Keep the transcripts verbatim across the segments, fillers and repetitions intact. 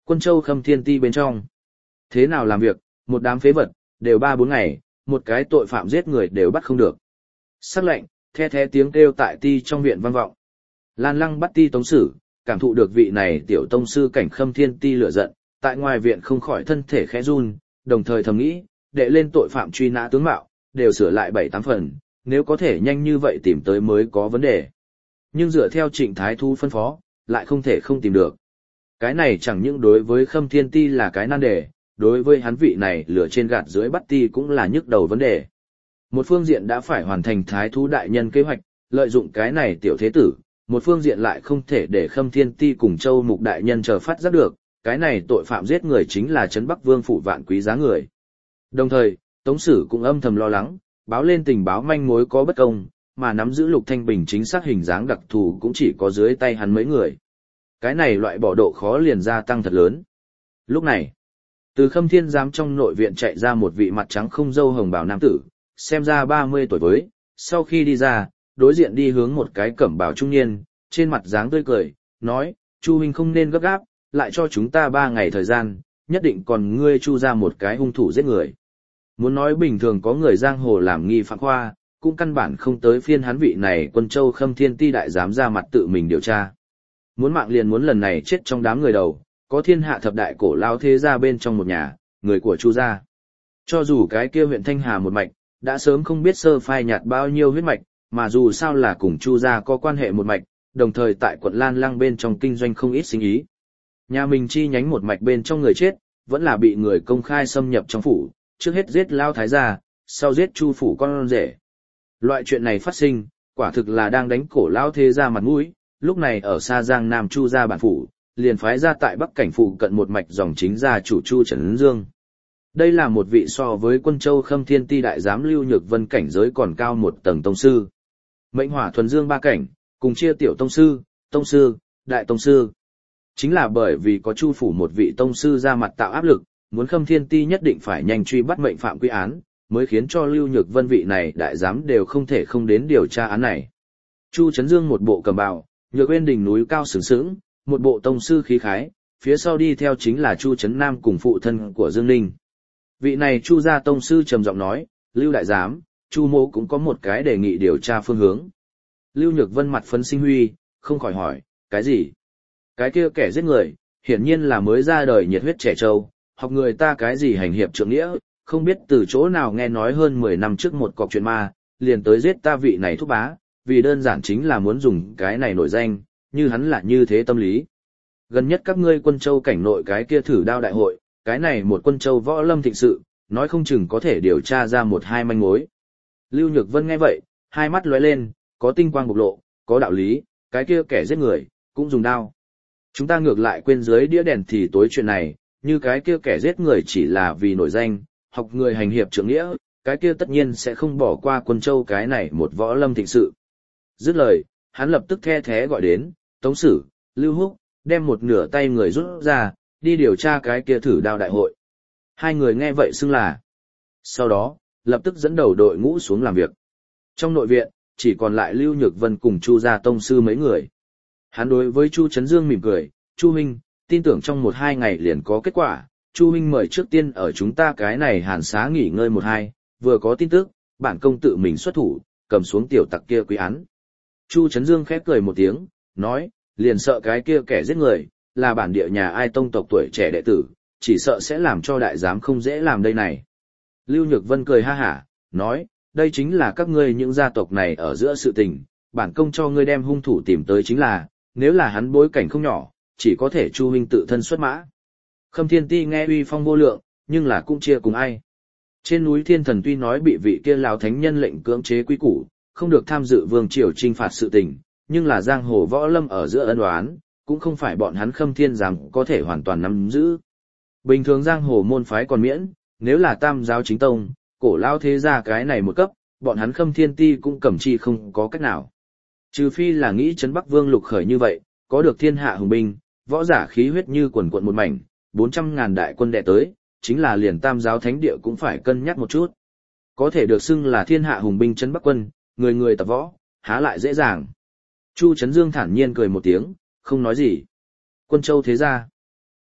Quân Châu Khâm Thiên Ti bên trong. Thế nào làm việc, một đám phế vật, đều ba bốn ngày, một cái tội phạm giết người đều bắt không được. Sắc lệnh, the the tiếng kêu tại ti trong viện vang vọng. Lan Lăng bắt ti tống sử, cảm thụ được vị này tiểu tông sư cảnh Khâm Thiên Ti lửa giận, tại ngoài viện không khỏi thân thể khẽ run, đồng thời thầm nghĩ, đệ lên tội phạm truy nã tướng mạo, đều sửa lại bảy tám phần, nếu có thể nhanh như vậy tìm tới mới có vấn đề. Nhưng dựa theo Trịnh Thái Thu phân phó, lại không thể không tìm được. Cái này chẳng những đối với Khâm Thiên Ti là cái nan đề, đối với hắn vị này lửa trên gạt dưới bắt ti cũng là nhức đầu vấn đề. Một phương diện đã phải hoàn thành Thái Thú đại nhân kế hoạch, lợi dụng cái này tiểu thế tử, một phương diện lại không thể để Khâm Thiên Ti cùng Châu Mục đại nhân chờ phát giác được, cái này tội phạm giết người chính là Trấn Bắc Vương phủ vạn quý giá người. Đồng thời, Tống Sử cũng âm thầm lo lắng, báo lên tình báo manh mối có bất công, mà nắm giữ Lục Thanh Bình chính xác hình dáng đặc thù cũng chỉ có dưới tay hắn mấy người. Cái này loại bỏ độ khó liền gia tăng thật lớn. Lúc này, từ Khâm Thiên giám trong nội viện chạy ra một vị mặt trắng không râu hồng bào nam tử, xem ra ba mươi tuổi với, sau khi đi ra, đối diện đi hướng một cái cẩm bào trung niên, trên mặt dáng tươi cười, nói, Chu huynh không nên gấp gáp, lại cho chúng ta ba ngày thời gian, nhất định còn ngươi Chu ra một cái hung thủ giết người. Muốn nói bình thường có người giang hồ làm nghi phạm khoa, cũng căn bản không tới phiên hắn vị này Quân Châu Khâm Thiên Ti đại dám ra mặt tự mình điều tra. Muốn mạng liền muốn lần này chết trong đám người đầu, có thiên hạ thập đại cổ lao thế gia bên trong một nhà, người của Chu gia. Cho dù cái kia huyện Thanh Hà một mạch, đã sớm không biết sơ phai nhạt bao nhiêu huyết mạch, mà dù sao là cùng Chu gia có quan hệ một mạch, đồng thời tại quận Lan Lăng bên trong kinh doanh không ít sinh ý. Nhà mình chi nhánh một mạch bên trong người chết, vẫn là bị người công khai xâm nhập trong phủ, trước hết giết Lao Thái gia, sau giết Chu phủ con rể. Loại chuyện này phát sinh, quả thực là đang đánh cổ Lao thế gia mặt mũi, lúc này ở xa Giang Nam Chu gia bản phủ, liền phái ra tại Bắc cảnh phụ cận một mạch dòng chính gia chủ Chu Trấn Dương. Đây là một vị so với Quân Châu Khâm Thiên Ti đại giám Lưu Nhược Vân cảnh giới còn cao một tầng tông sư. Mệnh hỏa thuần dương ba cảnh, cùng chia tiểu tông sư, tông sư, đại tông sư. Chính là bởi vì có Chu phủ một vị tông sư ra mặt tạo áp lực, muốn Khâm Thiên Ti nhất định phải nhanh truy bắt mệnh phạm quy án, mới khiến cho Lưu Nhược Vân vị này đại giám đều không thể không đến điều tra án này. Chu Trấn Dương một bộ cầm bào, Nhược bên đỉnh núi cao sừng sững, một bộ tông sư khí khái, phía sau đi theo chính là Chu Trấn Nam cùng phụ thân của Dương Ninh. Vị này Chu gia tông sư trầm giọng nói, Lưu đại giám, Chu mỗ cũng có một cái đề nghị điều tra phương hướng. Lưu Nhược Vân mặt phấn sinh huy, không khỏi hỏi, cái gì? Cái kia kẻ giết người, hiển nhiên là mới ra đời nhiệt huyết trẻ trâu, học người ta cái gì hành hiệp trượng nghĩa, không biết từ chỗ nào nghe nói hơn mười năm trước một cọc chuyện ma, liền tới giết ta vị này thúc bá, vì đơn giản chính là muốn dùng cái này nổi danh, như hắn là như thế tâm lý. Gần nhất các ngươi Quân Châu cảnh nội cái kia thử đao đại hội, cái này một Quân Châu võ lâm thịnh sự, nói không chừng có thể điều tra ra một hai manh mối. Lưu Nhược Vân nghe vậy, hai mắt lóe lên, có tinh quang bộc lộ, có đạo lý, cái kia kẻ giết người, cũng dùng đao. Chúng ta ngược lại quên dưới đĩa đèn thì tối chuyện này, như cái kia kẻ giết người chỉ là vì nổi danh, học người hành hiệp trượng nghĩa, cái kia tất nhiên sẽ không bỏ qua Quân Châu cái này một võ lâm thịnh sự. Dứt lời, hắn lập tức the thé gọi đến, Tống Sử, Lưu Húc, đem một nửa tay người rút ra, đi điều tra cái kia thử đao đại hội. Hai người nghe vậy xưng là. Sau đó, lập tức dẫn đầu đội ngũ xuống làm việc. Trong nội viện, chỉ còn lại Lưu Nhược Vân cùng Chu gia tông sư mấy người. Hắn đối với Chu Trấn Dương mỉm cười, Chu huynh, tin tưởng trong một hai ngày liền có kết quả, Chu huynh mời trước tiên ở chúng ta cái này hàn xá nghỉ ngơi một hai, vừa có tin tức, bản công tự mình xuất thủ, cầm xuống tiểu tặc kia quý án. Chu Trấn Dương khép cười một tiếng, nói, liền sợ cái kia kẻ giết người, là bản địa nhà ai tông tộc tuổi trẻ đệ tử, chỉ sợ sẽ làm cho đại giám không dễ làm đây này. Lưu Nhược Vân cười ha hả, nói, đây chính là các ngươi những gia tộc này ở giữa sự tình, bản công cho ngươi đem hung thủ tìm tới chính là, nếu là hắn bối cảnh không nhỏ, chỉ có thể Chu huynh tự thân xuất mã. Khâm Thiên Ti nghe uy phong vô lượng, nhưng là cũng chia cùng ai. Trên núi Thiên Thần tuy nói bị vị kia lão thánh nhân lệnh cưỡng chế quy củ, không được tham dự vương triều trinh phạt sự tình, nhưng là giang hồ võ lâm ở giữa ân oán, cũng không phải bọn hắn Khâm Thiên rằng có thể hoàn toàn nắm giữ. Bình thường giang hồ môn phái còn miễn, nếu là tam giáo chính tông, cổ lao thế gia cái này một cấp, bọn hắn Khâm Thiên Ti cũng cầm chi không có cách nào. Trừ phi là nghĩ trấn Bắc Vương lục khởi như vậy, có được thiên hạ hùng binh, võ giả khí huyết như quần quận một mảnh, bốn trăm ngàn đại quân đệ tới, chính là liền tam giáo thánh địa cũng phải cân nhắc một chút. Có thể được xưng là thiên hạ hùng binh trấn Bắc quân, người người tập võ, há lại dễ dàng. Chu Trấn Dương thản nhiên cười một tiếng, không nói gì. Quân Châu thế gia.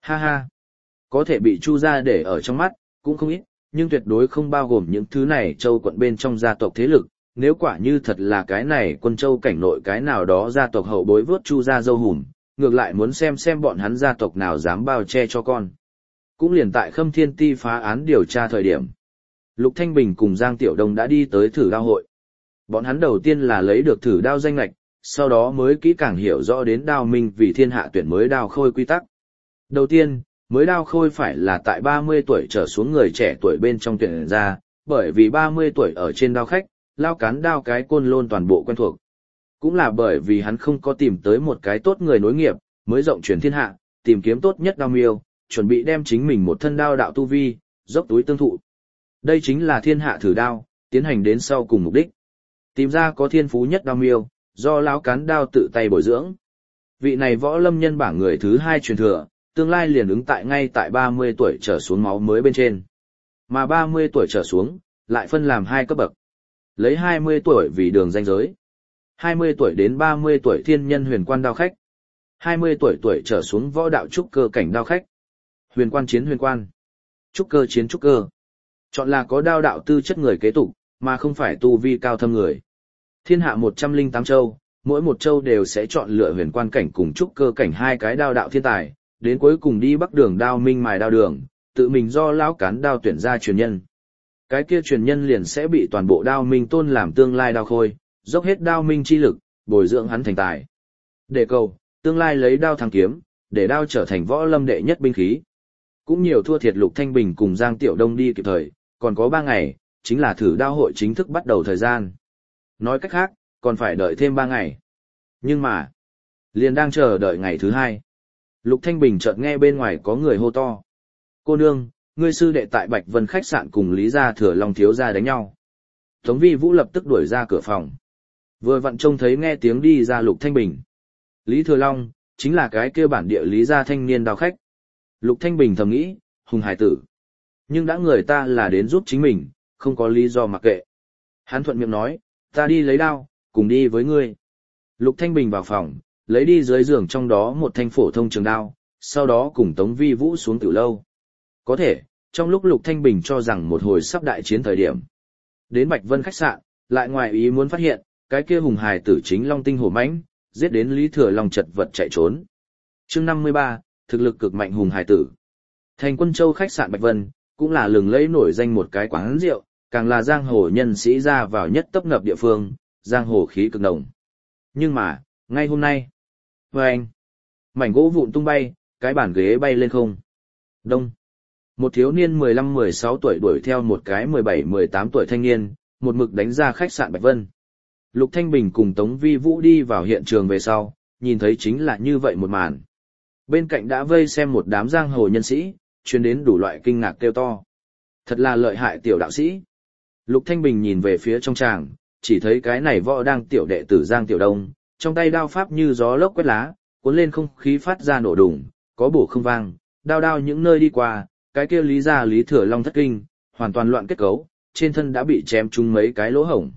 Ha ha, có thể bị Chu gia để ở trong mắt, cũng không ít, nhưng tuyệt đối không bao gồm những thứ này châu quận bên trong gia tộc thế lực. Nếu quả như thật là cái này quân châu cảnh nội cái nào đó gia tộc hậu bối vớt Chu gia dâu hùm, ngược lại muốn xem xem bọn hắn gia tộc nào dám bao che cho con. Cũng liền tại Khâm Thiên Ti phá án điều tra thời điểm, Lục Thanh Bình cùng Giang Tiểu Đông đã đi tới thử đao hội. Bọn hắn đầu tiên là lấy được thử đao danh lệch, sau đó mới kỹ càng hiểu rõ đến đao minh vì thiên hạ tuyển mới đao khôi quy tắc. Đầu tiên, mới đao khôi phải là tại ba mươi tuổi trở xuống người trẻ tuổi bên trong tuyển ra, bởi vì ba mươi tuổi ở trên đao khách, lao cán đao cái côn lôn toàn bộ quen thuộc. Cũng là bởi vì hắn không có tìm tới một cái tốt người nối nghiệp, mới rộng truyền thiên hạ, tìm kiếm tốt nhất đao miêu, chuẩn bị đem chính mình một thân đao đạo tu vi, dốc túi tương thụ. Đây chính là thiên hạ thử đao, tiến hành đến sau cùng mục đích. Tìm ra có thiên phú nhất đao miêu, do lão cán đao tự tay bồi dưỡng. Vị này võ lâm nhân bảng người thứ hai truyền thừa, tương lai liền ứng tại ngay tại ba mươi tuổi trở xuống máu mới bên trên. Mà ba mươi tuổi trở xuống, lại phân làm hai cấp bậc. Lấy hai mươi tuổi vì đường ranh giới. hai mươi tuổi đến ba mươi tuổi thiên nhân huyền quan đao khách. hai mươi tuổi tuổi trở xuống võ đạo trúc cơ cảnh đao khách. Huyền quan chiến huyền quan. Trúc cơ chiến trúc cơ. Chọn là có đao đạo tư chất người kế tục, mà không phải tu vi cao thâm người. Thiên hạ một trăm lẻ tám châu, mỗi một châu đều sẽ chọn lựa huyền quan cảnh cùng trúc cơ cảnh hai cái đao đạo thiên tài, đến cuối cùng đi bắc đường đao minh mài đao đường, tự mình do lão cán đao tuyển ra truyền nhân. Cái kia truyền nhân liền sẽ bị toàn bộ đao minh tôn làm tương lai đao khôi, dốc hết đao minh chi lực, bồi dưỡng hắn thành tài. Để cầu, tương lai lấy đao thắng kiếm, để đao trở thành võ lâm đệ nhất binh khí. Cũng nhiều thua thiệt Lục Thanh Bình cùng Giang Tiểu Đông đi kịp thời, còn có ba ngày, chính là thử đao hội chính thức bắt đầu thời gian. Nói cách khác, còn phải đợi thêm ba ngày. Nhưng mà, liền đang chờ đợi ngày thứ hai. Lục Thanh Bình chợt nghe bên ngoài có người hô to. Cô nương, ngươi sư đệ tại Bạch Vân khách sạn cùng Lý Gia Thừa Long thiếu gia đánh nhau. Tống Vi Vũ lập tức đuổi ra cửa phòng. Vừa vặn trông thấy nghe tiếng đi ra Lục Thanh Bình. Lý Thừa Long, chính là cái kia bản địa Lý Gia thanh niên đao khách. Lục Thanh Bình thầm nghĩ, hùng hải tử. Nhưng đã người ta là đến giúp chính mình, không có lý do mặc kệ. Hắn thuận miệng nói, ta đi lấy đao, cùng đi với ngươi. Lục Thanh Bình vào phòng, lấy đi dưới giường trong đó một thanh phổ thông trường đao, sau đó cùng Tống Vi Vũ xuống tiểu lâu. Có thể, trong lúc Lục Thanh Bình cho rằng một hồi sắp đại chiến thời điểm. Đến Bạch Vân khách sạn, lại ngoài ý muốn phát hiện, cái kia hùng hài tử chính Long Tinh hổ mãnh, giết đến Lý Thừa Long chật vật chạy trốn. Chương năm mươi ba, thực lực cực mạnh hùng hài tử. Thành Quân Châu khách sạn Bạch Vân, cũng là lừng lẫy nổi danh một cái quán rượu, càng là giang hồ nhân sĩ ra vào nhất tấp nập địa phương, giang hồ khí cực nồng. Nhưng mà, ngay hôm nay, với anh, mảnh gỗ vụn tung bay, cái bàn ghế bay lên không. Đông. Một thiếu niên mười lăm mười sáu tuổi đuổi theo một cái mười bảy mười tám tuổi thanh niên, một mực đánh ra khách sạn Bạch Vân. Lục Thanh Bình cùng Tống Vi Vũ đi vào hiện trường về sau, nhìn thấy chính là như vậy một màn. Bên cạnh đã vây xem một đám giang hồ nhân sĩ, truyền đến đủ loại kinh ngạc kêu to. Thật là lợi hại tiểu đạo sĩ. Lục Thanh Bình nhìn về phía trong tràng, chỉ thấy cái này võ đang tiểu đệ tử Giang Tiểu Đông, trong tay đao pháp như gió lốc quét lá, cuốn lên không khí phát ra nổ đùng, có bổ không vang, đao đao những nơi đi qua, cái kia Lý Gia Lý Thừa Long thất kinh, hoàn toàn loạn kết cấu, trên thân đã bị chém trúng mấy cái lỗ hổng.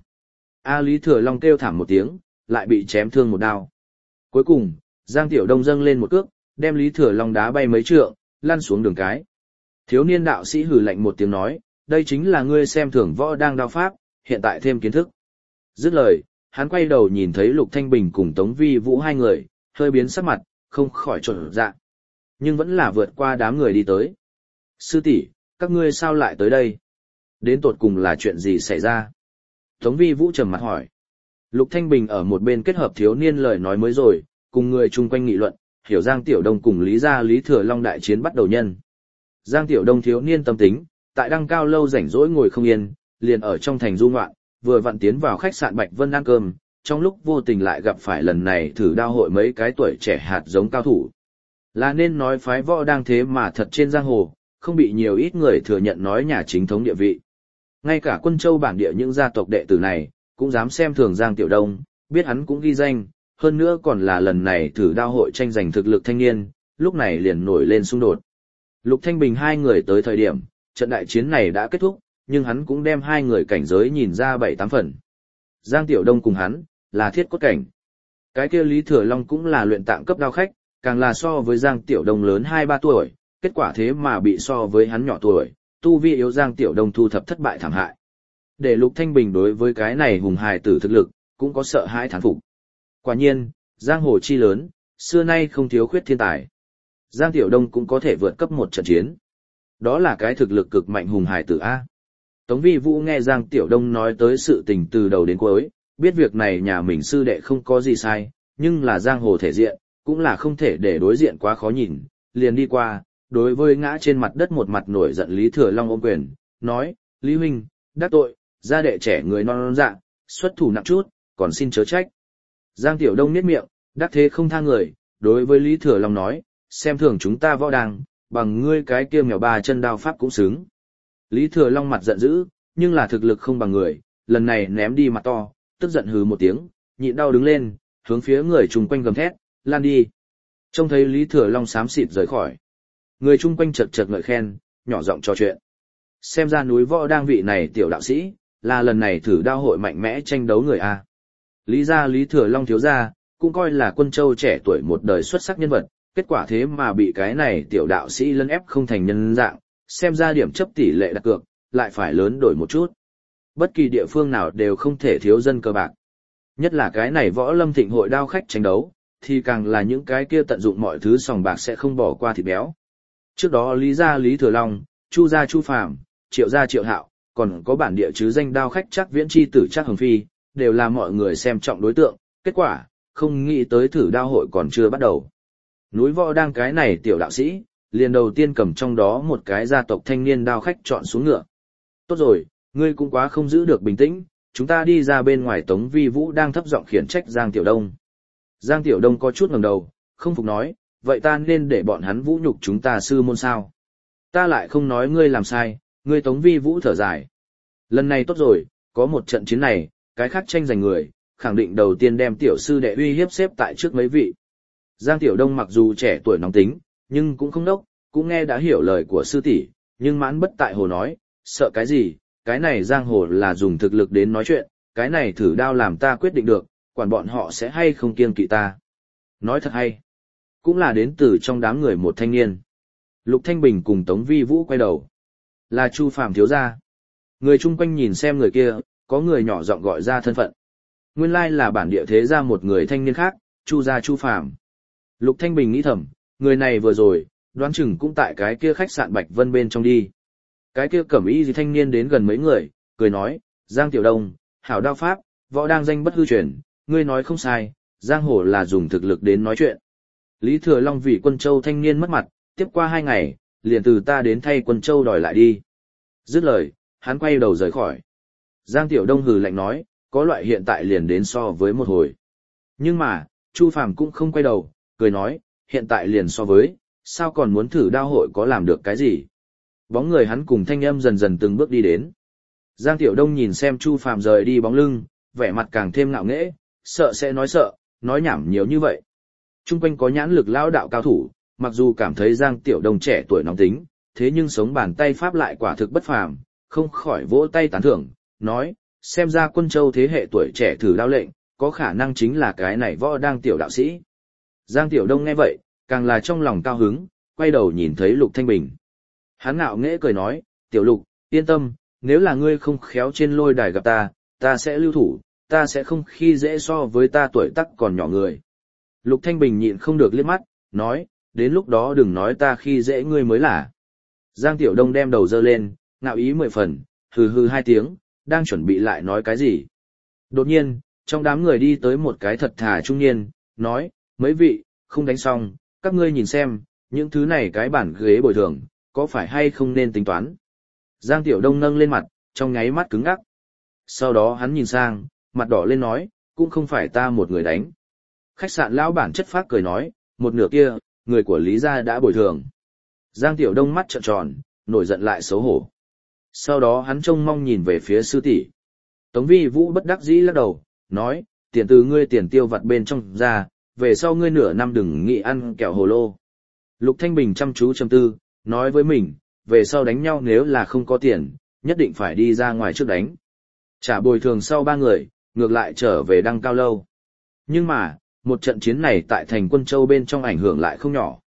A Lý Thừa Long kêu thảm một tiếng, lại bị chém thương một đao. Cuối cùng, Giang Tiểu Đông dâng lên một cước, đem Lý Thừa Long đá bay mấy trượng, lăn xuống đường cái. Thiếu niên đạo sĩ hừ lạnh một tiếng nói, đây chính là ngươi xem thường võ đang đao pháp, hiện tại thêm kiến thức. Dứt lời, hắn quay đầu nhìn thấy Lục Thanh Bình cùng Tống Vi Vũ hai người, hơi biến sắc mặt, không khỏi trột dạ. Nhưng vẫn là vượt qua đám người đi tới. Sư tỷ, các ngươi sao lại tới đây? Đến tột cùng là chuyện gì xảy ra? Tống Vi Vũ trầm mặt hỏi. Lục Thanh Bình ở một bên kết hợp thiếu niên lời nói mới rồi, cùng người chung quanh nghị luận, hiểu Giang Tiểu Đông cùng Lý Gia Lý Thừa Long đại chiến bắt đầu nhân. Giang Tiểu Đông thiếu niên tâm tính, tại đăng cao lâu rảnh rỗi ngồi không yên, liền ở trong thành du ngoạn, vừa vặn tiến vào khách sạn Bạch Vân ăn cơm, trong lúc vô tình lại gặp phải lần này thử đao hội mấy cái tuổi trẻ hạt giống cao thủ. Là nên nói phái võ đang thế mà thật trên giang hồ, không bị nhiều ít người thừa nhận nói nhà chính thống địa vị. Ngay cả Quân Châu bản địa những gia tộc đệ tử này, cũng dám xem thường Giang Tiểu Đông, biết hắn cũng ghi danh, hơn nữa còn là lần này thử đao hội tranh giành thực lực thanh niên, lúc này liền nổi lên xung đột. Lục Thanh Bình hai người tới thời điểm, trận đại chiến này đã kết thúc, nhưng hắn cũng đem hai người cảnh giới nhìn ra bảy tám phần. Giang Tiểu Đông cùng hắn, là thiết cốt cảnh. Cái kia Lý Thừa Long cũng là luyện tạng cấp đao khách, càng là so với Giang Tiểu Đông lớn hai ba tuổi, kết quả thế mà bị so với hắn nhỏ tuổi, tu vi yếu Giang Tiểu Đông thu thập thất bại thảm hại. Để Lục Thanh Bình đối với cái này hùng hài tử thực lực, cũng có sợ hãi thán phục. Quả nhiên, giang hồ chi lớn, xưa nay không thiếu khuyết thiên tài. Giang Tiểu Đông cũng có thể vượt cấp một trận chiến. Đó là cái thực lực cực mạnh hùng hài tử A. Tống Vi Vũ nghe Giang Tiểu Đông nói tới sự tình từ đầu đến cuối, biết việc này nhà mình sư đệ không có gì sai, nhưng là giang hồ thể diện, cũng là không thể để đối diện quá khó nhìn, liền đi qua, đối với ngã trên mặt đất một mặt nổi giận Lý Thừa Long ôm quyền, nói, Lý Huynh, đắc tội, gia đệ trẻ người non non dạng, xuất thủ nặng chút, còn xin chớ trách. Giang Tiểu Đông niết miệng, đắc thế không tha người, đối với Lý Thừa Long nói, xem thường chúng ta võ đàng, bằng ngươi cái kia mèo ba chân đao pháp cũng xứng. Lý Thừa Long mặt giận dữ, nhưng là thực lực không bằng người, lần này ném đi mặt to, tức giận hừ một tiếng, nhịn đau đứng lên, hướng phía người chung quanh gầm thét, lan đi. Trông thấy Lý Thừa Long xám xịt rời khỏi. Người chung quanh chật chật ngợi khen, nhỏ giọng trò chuyện. Xem ra núi võ đang vị này tiểu đạo sĩ, là lần này thử đao hội mạnh mẽ tranh đấu người A. Lý gia Lý Thừa Long thiếu gia, cũng coi là quân châu trẻ tuổi một đời xuất sắc nhân vật, kết quả thế mà bị cái này tiểu đạo sĩ lấn ép không thành nhân dạng, xem ra điểm chấp tỷ lệ đặt cược, lại phải lớn đổi một chút. Bất kỳ địa phương nào đều không thể thiếu dân cờ bạc. Nhất là cái này võ lâm thịnh hội đao khách tranh đấu, thì càng là những cái kia tận dụng mọi thứ sòng bạc sẽ không bỏ qua thịt béo. Trước đó Lý gia Lý Thừa Long, Chu gia Chu Phàm, Triệu gia Triệu Hạo, còn có bản địa chứ danh đao khách Trác Viễn chi tử Trác Hồng Phi, đều là mọi người xem trọng đối tượng, kết quả, không nghĩ tới thử đao hội còn chưa bắt đầu. Núi võ đang cái này tiểu đạo sĩ, liền đầu tiên cầm trong đó một cái gia tộc thanh niên đao khách chọn xuống ngựa. Tốt rồi, ngươi cũng quá không giữ được bình tĩnh, chúng ta đi ra bên ngoài. Tống Vi Vũ đang thấp giọng khiển trách Giang Tiểu Đông. Giang Tiểu Đông có chút ngẩng đầu, không phục nói, vậy ta nên để bọn hắn vũ nhục chúng ta sư môn sao? Ta lại không nói ngươi làm sai, ngươi Tống Vi Vũ thở dài. Lần này tốt rồi, có một trận chiến này, cái khác tranh giành người, khẳng định đầu tiên đem tiểu sư đệ uy hiếp xếp tại trước mấy vị. Giang Tiểu Đông mặc dù trẻ tuổi nóng tính, nhưng cũng không đốc, cũng nghe đã hiểu lời của sư tỷ, nhưng mãn bất tại hồ nói, sợ cái gì, cái này giang hồ là dùng thực lực đến nói chuyện, cái này thử đao làm ta quyết định được, quản bọn họ sẽ hay không kiêng kỵ ta. Nói thật hay, cũng là đến từ trong đám người một thanh niên. Lục Thanh Bình cùng Tống Vi Vũ quay đầu, là Chu Phàm thiếu gia. Người chung quanh nhìn xem người kia, có người nhỏ giọng gọi ra thân phận. Nguyên lai là bản địa thế gia một người thanh niên khác, Chu gia Chu Phàm. Lục Thanh Bình nghĩ thầm, người này vừa rồi, đoán chừng cũng tại cái kia khách sạn Bạch Vân bên trong đi. Cái kia cẩm y gì thanh niên đến gần mấy người, cười nói, Giang Tiểu Đông, hảo đao pháp, võ đang danh bất hư truyền, ngươi nói không sai, giang hồ là dùng thực lực đến nói chuyện. Lý Thừa Long vì Quân Châu thanh niên mất mặt, tiếp qua hai ngày, liền từ ta đến thay Quân Châu đòi lại đi. Dứt lời, hắn quay đầu rời khỏi. Giang Tiểu Đông hừ lạnh nói, có loại hiện tại liền đến so với một hồi. Nhưng mà, Chu Phàm cũng không quay đầu, cười nói, hiện tại liền so với, sao còn muốn thử đao hội có làm được cái gì. Bóng người hắn cùng thanh âm dần dần từng bước đi đến. Giang Tiểu Đông nhìn xem Chu Phàm rời đi bóng lưng, vẻ mặt càng thêm ngạo nghễ, sợ sẽ nói sợ, nói nhảm nhiều như vậy. Trung quanh có nhãn lực lão đạo cao thủ, mặc dù cảm thấy Giang Tiểu Đông trẻ tuổi nóng tính, thế nhưng sống bàn tay pháp lại quả thực bất phàm, không khỏi vỗ tay tán thưởng, nói, xem ra Quân Châu thế hệ tuổi trẻ thử đao lệnh, có khả năng chính là cái này võ đang tiểu đạo sĩ. Giang Tiểu Đông nghe vậy, càng là trong lòng cao hứng, quay đầu nhìn thấy Lục Thanh Bình. Hắn ngạo nghễ cười nói, Tiểu Lục, yên tâm, nếu là ngươi không khéo trên lôi đài gặp ta, ta sẽ lưu thủ, ta sẽ không khi dễ so với ta tuổi tác còn nhỏ người. Lục Thanh Bình nhịn không được liếc mắt, nói, đến lúc đó đừng nói ta khi dễ ngươi mới là. Giang Tiểu Đông đem đầu dơ lên, ngạo ý mười phần, hừ hừ hai tiếng, đang chuẩn bị lại nói cái gì. Đột nhiên, trong đám người đi tới một cái thật thà trung niên, nói, mấy vị, không đánh xong, các ngươi nhìn xem, những thứ này cái bản ghế bồi thường, có phải hay không nên tính toán. Giang Tiểu Đông nâng lên mặt, trong nháy mắt cứng ngắc. Sau đó hắn nhìn sang, mặt đỏ lên nói, cũng không phải ta một người đánh. Khách sạn lão bản chất phác cười nói, một nửa kia, người của Lý gia đã bồi thường. Giang Tiểu Đông mắt trợn tròn, nổi giận lại xấu hổ. Sau đó hắn trông mong nhìn về phía sư tỷ. Tống Vi Vũ bất đắc dĩ lắc đầu, nói, tiền từ ngươi tiền tiêu vặt bên trong ra, về sau ngươi nửa năm đừng nghĩ ăn kẹo hồ lô. Lục Thanh Bình chăm chú trầm tư, nói với mình, về sau đánh nhau nếu là không có tiền, nhất định phải đi ra ngoài trước đánh. Trả bồi thường sau ba người, ngược lại trở về Đăng Cao Lâu. Nhưng mà, một trận chiến này tại thành Quân Châu bên trong ảnh hưởng lại không nhỏ.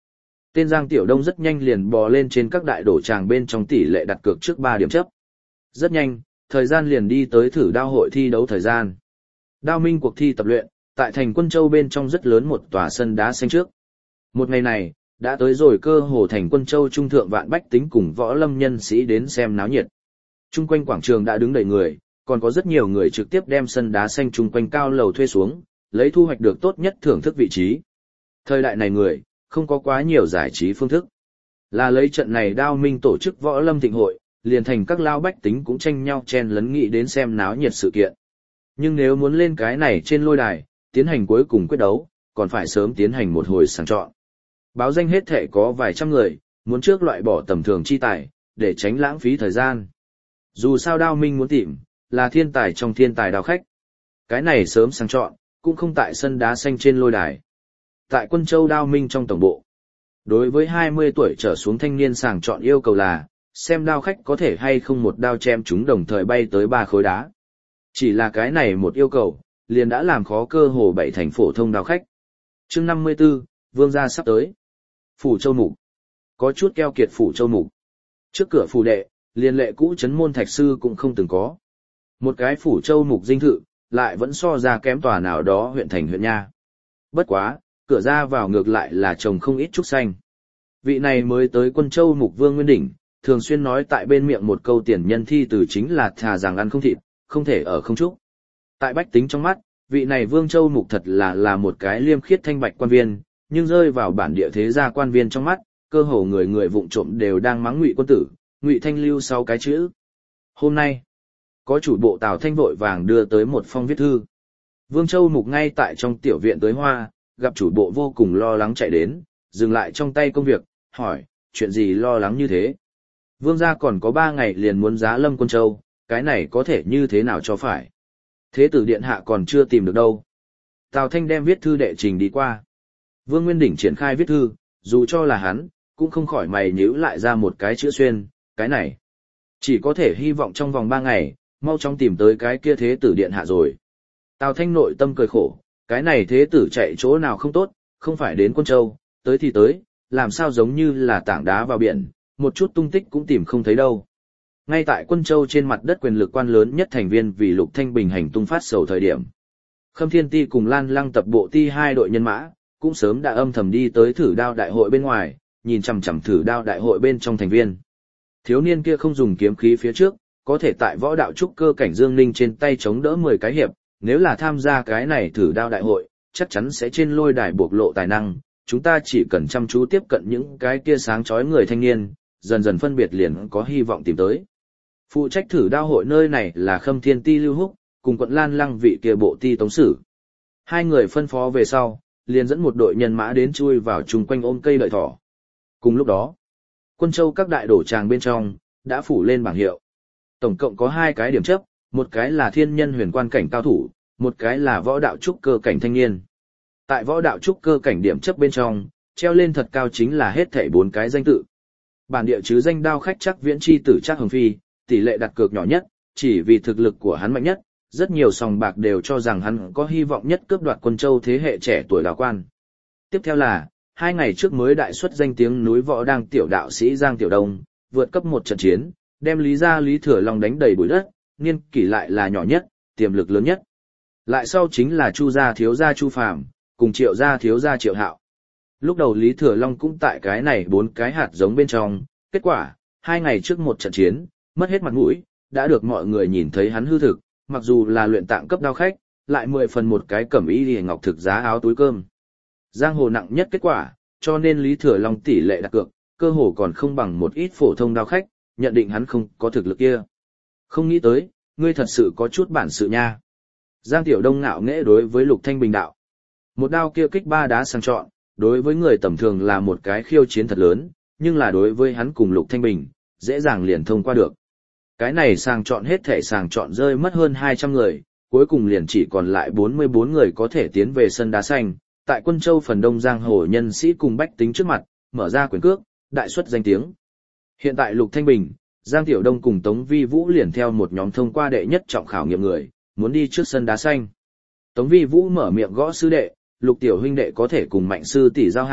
Tên Giang Tiểu Đông rất nhanh liền bò lên trên các đại đổ tràng bên trong tỷ lệ đặt cược trước ba điểm chấp. Rất nhanh, thời gian liền đi tới thử đao hội thi đấu thời gian. Đao minh cuộc thi tập luyện, tại thành Quân Châu bên trong rất lớn một tòa sân đá xanh trước. Một ngày này, đã tới rồi cơ hồ thành Quân Châu trung thượng vạn bách tính cùng võ lâm nhân sĩ đến xem náo nhiệt. Trung quanh quảng trường đã đứng đầy người, còn có rất nhiều người trực tiếp đem sân đá xanh trung quanh cao lầu thuê xuống, lấy thu hoạch được tốt nhất thưởng thức vị trí. Thời đại này người, không có quá nhiều giải trí phương thức. Là lấy trận này đao minh tổ chức võ lâm thịnh hội, liền thành các lao bách tính cũng tranh nhau chen lấn nghị đến xem náo nhiệt sự kiện. Nhưng nếu muốn lên cái này trên lôi đài, tiến hành cuối cùng quyết đấu, còn phải sớm tiến hành một hồi sàng chọn. Báo danh hết thể có vài trăm người, muốn trước loại bỏ tầm thường chi tài, để tránh lãng phí thời gian. Dù sao đao minh muốn tìm, là thiên tài trong thiên tài đao khách. Cái này sớm sàng chọn, cũng không tại sân đá xanh trên lôi đài. Tại Quân Châu đao minh trong tổng bộ. Đối với hai mươi tuổi trở xuống thanh niên sàng chọn yêu cầu là, xem đao khách có thể hay không một đao chém chúng đồng thời bay tới ba khối đá. Chỉ là cái này một yêu cầu, liền đã làm khó cơ hồ bảy thành phổ thông đao khách. Chương năm mươi 54, Vương gia sắp tới. Phủ Châu Mục. Có chút keo kiệt Phủ Châu Mục. Trước cửa phủ đệ, liên lệ cũ trấn môn thạch sư cũng không từng có. Một cái Phủ Châu Mục dinh thự, lại vẫn so ra kém tòa nào đó huyện thành huyện nha. Bất quá, cửa ra vào ngược lại là trồng không ít trúc xanh. Vị này mới tới Quân Châu Mục Vương Nguyên Đỉnh, thường xuyên nói tại bên miệng một câu tiền nhân thi từ chính là thà rằng ăn không thịt, không thể ở không trúc. Tại bách tính trong mắt, vị này Vương Châu Mục thật là là một cái liêm khiết thanh bạch quan viên, nhưng rơi vào bản địa thế gia quan viên trong mắt, cơ hồ người người vụng trộm đều đang mắng Ngụy quân tử, Ngụy Thanh lưu sau cái chữ. Hôm nay, có chủ bộ Tào Thanh vội vàng đưa tới một phong viết thư. Vương Châu Mục ngay tại trong tiểu viện tới hoa, gặp chủ bộ vô cùng lo lắng chạy đến, dừng lại trong tay công việc, hỏi, chuyện gì lo lắng như thế? Vương gia còn có ba ngày liền muốn giá lâm Quân Châu, cái này có thể như thế nào cho phải? Thế tử điện hạ còn chưa tìm được đâu. Tào Thanh đem viết thư đệ trình đi qua. Vương Nguyên Đỉnh triển khai viết thư, dù cho là hắn, cũng không khỏi mày nhíu lại ra một cái chữ xuyên, cái này. Chỉ có thể hy vọng trong vòng ba ngày, mau chóng tìm tới cái kia thế tử điện hạ rồi. Tào Thanh nội tâm cười khổ, cái này thế tử chạy chỗ nào không tốt, không phải đến Quân Châu, tới thì tới, làm sao giống như là tảng đá vào biển, một chút tung tích cũng tìm không thấy đâu. Ngay tại Quân Châu trên mặt đất quyền lực quan lớn nhất thành viên vì Lục Thanh Bình hành tung phát sầu thời điểm. Khâm Thiên Ti cùng Lan Lăng tập bộ ti hai đội nhân mã, cũng sớm đã âm thầm đi tới thử đao đại hội bên ngoài, nhìn chằm chằm thử đao đại hội bên trong thành viên. Thiếu niên kia không dùng kiếm khí phía trước, có thể tại võ đạo trúc cơ cảnh Dương Ninh trên tay chống đỡ mười cái hiệp, nếu là tham gia cái này thử đao đại hội, chắc chắn sẽ trên lôi đài bộc lộ tài năng, chúng ta chỉ cần chăm chú tiếp cận những cái kia sáng chói người thanh niên, dần dần phân biệt liền có hy vọng tìm tới. Phụ trách thử đao hội nơi này là Khâm Thiên Ti Lưu Húc, cùng quận Lan Lăng vị kia bộ ti Tống Sử. Hai người phân phó về sau, liền dẫn một đội nhân mã đến chui vào chung quanh ôm cây lợi thỏ. Cùng lúc đó, Quân Châu các đại đổ tràng bên trong, đã phủ lên bảng hiệu. Tổng cộng có hai cái điểm chấp, một cái là thiên nhân huyền quan cảnh cao thủ, một cái là võ đạo trúc cơ cảnh thanh niên. Tại võ đạo trúc cơ cảnh điểm chấp bên trong, treo lên thật cao chính là hết thảy bốn cái danh tự. Bản địa chứ danh đao khách Trắc Viễn chi tử Trắc Hồng Phi, tỷ lệ đặt cược nhỏ nhất, chỉ vì thực lực của hắn mạnh nhất, rất nhiều sòng bạc đều cho rằng hắn có hy vọng nhất cướp đoạt Quân Châu thế hệ trẻ tuổi đào quan. Tiếp theo là, hai ngày trước mới đại xuất danh tiếng núi võ đang tiểu đạo sĩ Giang Tiểu Đông, vượt cấp một trận chiến, đem Lý gia Lý Thừa Long đánh đầy bụi đất, niên kỷ lại là nhỏ nhất, tiềm lực lớn nhất. Lại sau chính là Chu gia thiếu gia Chu Phàm, cùng Triệu gia thiếu gia Triệu Hạo. Lúc đầu Lý Thừa Long cũng tại cái này bốn cái hạt giống bên trong, kết quả, hai ngày trước một trận chiến, mất hết mặt mũi, đã được mọi người nhìn thấy hắn hư thực, mặc dù là luyện tạng cấp đao khách, lại mười phần một cái cẩm y liễu ngọc thực giá áo túi cơm. Giang hồ nặng nhất kết quả, cho nên Lý Thừa Long tỷ lệ đặt cược, cơ hồ còn không bằng một ít phổ thông đao khách, nhận định hắn không có thực lực kia. Không nghĩ tới, ngươi thật sự có chút bản sự nha. Giang Tiểu Đông ngạo nghễ đối với Lục Thanh Bình đạo. Một đao kia kích ba đá sang chọn, đối với người tầm thường là một cái khiêu chiến thật lớn, nhưng là đối với hắn cùng Lục Thanh Bình, dễ dàng liền thông qua được. Cái này sàng chọn hết thể sàng chọn rơi mất hơn hai trăm người, cuối cùng liền chỉ còn lại bốn mươi bốn người có thể tiến về sân đá xanh, tại Quân Châu phần đông giang hồ nhân sĩ cùng bách tính trước mặt, mở ra quyền cước, đại xuất danh tiếng. Hiện tại Lục Thanh Bình, Giang Tiểu Đông cùng Tống Vi Vũ liền theo một nhóm thông qua đệ nhất trọng khảo nghiệm người, muốn đi trước sân đá xanh. Tống Vi Vũ mở miệng gõ sư đệ, Lục tiểu huynh đệ có thể cùng Mạnh sư tỷ giao hảo,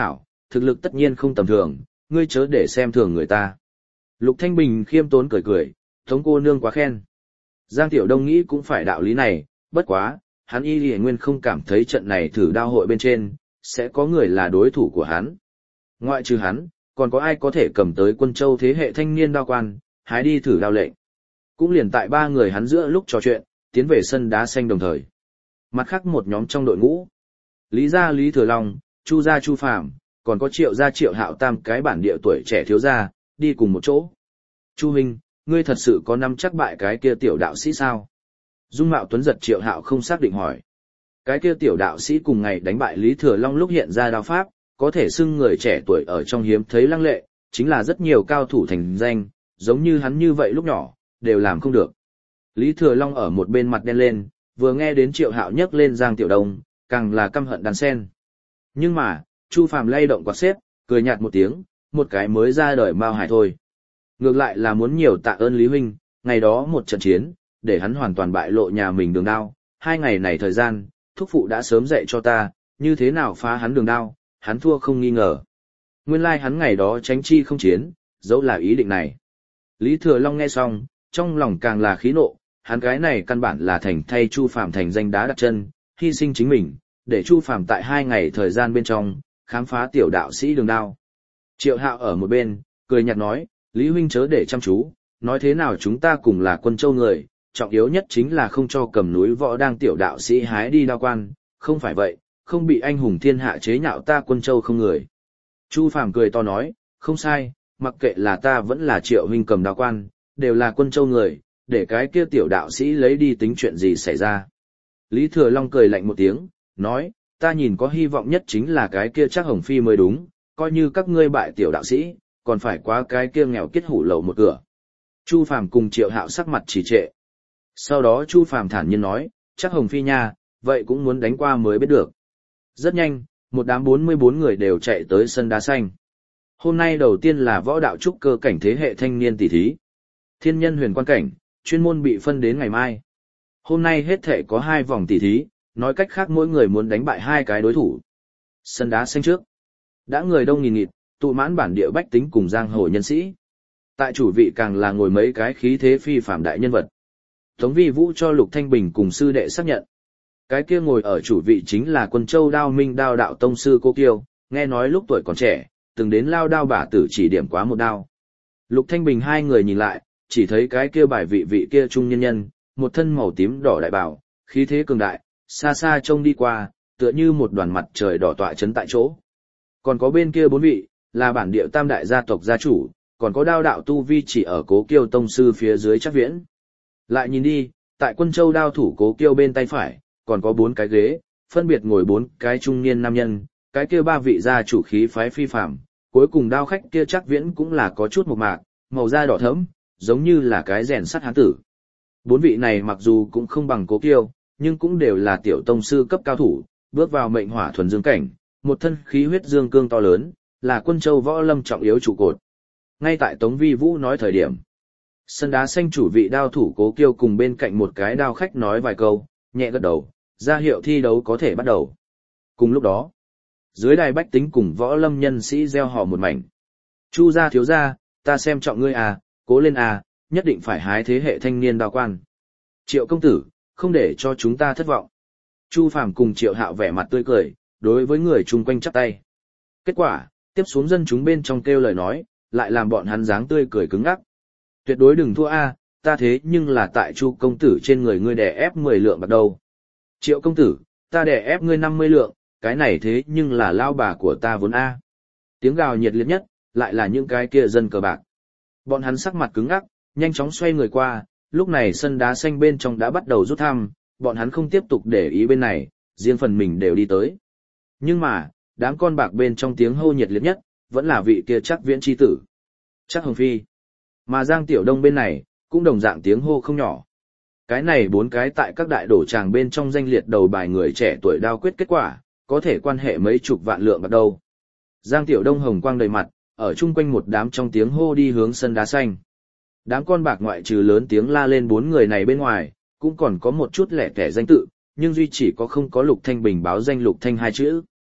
thực lực tất nhiên không tầm thường, ngươi chớ để xem thường người ta. Lục Thanh Bình khiêm tốn cười cười, Tống cô nương quá khen. Giang Tiểu Đông nghĩ cũng phải đạo lý này, bất quá, hắn y lì nguyên không cảm thấy trận này thử đao hội bên trên, sẽ có người là đối thủ của hắn. Ngoại trừ hắn, còn có ai có thể cầm tới Quân Châu thế hệ thanh niên đao quan, hái đi thử đao lệnh. Cũng liền tại ba người hắn giữa lúc trò chuyện, tiến về sân đá xanh đồng thời. Mặt khác một nhóm trong đội ngũ, Lý gia Lý Thừa Long, Chu gia Chu Phàm, còn có Triệu gia Triệu Hạo tam cái bản địa tuổi trẻ thiếu gia, đi cùng một chỗ. Chu huynh, ngươi thật sự có nắm chắc bại cái kia tiểu đạo sĩ sao? Dung mạo tuấn giật Triệu Hạo không xác định hỏi. Cái kia tiểu đạo sĩ cùng ngày đánh bại Lý Thừa Long lúc hiện ra đao pháp, có thể xưng người trẻ tuổi ở trong hiếm thấy lăng lệ, chính là rất nhiều cao thủ thành danh, giống như hắn như vậy lúc nhỏ, đều làm không được. Lý Thừa Long ở một bên mặt đen lên, vừa nghe đến Triệu Hạo nhấc lên Giang Tiểu Đông, càng là căm hận đàn sen. Nhưng mà, Chu Phàm lay động quạt xếp, cười nhạt một tiếng, một cái mới ra đời Mao Hải thôi. Ngược lại là muốn nhiều tạ ơn Lý huynh, ngày đó một trận chiến, để hắn hoàn toàn bại lộ nhà mình đường đao, hai ngày này thời gian, thúc phụ đã sớm dạy cho ta, như thế nào phá hắn đường đao, hắn thua không nghi ngờ. Nguyên lai like hắn ngày đó tránh chi không chiến, dẫu là ý định này. Lý Thừa Long nghe xong, trong lòng càng là khí nộ, hắn cái này căn bản là thành thay Chu Phàm thành danh đá đặt chân, hy sinh chính mình, để Chu Phàm tại hai ngày thời gian bên trong, khám phá tiểu đạo sĩ đường đao. Triệu Hạo ở một bên, cười nhạt nói, Lý huynh chớ để chăm chú, nói thế nào chúng ta cùng là Quân Châu người, trọng yếu nhất chính là không cho cầm núi võ đang tiểu đạo sĩ hái đi đao quan, không phải vậy, không bị anh hùng thiên hạ chế nhạo ta Quân Châu không người. Chu Phàm cười to nói, không sai, mặc kệ là ta vẫn là Triệu huynh cầm đao quan, đều là Quân Châu người, để cái kia tiểu đạo sĩ lấy đi tính chuyện gì xảy ra. Lý Thừa Long cười lạnh một tiếng, nói, ta nhìn có hy vọng nhất chính là cái kia chắc Hồng Phi mới đúng, coi như các ngươi bại tiểu đạo sĩ, còn phải qua cái kia nghèo kết hủ lậu một cửa. Chu Phàm cùng Triệu Hạo sắc mặt trì trệ. Sau đó Chu Phàm thản nhiên nói, chắc Hồng Phi nha, vậy cũng muốn đánh qua mới biết được. Rất nhanh, một đám bốn mươi bốn người đều chạy tới sân đá xanh. Hôm nay đầu tiên là võ đạo trúc cơ cảnh thế hệ thanh niên tỷ thí. Thiên nhân huyền quan cảnh, chuyên môn bị phân đến ngày mai. Hôm nay hết thể có hai vòng tỷ thí, nói cách khác mỗi người muốn đánh bại hai cái đối thủ. Sân đá xanh trước. Đã người đông nghìn nghịt, tụ mãn bản địa bách tính cùng giang hồ nhân sĩ. Tại chủ vị càng là ngồi mấy cái khí thế phi phàm đại nhân vật. Tống Vi Vũ cho Lục Thanh Bình cùng sư đệ xác nhận. Cái kia ngồi ở chủ vị chính là Quân Châu Đao Minh Đao đạo tông sư Cô Kiêu, nghe nói lúc tuổi còn trẻ, từng đến lao đao bả tử chỉ điểm quá một đao. Lục Thanh Bình hai người nhìn lại, chỉ thấy cái kia bài vị vị kia trung nhân nhân, một thân màu tím đỏ đại bào, khí thế cường đại, xa xa trông đi qua, tựa như một đoàn mặt trời đỏ tọa chấn tại chỗ. Còn có bên kia bốn vị, là bản địa tam đại gia tộc gia chủ, còn có đao đạo tu vi chỉ ở Cố Kiêu tông sư phía dưới Trác Viễn. Lại nhìn đi, tại Quân Châu đao thủ Cố Kiêu bên tay phải, còn có bốn cái ghế, phân biệt ngồi bốn cái trung niên nam nhân, cái kia ba vị gia chủ khí phái phi phàm, cuối cùng đao khách kia Trác Viễn cũng là có chút mộc mạc, màu da đỏ thẫm, giống như là cái rèn sắt hán tử. Bốn vị này mặc dù cũng không bằng Cố Kiêu, nhưng cũng đều là tiểu tông sư cấp cao thủ, bước vào mệnh hỏa thuần dương cảnh, một thân khí huyết dương cương to lớn, là Quân Châu võ lâm trọng yếu trụ cột. Ngay tại Tống Vi Vũ nói thời điểm, sân đá xanh chủ vị đao thủ Cố Kiêu cùng bên cạnh một cái đao khách nói vài câu, nhẹ gật đầu, ra hiệu thi đấu có thể bắt đầu. Cùng lúc đó, dưới đài bách tính cùng võ lâm nhân sĩ reo hò một mảnh. Chu gia thiếu gia, ta xem trọng ngươi à, cố lên à, nhất định phải hái thế hệ thanh niên đao quan. Triệu công tử, không để cho chúng ta thất vọng. Chu Phàm cùng Triệu Hạo vẻ mặt tươi cười, đối với người chung quanh chắp tay. Kết quả, tiếp xuống dân chúng bên trong kêu lời nói, lại làm bọn hắn dáng tươi cười cứng ngắc. Tuyệt đối đừng thua a, ta thế nhưng là tại Chu công tử trên người ngươi đè ép mười lượng bạc đầu. Triệu công tử, ta đè ép ngươi năm mươi lượng, cái này thế nhưng là lao bà của ta vốn a. Tiếng gào nhiệt liệt nhất, lại là những cái kia dân cờ bạc. Bọn hắn sắc mặt cứng ngắc, nhanh chóng xoay người qua, lúc này sân đá xanh bên trong đã bắt đầu rút thăm, bọn hắn không tiếp tục để ý bên này, riêng phần mình đều đi tới. Nhưng mà, đám con bạc bên trong tiếng hô nhiệt liệt nhất, vẫn là vị kia Trác Viễn chi tử, Trác Hồng Phi. Mà Giang Tiểu Đông bên này, cũng đồng dạng tiếng hô không nhỏ. Cái này bốn cái tại các đại đổ tràng bên trong danh liệt đầu bài người trẻ tuổi đao quyết kết quả, có thể quan hệ mấy chục vạn lượng bạc đâu. Giang Tiểu Đông hồng quang đầy mặt, ở chung quanh một đám trong tiếng hô đi hướng sân đá xanh. Đám con bạc ngoại trừ lớn tiếng la lên bốn người này bên ngoài, cũng còn có một chút lẻ tẻ danh tự, nhưng duy chỉ có không có Lục Thanh Bình báo danh Lục Thanh hai chữ.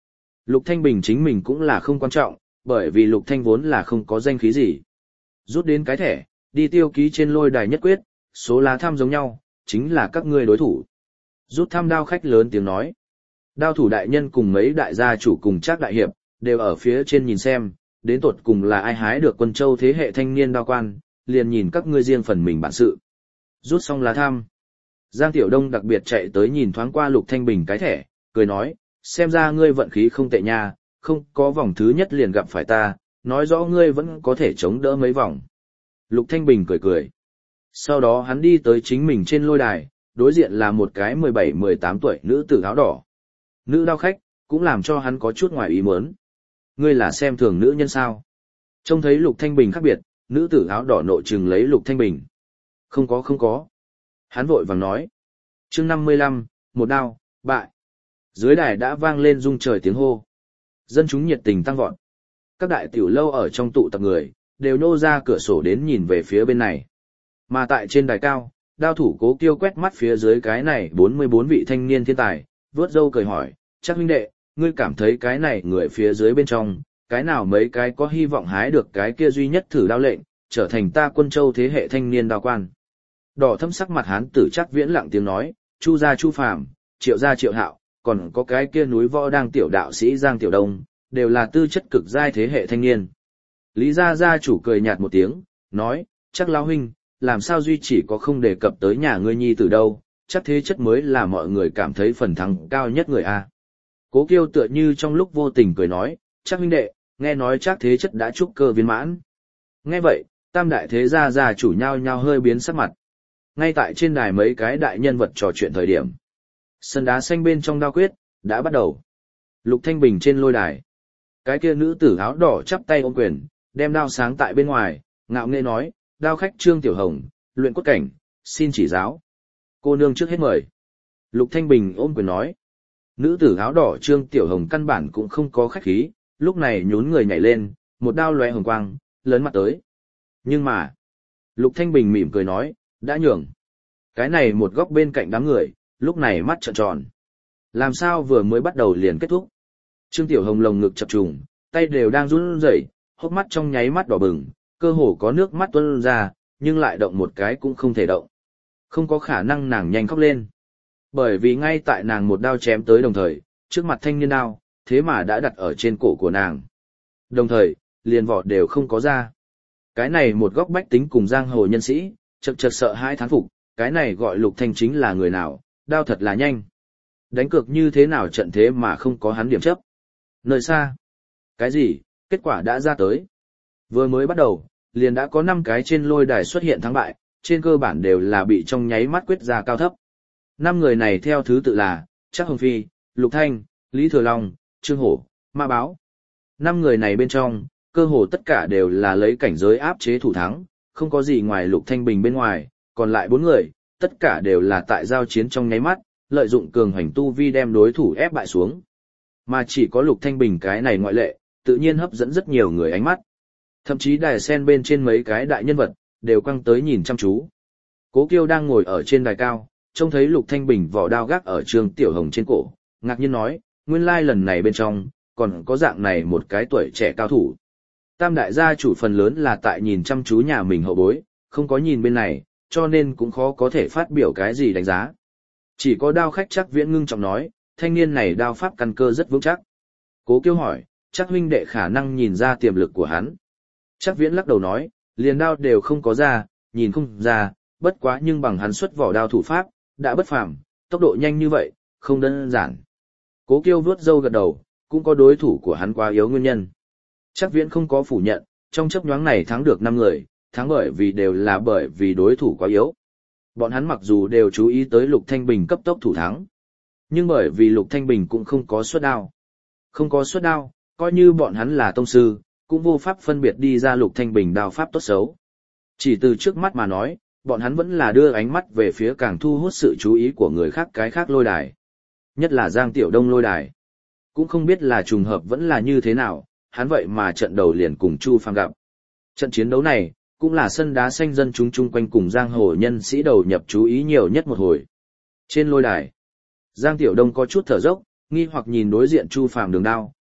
Lục Thanh Bình chính mình cũng là không quan trọng, bởi vì Lục Thanh vốn là không có danh khí gì. Rút đến cái thẻ, đi tiêu ký trên lôi đài nhất quyết, số lá thăm giống nhau, chính là các ngươi đối thủ. Rút thăm đao khách lớn tiếng nói. Đao thủ đại nhân cùng mấy đại gia chủ cùng Trác đại hiệp, đều ở phía trên nhìn xem, đến tột cùng là ai hái được Quân Châu thế hệ thanh niên đao quan, liền nhìn các ngươi riêng phần mình bản sự. Rút xong lá thăm. Giang Tiểu Đông đặc biệt chạy tới nhìn thoáng qua Lục Thanh Bình cái thẻ, cười nói, xem ra ngươi vận khí không tệ nha, không có vòng thứ nhất liền gặp phải ta, nói rõ ngươi vẫn có thể chống đỡ mấy vòng. Lục Thanh Bình cười cười. Sau đó hắn đi tới chính mình trên lôi đài, đối diện là một cái mười bảy mười tám tuổi nữ tử áo đỏ. Nữ đao khách, cũng làm cho hắn có chút ngoài ý muốn. Ngươi là xem thường nữ nhân sao? Trông thấy Lục Thanh Bình khác biệt, nữ tử áo đỏ nộ trừng lấy Lục Thanh Bình. Không có không có. Hắn vội vàng nói. Chương năm mươi lăm, một đao, bại. Dưới đài đã vang lên rung trời tiếng hô. Dân chúng nhiệt tình tăng vọt. Các đại tiểu lâu ở trong tụ tập người, đều nô ra cửa sổ đến nhìn về phía bên này. Mà tại trên đài cao, đao thủ Cố Kiêu quét mắt phía dưới cái này bốn mươi bốn vị thanh niên thiên tài, vớt râu cười hỏi, chắc huynh đệ, ngươi cảm thấy cái này người phía dưới bên trong, cái nào mấy cái có hy vọng hái được cái kia duy nhất thử đao lệnh, trở thành ta Quân Châu thế hệ thanh niên đao quan. Đỏ thâm sắc mặt hán tử Trác Viễn lặng tiếng nói, Chu gia Chu Phàm, Triệu gia Triệu Hạo, còn có cái kia núi võ đang tiểu đạo sĩ Giang Tiểu Đông, đều là tư chất cực giai thế hệ thanh niên. Lý gia gia chủ cười nhạt một tiếng, nói, chắc lão huynh, làm sao duy chỉ có không đề cập tới nhà ngươi nhi từ đâu, chắc thế chất mới là mọi người cảm thấy phần thắng cao nhất người a. Cố Kiêu tựa như trong lúc vô tình cười nói, chắc huynh đệ, nghe nói chắc thế chất đã trúc cơ viên mãn. Nghe vậy, tam đại thế gia gia chủ nhao nhao hơi biến sắc mặt. Ngay tại trên đài mấy cái đại nhân vật trò chuyện thời điểm. Sân đá xanh bên trong đao quyết, đã bắt đầu. Lục Thanh Bình trên lôi đài. Cái kia nữ tử áo đỏ chắp tay ôm quyền, đem đao sáng tại bên ngoài, ngạo nghễ nói, đao khách Trương Tiểu Hồng, luyện cốt cảnh, xin chỉ giáo. Cô nương trước hết mời. Lục Thanh Bình ôm quyền nói. Nữ tử áo đỏ Trương Tiểu Hồng căn bản cũng không có khách khí, lúc này nhún người nhảy lên, một đao lóe hồng quang, lớn mặt tới. Nhưng mà, Lục Thanh Bình mỉm cười nói, đã nhường. Cái này một góc bên cạnh đám người, lúc này mắt trợn tròn. Làm sao vừa mới bắt đầu liền kết thúc? Trương Tiểu Hồng lồng ngực chập trùng, tay đều đang run rẩy, hốc mắt trong nháy mắt đỏ bừng, cơ hồ có nước mắt tuôn ra, nhưng lại động một cái cũng không thể động. Không có khả năng nàng nhanh khóc lên. Bởi vì ngay tại nàng một đao chém tới đồng thời, trước mặt thanh niên đao, thế mà đã đặt ở trên cổ của nàng. Đồng thời, liền vỏ đều không có ra. Cái này một góc bách tính cùng giang hồ nhân sĩ, chật chật sợ hãi thán phục, cái này gọi Lục Thanh chính là người nào, đao thật là nhanh. Đánh cược như thế nào trận thế mà không có hắn điểm chấp. Nơi xa. Cái gì, kết quả đã ra tới. Vừa mới bắt đầu, liền đã có năm cái trên lôi đài xuất hiện thắng bại, trên cơ bản đều là bị trong nháy mắt quyết ra cao thấp. Năm người này theo thứ tự là, Trác Hồng Phi, Lục Thanh, Lý Thừa Long, Trương Hổ, Ma Báo. Năm người này bên trong, cơ hồ tất cả đều là lấy cảnh giới áp chế thủ thắng, không có gì ngoài Lục Thanh Bình bên ngoài, còn lại bốn người, tất cả đều là tại giao chiến trong nháy mắt, lợi dụng cường hành tu vi đem đối thủ ép bại xuống. Mà chỉ có Lục Thanh Bình cái này ngoại lệ, tự nhiên hấp dẫn rất nhiều người ánh mắt. Thậm chí đài sen bên trên mấy cái đại nhân vật, đều quăng tới nhìn chăm chú. Cố Kiêu đang ngồi ở trên đài cao, trông thấy Lục Thanh Bình vỏ đao gác ở Trương Tiểu Hồng trên cổ, ngạc nhiên nói, nguyên lai lần này bên trong, còn có dạng này một cái tuổi trẻ cao thủ. Tam đại gia chủ phần lớn là tại nhìn chăm chú nhà mình hậu bối, không có nhìn bên này, cho nên cũng khó có thể phát biểu cái gì đánh giá. Chỉ có đao khách Trác Viễn ngưng trọng nói, thanh niên này đao pháp căn cơ rất vững chắc. Cố Kiêu hỏi, Trác huynh đệ khả năng nhìn ra tiềm lực của hắn. Trác Viễn lắc đầu nói, liền đao đều không có ra, nhìn không ra, bất quá nhưng bằng hắn xuất vỏ đao thủ pháp, đã bất phàm, tốc độ nhanh như vậy, không đơn giản. Cố Kiêu vuốt râu gật đầu, cũng có đối thủ của hắn quá yếu nguyên nhân. Trác Viễn không có phủ nhận, trong chớp nhoáng này thắng được năm người, thắng bởi vì đều là bởi vì đối thủ quá yếu. Bọn hắn mặc dù đều chú ý tới Lục Thanh Bình cấp tốc thủ thắng, nhưng bởi vì Lục Thanh Bình cũng không có xuất đao. Không có xuất đao, coi như bọn hắn là tông sư, cũng vô pháp phân biệt đi ra Lục Thanh Bình đao pháp tốt xấu. Chỉ từ trước mắt mà nói, bọn hắn vẫn là đưa ánh mắt về phía càng thu hút sự chú ý của người khác cái khác lôi đài. Nhất là Giang Tiểu Đông lôi đài. Cũng không biết là trùng hợp vẫn là như thế nào, hắn vậy mà trận đầu liền cùng Chu Phàm gặp. Trận chiến đấu này, cũng là sân đá xanh dân chúng chung quanh cùng giang hồ nhân sĩ đầu nhập chú ý nhiều nhất một hồi. Trên lôi đài, Giang Tiểu Đông có chút thở dốc, nghi hoặc nhìn đối diện Chu Phàm đường đao,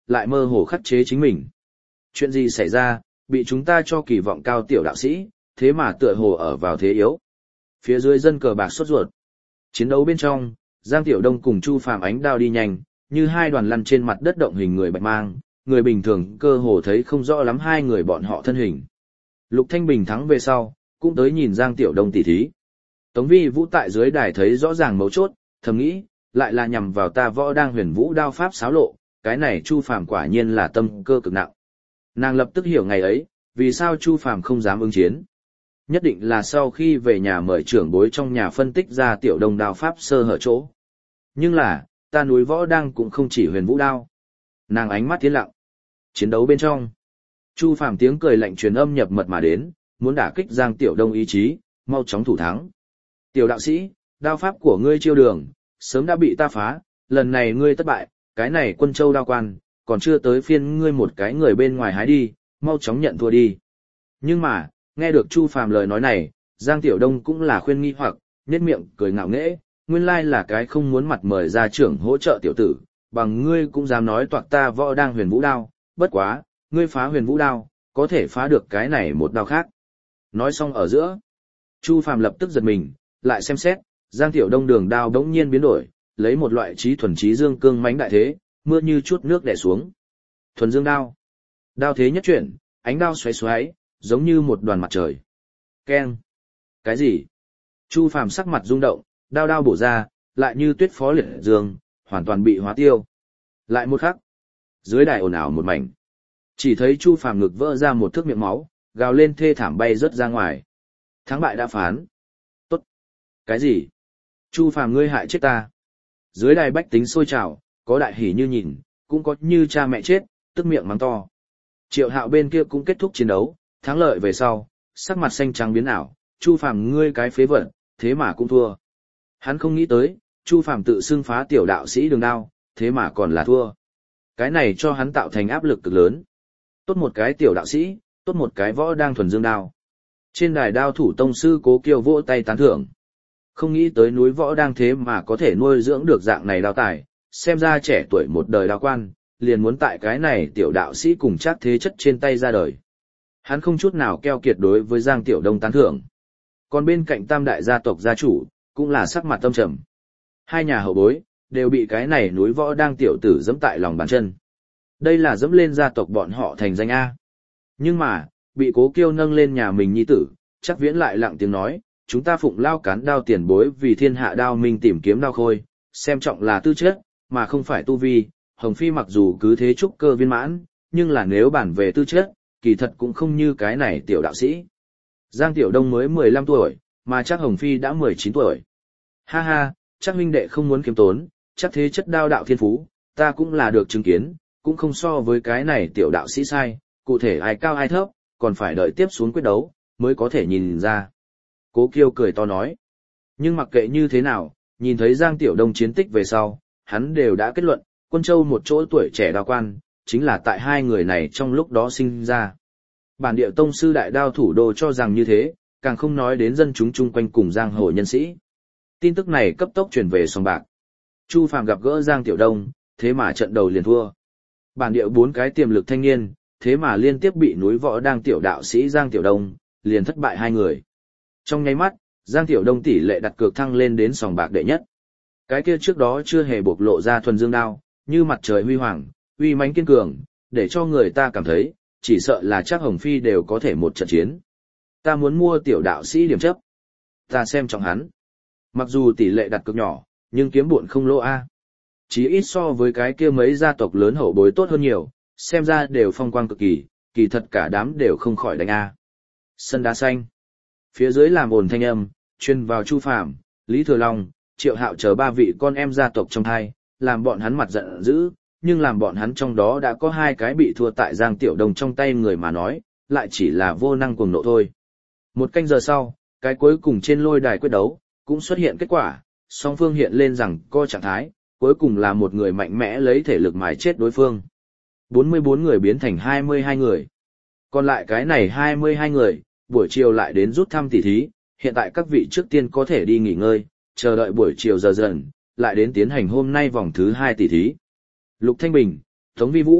lại mơ hồ khắc chế chính mình. Chuyện gì xảy ra, bị chúng ta cho kỳ vọng cao tiểu đạo sĩ, thế mà tựa hồ ở vào thế yếu. Phía dưới dân cờ bạc sốt ruột. Chiến đấu bên trong, Giang Tiểu Đông cùng Chu Phàm ánh đao đi nhanh, như hai đoàn lăn trên mặt đất động hình người bạch mang, người bình thường cơ hồ thấy không rõ lắm hai người bọn họ thân hình. Lục Thanh Bình thắng về sau, cũng tới nhìn Giang Tiểu Đông tỉ thí. Tống Vi Vũ tại dưới đài thấy rõ ràng mấu chốt, thầm nghĩ, lại là nhằm vào ta võ đang huyền vũ đao pháp xáo lộ, cái này Chu Phàm quả nhiên là tâm cơ cực nặng. Nàng lập tức hiểu ngày ấy, vì sao Chu Phàm không dám ứng chiến. Nhất định là sau khi về nhà mời trưởng bối trong nhà phân tích ra Tiểu Đông đao pháp sơ hở chỗ. Nhưng là, ta núi võ đang cũng không chỉ huyền vũ đao. Nàng ánh mắt tiến lặng. Chiến đấu bên trong, Chu Phàm tiếng cười lạnh truyền âm nhập mật mà đến, muốn đả kích Giang Tiểu Đông ý chí, mau chóng thủ thắng. Tiểu đạo sĩ, đao pháp của ngươi chiêu đường, sớm đã bị ta phá, lần này ngươi thất bại, cái này Quân Châu đao quan, còn chưa tới phiên ngươi một cái người bên ngoài hái đi, mau chóng nhận thua đi. Nhưng mà, nghe được Chu Phàm lời nói này, Giang Tiểu Đông cũng là khuyên nghi hoặc, nhếch miệng cười ngạo nghễ, nguyên lai là cái không muốn mặt mời ra trưởng hỗ trợ tiểu tử, bằng ngươi cũng dám nói toạc ta võ đang huyền vũ đao, bất quá, ngươi phá huyền vũ đao, có thể phá được cái này một đao khác. Nói xong ở giữa, Chu Phàm lập tức giật mình, lại xem xét, Giang Tiểu Đông đường đao đống nhiên biến đổi, lấy một loại trí thuần trí dương cương mãnh đại thế, mưa như chút nước đè xuống. Thuần dương đao. Đao thế nhất chuyển, ánh đao xoáy xoáy, giống như một đoàn mặt trời. Keng. Cái gì? Chu Phàm sắc mặt rung động, đao đao bổ ra, lại như tuyết phó liệt dương, hoàn toàn bị hóa tiêu. Lại một khắc, dưới đài ồn ào một mảnh. Chỉ thấy Chu Phàm ngực vỡ ra một thước miệng máu, gào lên thê thảm bay rớt ra ngoài. Thắng bại đã phán. Tốt. Cái gì? Chu Phàm ngươi hại chết ta. Dưới đài bách tính sôi trào, có đại hỉ như nhìn, cũng có như cha mẹ chết, tức miệng mắng to. Triệu Hạo bên kia cũng kết thúc chiến đấu, thắng lợi về sau, sắc mặt xanh trắng biến ảo, Chu Phàm ngươi cái phế vật, thế mà cũng thua. Hắn không nghĩ tới, Chu Phàm tự xưng phá tiểu đạo sĩ đường đao, thế mà còn là thua. Cái này cho hắn tạo thành áp lực cực lớn. Tốt một cái tiểu đạo sĩ, tốt một cái võ đang thuần dương đao. Trên đài đao thủ tông sư Cố Kiêu vỗ tay tán thưởng. Không nghĩ tới núi võ đang thế mà có thể nuôi dưỡng được dạng này đao tài, xem ra trẻ tuổi một đời đao quan, liền muốn tại cái này tiểu đạo sĩ cùng chắc thế chất trên tay ra đời. Hắn không chút nào keo kiệt đối với Giang Tiểu Đông tán thưởng. Còn bên cạnh tam đại gia tộc gia chủ, cũng là sắc mặt tâm trầm. Hai nhà hậu bối, đều bị cái này núi võ đang tiểu tử dẫm tại lòng bàn chân. Đây là dẫm lên gia tộc bọn họ thành danh A. Nhưng mà, bị Cố Kiêu nâng lên nhà mình nhi tử, chắc viễn lại lặng tiếng nói, chúng ta phụng lao cán đao tiền bối vì thiên hạ đao minh tìm kiếm đao khôi, xem trọng là tư chất, mà không phải tu vi. Hồng Phi mặc dù cứ thế trúc cơ viên mãn, nhưng là nếu bản về tư chất, kỳ thật cũng không như cái này tiểu đạo sĩ. Giang Tiểu Đông mới mười lăm tuổi, mà chắc Hồng Phi đã mười chín tuổi. Ha ha, chắc huynh đệ không muốn kiếm tốn, chắc thế chất đao đạo thiên phú, ta cũng là được chứng kiến, cũng không so với cái này tiểu đạo sĩ sai, cụ thể ai cao ai thấp, còn phải đợi tiếp xuống quyết đấu, mới có thể nhìn ra. Cố Kiêu cười to nói. Nhưng mặc kệ như thế nào, nhìn thấy Giang Tiểu Đông chiến tích về sau, hắn đều đã kết luận, Quân Châu một chỗ tuổi trẻ đao quan, chính là tại hai người này trong lúc đó sinh ra. Bản địa tông sư đại đao thủ đô cho rằng như thế, càng không nói đến dân chúng chung quanh cùng giang hồ nhân sĩ. Tin tức này cấp tốc truyền về sòng bạc. Chu Phàm gặp gỡ Giang Tiểu Đông, thế mà trận đầu liền thua. Bản địa bốn cái tiềm lực thanh niên, thế mà liên tiếp bị núi võ đang tiểu đạo sĩ Giang Tiểu Đông, liền thất bại hai người. Trong nháy mắt, Giang Tiểu Đông tỷ lệ đặt cược thăng lên đến sòng bạc đệ nhất. Cái kia trước đó chưa hề bộc lộ ra thuần dương đao, như mặt trời huy hoàng, uy mãnh kiên cường, để cho người ta cảm thấy, chỉ sợ là chắc Hồng Phi đều có thể một trận chiến. Ta muốn mua tiểu đạo sĩ điểm chấp. Ta xem trọng hắn. Mặc dù tỷ lệ đặt cược nhỏ, nhưng kiếm buồn không lỗ a. Chí ít so với cái kia mấy gia tộc lớn hậu bối tốt hơn nhiều, xem ra đều phong quang cực kỳ, kỳ thật cả đám đều không khỏi đánh a. Sân đá xanh. Phía dưới làm ồn thanh âm, truyền vào Chu Phàm, Lý Thừa Long, Triệu Hạo chờ ba vị con em gia tộc trong hai, làm bọn hắn mặt giận dữ, nhưng làm bọn hắn trong đó đã có hai cái bị thua tại Giang Tiểu Đông trong tay người mà nói, lại chỉ là vô năng cuồng nộ thôi. Một canh giờ sau, cái cuối cùng trên lôi đài quyết đấu, cũng xuất hiện kết quả, song phương hiện lên rằng co trạng thái, cuối cùng là một người mạnh mẽ lấy thể lực mài chết đối phương. bốn mươi bốn người biến thành hai mươi hai người. Còn lại cái này hai mươi hai người, buổi chiều lại đến rút thăm tỷ thí, hiện tại các vị trước tiên có thể đi nghỉ ngơi, chờ đợi buổi chiều giờ dần, lại đến tiến hành hôm nay vòng thứ hai tỷ thí. Lục Thanh Bình, Tống Vi Vũ,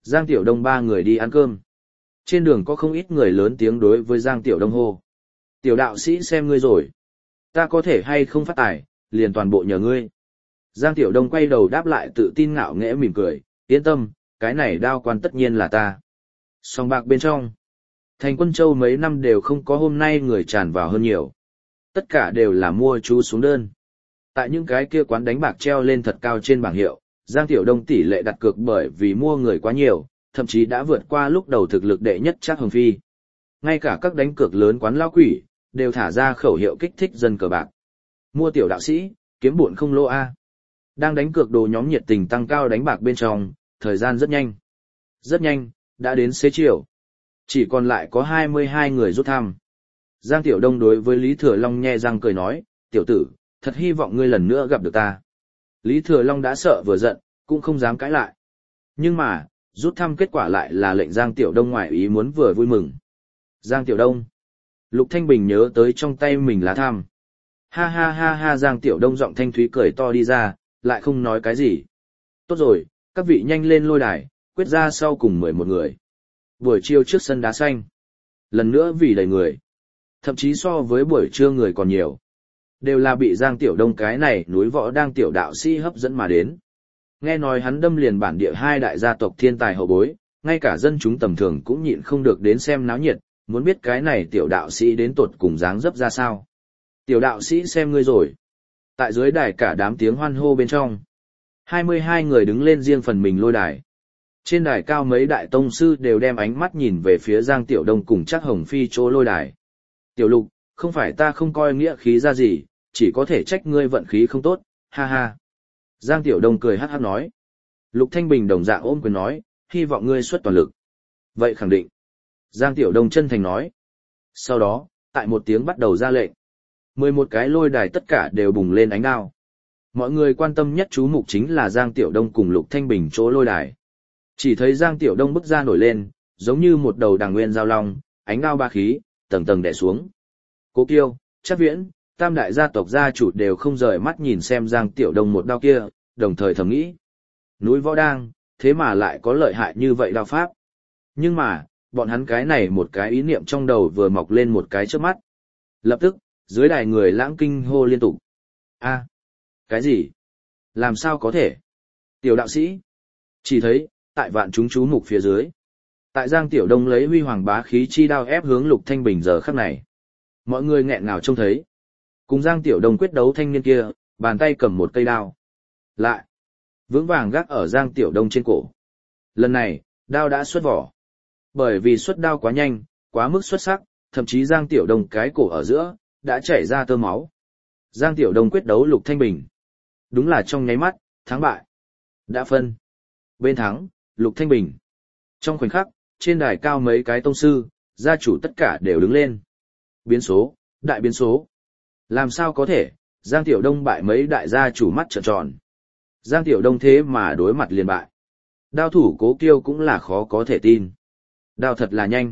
Giang Tiểu Đông ba người đi ăn cơm. Trên đường có không ít người lớn tiếng đối với Giang Tiểu Đông hô. Tiểu đạo sĩ xem ngươi rồi. Ta có thể hay không phát tài, liền toàn bộ nhờ ngươi. Giang Tiểu Đông quay đầu đáp lại tự tin ngạo nghễ mỉm cười, yên tâm, cái này đao quan tất nhiên là ta. Song bạc bên trong. Thành Quân Châu mấy năm đều không có hôm nay người tràn vào hơn nhiều. Tất cả đều là mua chú xuống đơn. Tại những cái kia quán đánh bạc treo lên thật cao trên bảng hiệu, Giang Tiểu Đông tỷ lệ đặt cược bởi vì mua người quá nhiều, thậm chí đã vượt qua lúc đầu thực lực đệ nhất Trác Hồng Phi. Ngay cả các đánh cược lớn quán lao quỷ, đều thả ra khẩu hiệu kích thích dân cờ bạc. Mua tiểu đạo sĩ, kiếm buồn không lỗ a. Đang đánh cược đồ nhóm nhiệt tình tăng cao đánh bạc bên trong, thời gian rất nhanh. Rất nhanh, đã đến xế chiều. Chỉ còn lại có hai mươi hai người rút thăm. Giang Tiểu Đông đối với Lý Thừa Long nhe răng cười nói, tiểu tử, thật hy vọng ngươi lần nữa gặp được ta. Lý Thừa Long đã sợ vừa giận, cũng không dám cãi lại. Nhưng mà, rút thăm kết quả lại là lệnh Giang Tiểu Đông ngoại ý muốn vừa vui mừng. Giang Tiểu Đông. Lục Thanh Bình nhớ tới trong tay mình lá thăm. Ha ha ha ha Giang Tiểu Đông giọng thanh thúy cười to đi ra, lại không nói cái gì. Tốt rồi, các vị nhanh lên lôi đài, quyết ra sau cùng mười một người. Buổi chiều trước sân đá xanh. Lần nữa vì đầy người. Thậm chí so với buổi trưa người còn nhiều. Đều là bị Giang Tiểu Đông cái này núi võ đang tiểu đạo sĩ hấp dẫn mà đến. Nghe nói hắn đâm liền bản địa hai đại gia tộc thiên tài hậu bối, ngay cả dân chúng tầm thường cũng nhịn không được đến xem náo nhiệt, muốn biết cái này tiểu đạo sĩ đến tột cùng dáng dấp ra sao. Tiểu đạo sĩ xem ngươi rồi. Tại dưới đài cả đám tiếng hoan hô bên trong. hai mươi hai người đứng lên riêng phần mình lôi đài. Trên đài cao mấy đại tông sư đều đem ánh mắt nhìn về phía Giang Tiểu Đông cùng Trác Hồng Phi chỗ lôi đài. Tiểu Lục, không phải ta không coi nghĩa khí ra gì, chỉ có thể trách ngươi vận khí không tốt, ha ha. Giang Tiểu Đông cười hát hát nói. Lục Thanh Bình đồng dạng ôm quyền nói, hy vọng ngươi xuất toàn lực. Vậy khẳng định. Giang Tiểu Đông chân thành nói. Sau đó, tại một tiếng bắt đầu ra lệnh. mười một cái lôi đài tất cả đều bùng lên ánh đao. Mọi người quan tâm nhất chú mục chính là Giang Tiểu Đông cùng Lục Thanh Bình chỗ lôi đài. Chỉ thấy Giang Tiểu Đông bức ra nổi lên, giống như một đầu đằng nguyên giao long, ánh đao ba khí, tầng tầng đè xuống. Cố Kiêu, Trác Viễn, tam đại gia tộc gia chủ đều không rời mắt nhìn xem Giang Tiểu Đông một đao kia, đồng thời thầm nghĩ. Núi võ đang, thế mà lại có lợi hại như vậy đao pháp. Nhưng mà, bọn hắn cái này một cái ý niệm trong đầu vừa mọc lên một cái trước mắt. Lập tức, dưới đài người lãng kinh hô liên tục. A, cái gì? Làm sao có thể? Tiểu đạo sĩ. Chỉ thấy, tại vạn chúng chú mục phía dưới. Tại Giang Tiểu Đông lấy huy hoàng bá khí chi đao ép hướng Lục Thanh Bình giờ khắc này. Mọi người nghẹn ngào trông thấy. Cùng Giang Tiểu Đông quyết đấu thanh niên kia, bàn tay cầm một cây đao. Lại, vững vàng gác ở Giang Tiểu Đông trên cổ. Lần này, đao đã xuất vỏ. Bởi vì xuất đao quá nhanh, quá mức xuất sắc, thậm chí Giang Tiểu Đông cái cổ ở giữa, đã chảy ra tơ máu. Giang Tiểu Đông quyết đấu Lục Thanh Bình. Đúng là trong nháy mắt, thắng bại. Đã phân. Bên thắng, Lục Thanh Bình. Trong khoảnh khắc, trên đài cao mấy cái tông sư, gia chủ tất cả đều đứng lên. Biến số, đại biến số. Làm sao có thể, Giang Tiểu Đông bại mấy đại gia chủ mắt trợn tròn. Giang Tiểu Đông thế mà đối mặt liền bại. Đao thủ Cố Kiêu cũng là khó có thể tin. Đao thật là nhanh.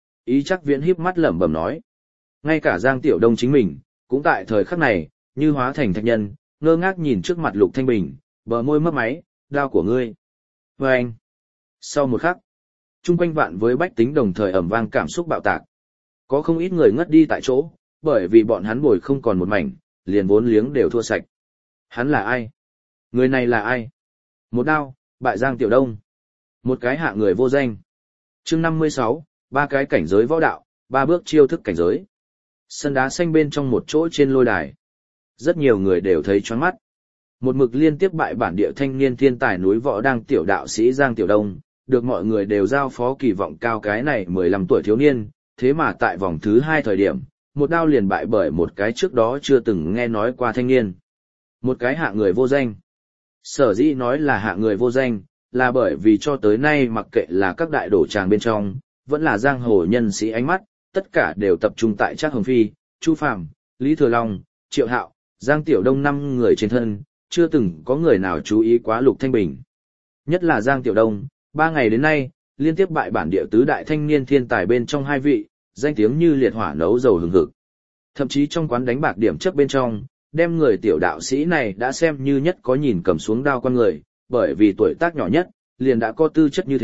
Ý Trác Viễn híp mắt lẩm bẩm nói. Ngay cả Giang Tiểu Đông chính mình, cũng tại thời khắc này, như hóa thành thạch nhân, ngơ ngác nhìn trước mặt Lục Thanh Bình, bờ môi mấp máy, đao của ngươi. Và anh. Sau một khắc, chung quanh vạn với bách tính đồng thời ầm vang cảm xúc bạo tạc. Có không ít người ngất đi tại chỗ, bởi vì bọn hắn bồi không còn một mảnh, liền vốn liếng đều thua sạch. Hắn là ai? Người này là ai? Một đao, bại Giang Tiểu Đông. Một cái hạ người vô danh. Chương năm mươi sáu, ba cái cảnh giới võ đạo, ba bước chiêu thức cảnh giới. Sân đá xanh bên trong một chỗ trên lôi đài. Rất nhiều người đều thấy choáng mắt. Một mực liên tiếp bại bản địa thanh niên thiên tài núi võ đang tiểu đạo sĩ Giang Tiểu Đông, được mọi người đều giao phó kỳ vọng cao cái này mười lăm tuổi thiếu niên, thế mà tại vòng thứ hai thời điểm, một đao liền bại bởi một cái trước đó chưa từng nghe nói qua thanh niên. Một cái hạ người vô danh. Sở dĩ nói là hạ người vô danh, là bởi vì cho tới nay mặc kệ là các đại đổ tràng bên trong, vẫn là giang hồ nhân sĩ ánh mắt, tất cả đều tập trung tại Trác Hồng Phi, Chu Phàm, Lý Thừa Long, Triệu Hạo, Giang Tiểu Đông năm người trên thân, chưa từng có người nào chú ý quá Lục Thanh Bình. Nhất là Giang Tiểu Đông, ba ngày đến nay, liên tiếp bại bản địa tứ đại thanh niên thiên tài bên trong hai vị, danh tiếng như liệt hỏa nấu dầu hừng hực. Thậm chí trong quán đánh bạc điểm chấp bên trong, đem người tiểu đạo sĩ này đã xem như nhất có nhìn cầm xuống đao con người, bởi vì tuổi tác nhỏ nhất, liền đã có tư chất như thế,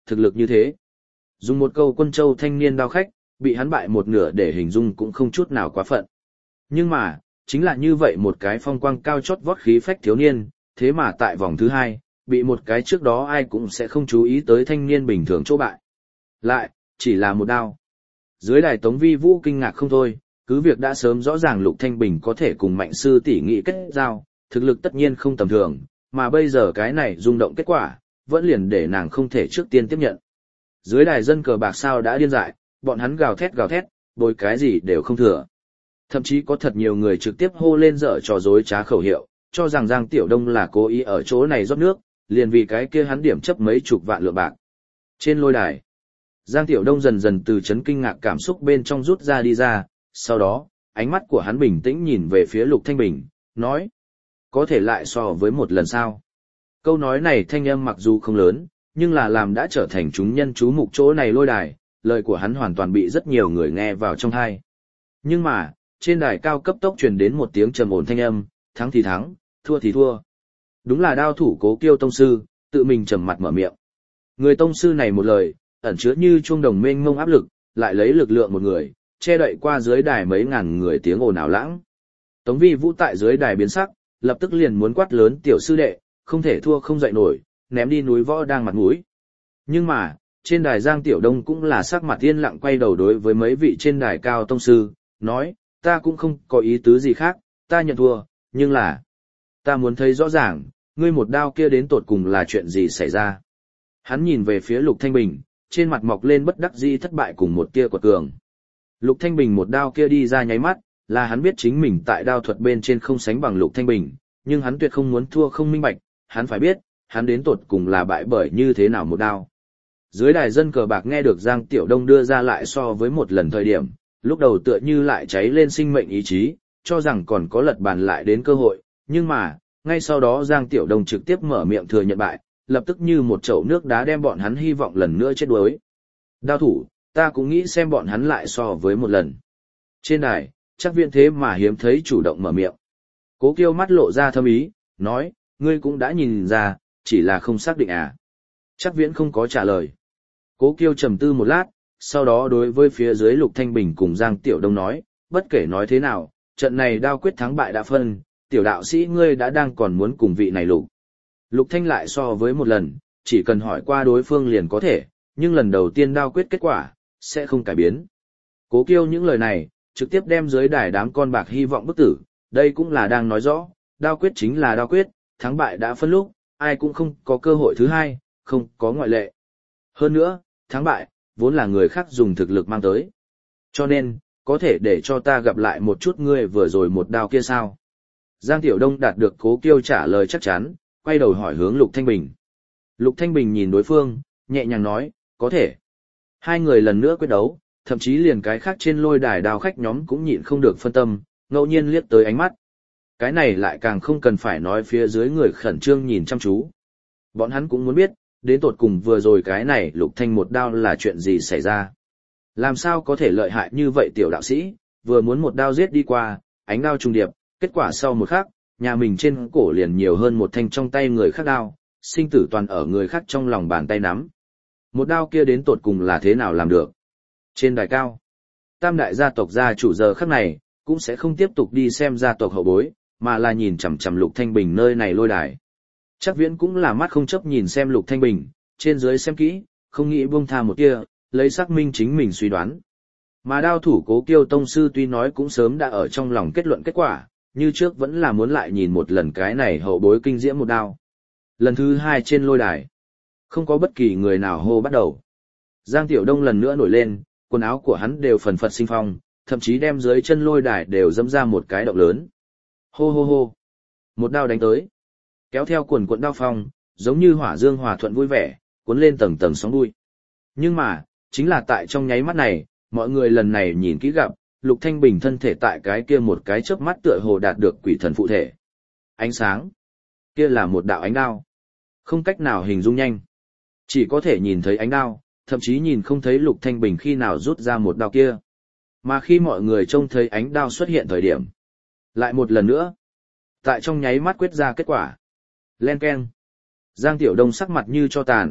thực lực như thế. Dùng một câu quân châu thanh niên đao khách, bị hắn bại một nửa để hình dung cũng không chút nào quá phận. Nhưng mà, chính là như vậy một cái phong quang cao chót vót khí phách thiếu niên, thế mà tại vòng thứ hai, bị một cái trước đó ai cũng sẽ không chú ý tới thanh niên bình thường chỗ bại. Lại, chỉ là một đao. Dưới đài Tống Vi Vũ kinh ngạc không thôi, cứ việc đã sớm rõ ràng Lục Thanh Bình có thể cùng mạnh sư tỷ nghị kết giao, thực lực tất nhiên không tầm thường, mà bây giờ cái này rung động kết quả, vẫn liền để nàng không thể trước tiên tiếp nhận. Dưới đài dân cờ bạc sao đã điên dại, bọn hắn gào thét gào thét, bồi cái gì đều không thừa. Thậm chí có thật nhiều người trực tiếp hô lên dở trò dối trá khẩu hiệu, cho rằng Giang Tiểu Đông là cố ý ở chỗ này rót nước, liền vì cái kia hắn điểm chấp mấy chục vạn lượng bạc. Trên lôi đài, Giang Tiểu Đông dần dần từ chấn kinh ngạc cảm xúc bên trong rút ra đi ra, sau đó, ánh mắt của hắn bình tĩnh nhìn về phía Lục Thanh Bình, nói: có thể lại so với một lần sao? Câu nói này thanh âm mặc dù không lớn, nhưng là làm đã trở thành chúng nhân chú mục chỗ này lôi đài, lời của hắn hoàn toàn bị rất nhiều người nghe vào trong tai. Nhưng mà, trên đài cao cấp tốc truyền đến một tiếng trầm ổn thanh âm, thắng thì thắng, thua thì thua. Đúng là đao thủ Cố Kiêu tông sư, tự mình trầm mặt mở miệng. Người tông sư này một lời, ẩn chứa như chuông đồng mênh mông áp lực, lại lấy lực lượng một người, che đậy qua dưới đài mấy ngàn người tiếng ồn ào lãng. Tống Vi Vũ tại dưới đài biến sắc, lập tức liền muốn quát lớn tiểu sư đệ, không thể thua không dậy nổi, ném đi núi võ đang mặt mũi. Nhưng mà, trên đài Giang Tiểu Đông cũng là sắc mặt yên lặng quay đầu đối với mấy vị trên đài cao tông sư, nói: ta cũng không có ý tứ gì khác, ta nhận thua, nhưng là, ta muốn thấy rõ ràng, ngươi một đao kia đến tột cùng là chuyện gì xảy ra. Hắn nhìn về phía Lục Thanh Bình, trên mặt mọc lên bất đắc dĩ thất bại cùng một tia quật cường. Lục Thanh Bình một đao kia đi ra nháy mắt, là hắn biết chính mình tại đao thuật bên trên không sánh bằng Lục Thanh Bình, nhưng hắn tuyệt không muốn thua không minh bạch, hắn phải biết, hắn đến tột cùng là bại bởi như thế nào một đao. Dưới đài dân cờ bạc nghe được Giang Tiểu Đông đưa ra lại so với một lần thời điểm, lúc đầu tựa như lại cháy lên sinh mệnh ý chí, cho rằng còn có lật bàn lại đến cơ hội, nhưng mà, ngay sau đó Giang Tiểu Đông trực tiếp mở miệng thừa nhận bại, lập tức như một chậu nước đá đem bọn hắn hy vọng lần nữa chết đuối. Đao thủ, ta cũng nghĩ xem bọn hắn lại so với một lần. Trên đài, Trác Viễn thế mà hiếm thấy chủ động mở miệng. Cố Kiêu mắt lộ ra thâm ý, nói: ngươi cũng đã nhìn ra, chỉ là không xác định à. Trác Viễn không có trả lời. Cố Kiêu trầm tư một lát, sau đó đối với phía dưới Lục Thanh Bình cùng Giang Tiểu Đông nói: bất kể nói thế nào, trận này đao quyết thắng bại đã phân, tiểu đạo sĩ ngươi đã đang còn muốn cùng vị này Lục. Lục Thanh lại so với một lần, chỉ cần hỏi qua đối phương liền có thể, nhưng lần đầu tiên đao quyết kết quả, sẽ không cải biến. Cố Kiêu những lời này, trực tiếp đem dưới đài đám con bạc hy vọng bức tử, đây cũng là đang nói rõ, đao quyết chính là đao quyết, thắng bại đã phân lúc, ai cũng không có cơ hội thứ hai, không có ngoại lệ. Hơn nữa, thắng bại, vốn là người khác dùng thực lực mang tới. Cho nên, có thể để cho ta gặp lại một chút ngươi vừa rồi một đao kia sao? Giang Tiểu Đông đạt được Cố Kiêu trả lời chắc chắn, quay đầu hỏi hướng Lục Thanh Bình. Lục Thanh Bình nhìn đối phương, nhẹ nhàng nói: có thể. Hai người lần nữa quyết đấu, thậm chí liền cái khác trên lôi đài đao khách nhóm cũng nhịn không được phân tâm, ngẫu nhiên liếc tới ánh mắt. Cái này lại càng không cần phải nói phía dưới người khẩn trương nhìn chăm chú. Bọn hắn cũng muốn biết, đến tột cùng vừa rồi cái này Lục Thanh một đao là chuyện gì xảy ra. Làm sao có thể lợi hại như vậy tiểu đạo sĩ, vừa muốn một đao giết đi qua, ánh đao trùng điệp, kết quả sau một khắc, nhà mình trên cổ liền nhiều hơn một thanh trong tay người khác đao, sinh tử toàn ở người khác trong lòng bàn tay nắm. Một đao kia đến tột cùng là thế nào làm được? Trên đài cao, tam đại gia tộc gia chủ giờ khắc này, cũng sẽ không tiếp tục đi xem gia tộc hậu bối, mà là nhìn chằm chằm Lục Thanh Bình nơi này lôi đài. Trác Viễn cũng là mắt không chấp nhìn xem Lục Thanh Bình, trên dưới xem kỹ, không nghĩ buông tha một tia, lấy xác minh chính mình suy đoán. Mà đao thủ Cố Kiêu tông sư tuy nói cũng sớm đã ở trong lòng kết luận kết quả, như trước vẫn là muốn lại nhìn một lần cái này hậu bối kinh diễm một đao. Lần thứ hai trên lôi đài, không có bất kỳ người nào hô bắt đầu. Giang Tiểu Đông lần nữa nổi lên, quần áo của hắn đều phần phật sinh phong, thậm chí đem dưới chân lôi đài đều dẫm ra một cái động lớn. Hô hô hô. Một đao đánh tới. Kéo theo quần cuộn đao phong, giống như hỏa dương hòa thuận vui vẻ, cuốn lên tầng tầng sóng đuôi. Nhưng mà, chính là tại trong nháy mắt này, mọi người lần này nhìn kỹ gặp, Lục Thanh Bình thân thể tại cái kia một cái chớp mắt tựa hồ đạt được quỷ thần phụ thể. Ánh sáng. Kia là một đạo ánh đao. Không cách nào hình dung nhanh. Chỉ có thể nhìn thấy ánh đao, thậm chí nhìn không thấy Lục Thanh Bình khi nào rút ra một đao kia. Mà khi mọi người trông thấy ánh đao xuất hiện thời điểm, lại một lần nữa, tại trong nháy mắt quyết ra kết quả. Len keng. Giang Tiểu Đông sắc mặt như cho tàn,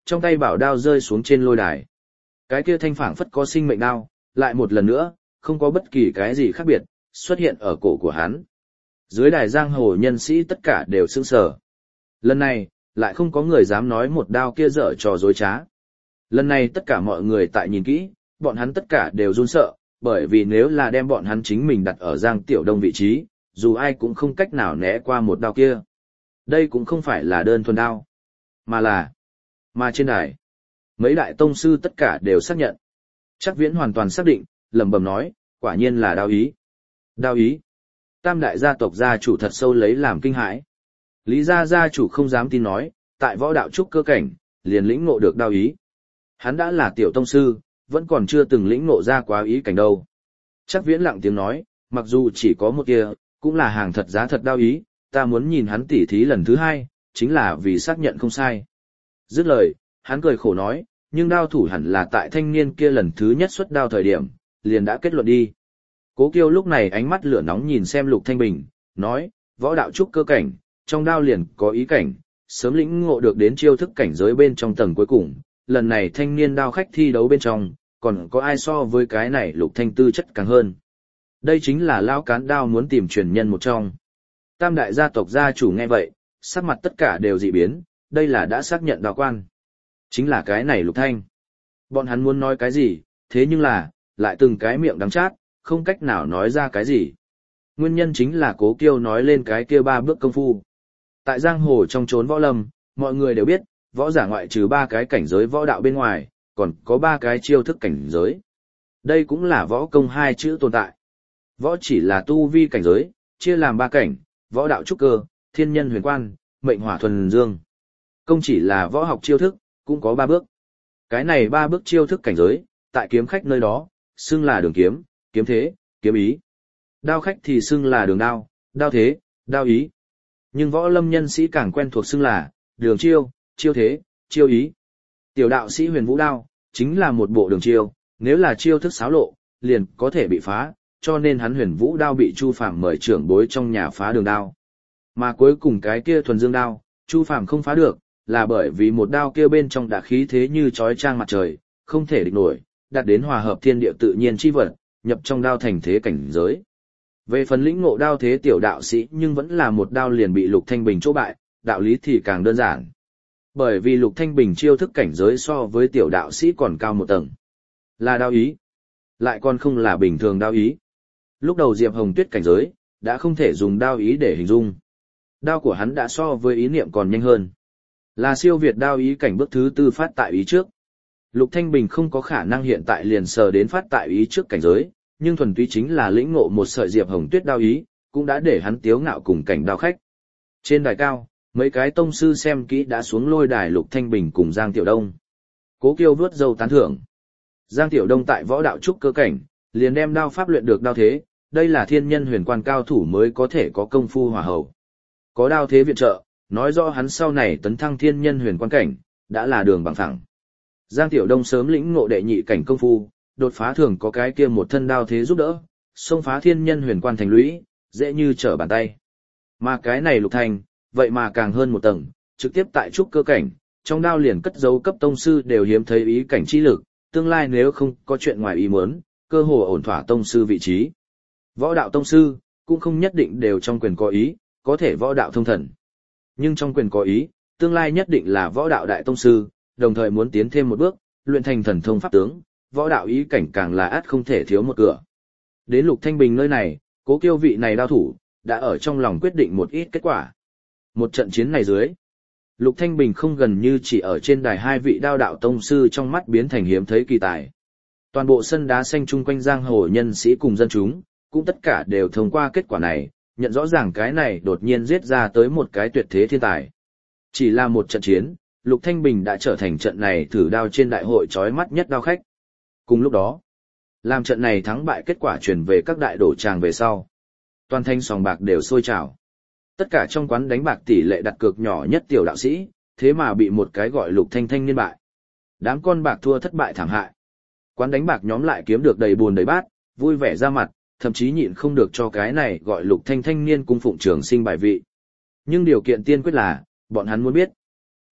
Trong tay bảo đao rơi xuống trên lôi đài. Cái kia thanh phảng phất có sinh mệnh đao, lại một lần nữa, không có bất kỳ cái gì khác biệt, xuất hiện ở cổ của hắn. Dưới đài giang hồ nhân sĩ tất cả đều sững sờ. Lần này, lại không có người dám nói một đao kia dở trò dối trá. Lần này tất cả mọi người tại nhìn kỹ, bọn hắn tất cả đều run sợ, bởi vì nếu là đem bọn hắn chính mình đặt ở Giang Tiểu Đông vị trí, dù ai cũng không cách nào né qua một đao kia. Đây cũng không phải là đơn thuần đao, mà là... Mà trên đài, mấy đại tông sư tất cả đều xác nhận. Chắc Viễn hoàn toàn xác định, lẩm bẩm nói, quả nhiên là đao ý. Đao ý. Tam đại gia tộc gia chủ thật sâu lấy làm kinh hãi. Lý gia gia chủ không dám tin nói, tại võ đạo trúc cơ cảnh, liền lĩnh ngộ được đao ý. Hắn đã là tiểu tông sư, vẫn còn chưa từng lĩnh ngộ ra quá ý cảnh đâu. Chắc Viễn lặng tiếng nói, mặc dù chỉ có một kia, cũng là hàng thật giá thật đao ý, ta muốn nhìn hắn tỉ thí lần thứ hai, chính là vì xác nhận không sai. Dứt lời, hắn cười khổ nói, nhưng đao thủ hẳn là tại thanh niên kia lần thứ nhất xuất đao thời điểm, liền đã kết luận đi. Cố Kiêu lúc này ánh mắt lửa nóng nhìn xem Lục Thanh Bình, nói, võ đạo trúc cơ cảnh, trong đao liền có ý cảnh, sớm lĩnh ngộ được đến chiêu thức cảnh giới bên trong tầng cuối cùng, lần này thanh niên đao khách thi đấu bên trong, còn có ai so với cái này Lục Thanh tư chất càng hơn. Đây chính là lão cán đao muốn tìm truyền nhân một trong. Tam đại gia tộc gia chủ nghe vậy, sắc mặt tất cả đều dị biến, đây là đã xác nhận đao quan. Chính là cái này Lục Thanh. Bọn hắn muốn nói cái gì, thế nhưng là, lại từng cái miệng đắng chát, không cách nào nói ra cái gì. Nguyên nhân chính là Cố Kiêu nói lên cái kia ba bước công phu. Tại giang hồ trong chốn võ lâm, mọi người đều biết, võ giả ngoại trừ ba cái cảnh giới võ đạo bên ngoài, còn có ba cái chiêu thức cảnh giới. Đây cũng là võ công hai chữ tồn tại. Võ chỉ là tu vi cảnh giới, chia làm ba cảnh, võ đạo trúc cơ, thiên nhân huyền quan, mệnh hỏa thuần dương. Công chỉ là võ học chiêu thức, cũng có ba bước. Cái này ba bước chiêu thức cảnh giới, tại kiếm khách nơi đó, xưng là đường kiếm, kiếm thế, kiếm ý. Đao khách thì xưng là đường đao, đao thế, đao ý. Nhưng võ lâm nhân sĩ càng quen thuộc xưng là đường chiêu, chiêu thế, chiêu ý. Tiểu đạo sĩ Huyền Vũ đao chính là một bộ đường chiêu, nếu là chiêu thức xáo lộ, liền có thể bị phá, cho nên hắn Huyền Vũ đao bị Chu Phàm mời trưởng bối trong nhà phá đường đao. Mà cuối cùng cái kia thuần dương đao, Chu Phàm không phá được, là bởi vì một đao kia bên trong đã khí thế như chói chang mặt trời, không thể địch nổi, đạt đến hòa hợp thiên địa tự nhiên chi vật, nhập trong đao thành thế cảnh giới. Về phần lĩnh ngộ đao thế tiểu đạo sĩ nhưng vẫn là một đao liền bị Lục Thanh Bình chỗ bại, đạo lý thì càng đơn giản. Bởi vì Lục Thanh Bình chiêu thức cảnh giới so với tiểu đạo sĩ còn cao một tầng. Là đao ý, lại còn không là bình thường đao ý. Lúc đầu Diệp Hồng Tuyết cảnh giới, đã không thể dùng đao ý để hình dung. Đao của hắn đã so với ý niệm còn nhanh hơn. Là siêu việt đao ý cảnh bước thứ tư phát tại ý trước. Lục Thanh Bình không có khả năng hiện tại liền sờ đến phát tại ý trước cảnh giới, nhưng thuần túy chính là lĩnh ngộ một sợi Diệp Hồng Tuyết đao ý, cũng đã để hắn tiếu ngạo cùng cảnh đao khách. Trên đài cao, mấy cái tông sư xem kỹ đã xuống lôi đài Lục Thanh Bình cùng Giang Tiểu Đông. Cố Kiêu vớt dâu tán thưởng. Giang Tiểu Đông tại võ đạo trúc cơ cảnh, liền đem đao pháp luyện được đao thế, đây là thiên nhân huyền quan cao thủ mới có thể có công phu hòa hậu. Có đao thế viện trợ, nói rõ hắn sau này tấn thăng thiên nhân huyền quan cảnh, đã là đường bằng phẳng. Giang Tiểu Đông sớm lĩnh ngộ đệ nhị cảnh công phu, đột phá thường có cái kia một thân đao thế giúp đỡ, xông phá thiên nhân huyền quan thành lũy, dễ như trở bàn tay. Mà cái này Lục Thanh, vậy mà càng hơn một tầng, trực tiếp tại trúc cơ cảnh, trong đao liền cất dấu cấp tông sư đều hiếm thấy ý cảnh chi lực, tương lai nếu không có chuyện ngoài ý muốn, cơ hồ ổn thỏa tông sư vị trí. Võ đạo tông sư, cũng không nhất định đều trong quyền có ý, có thể võ đạo thông thần. Nhưng trong quyền có ý, tương lai nhất định là võ đạo đại tông sư, đồng thời muốn tiến thêm một bước, luyện thành thần thông pháp tướng, võ đạo ý cảnh càng là át không thể thiếu một cửa. Đến Lục Thanh Bình nơi này, Cố Kiêu vị này đao thủ, đã ở trong lòng quyết định một ít kết quả. Một trận chiến này dưới, Lục Thanh Bình không gần như chỉ ở trên đài hai vị đao đạo tông sư trong mắt biến thành hiếm thấy kỳ tài. Toàn bộ sân đá xanh chung quanh giang hồ nhân sĩ cùng dân chúng, cũng tất cả đều thông qua kết quả này, nhận rõ ràng cái này đột nhiên giết ra tới một cái tuyệt thế thiên tài. Chỉ là một trận chiến, Lục Thanh Bình đã trở thành trận này thử đao trên đại hội chói mắt nhất đao khách. Cùng lúc đó, làm trận này thắng bại kết quả truyền về các đại đổ tràng về sau. Toàn thanh sòng bạc đều sôi trào. Tất cả trong quán đánh bạc tỷ lệ đặt cược nhỏ nhất tiểu đạo sĩ, thế mà bị một cái gọi Lục Thanh thanh niên bại. Đám con bạc thua thất bại thảm hại. Quán đánh bạc nhóm lại kiếm được đầy buồn đầy bát, vui vẻ ra mặt, thậm chí nhịn không được cho cái này gọi Lục Thanh thanh niên cung phụng trường sinh bài vị. Nhưng điều kiện tiên quyết là, bọn hắn muốn biết,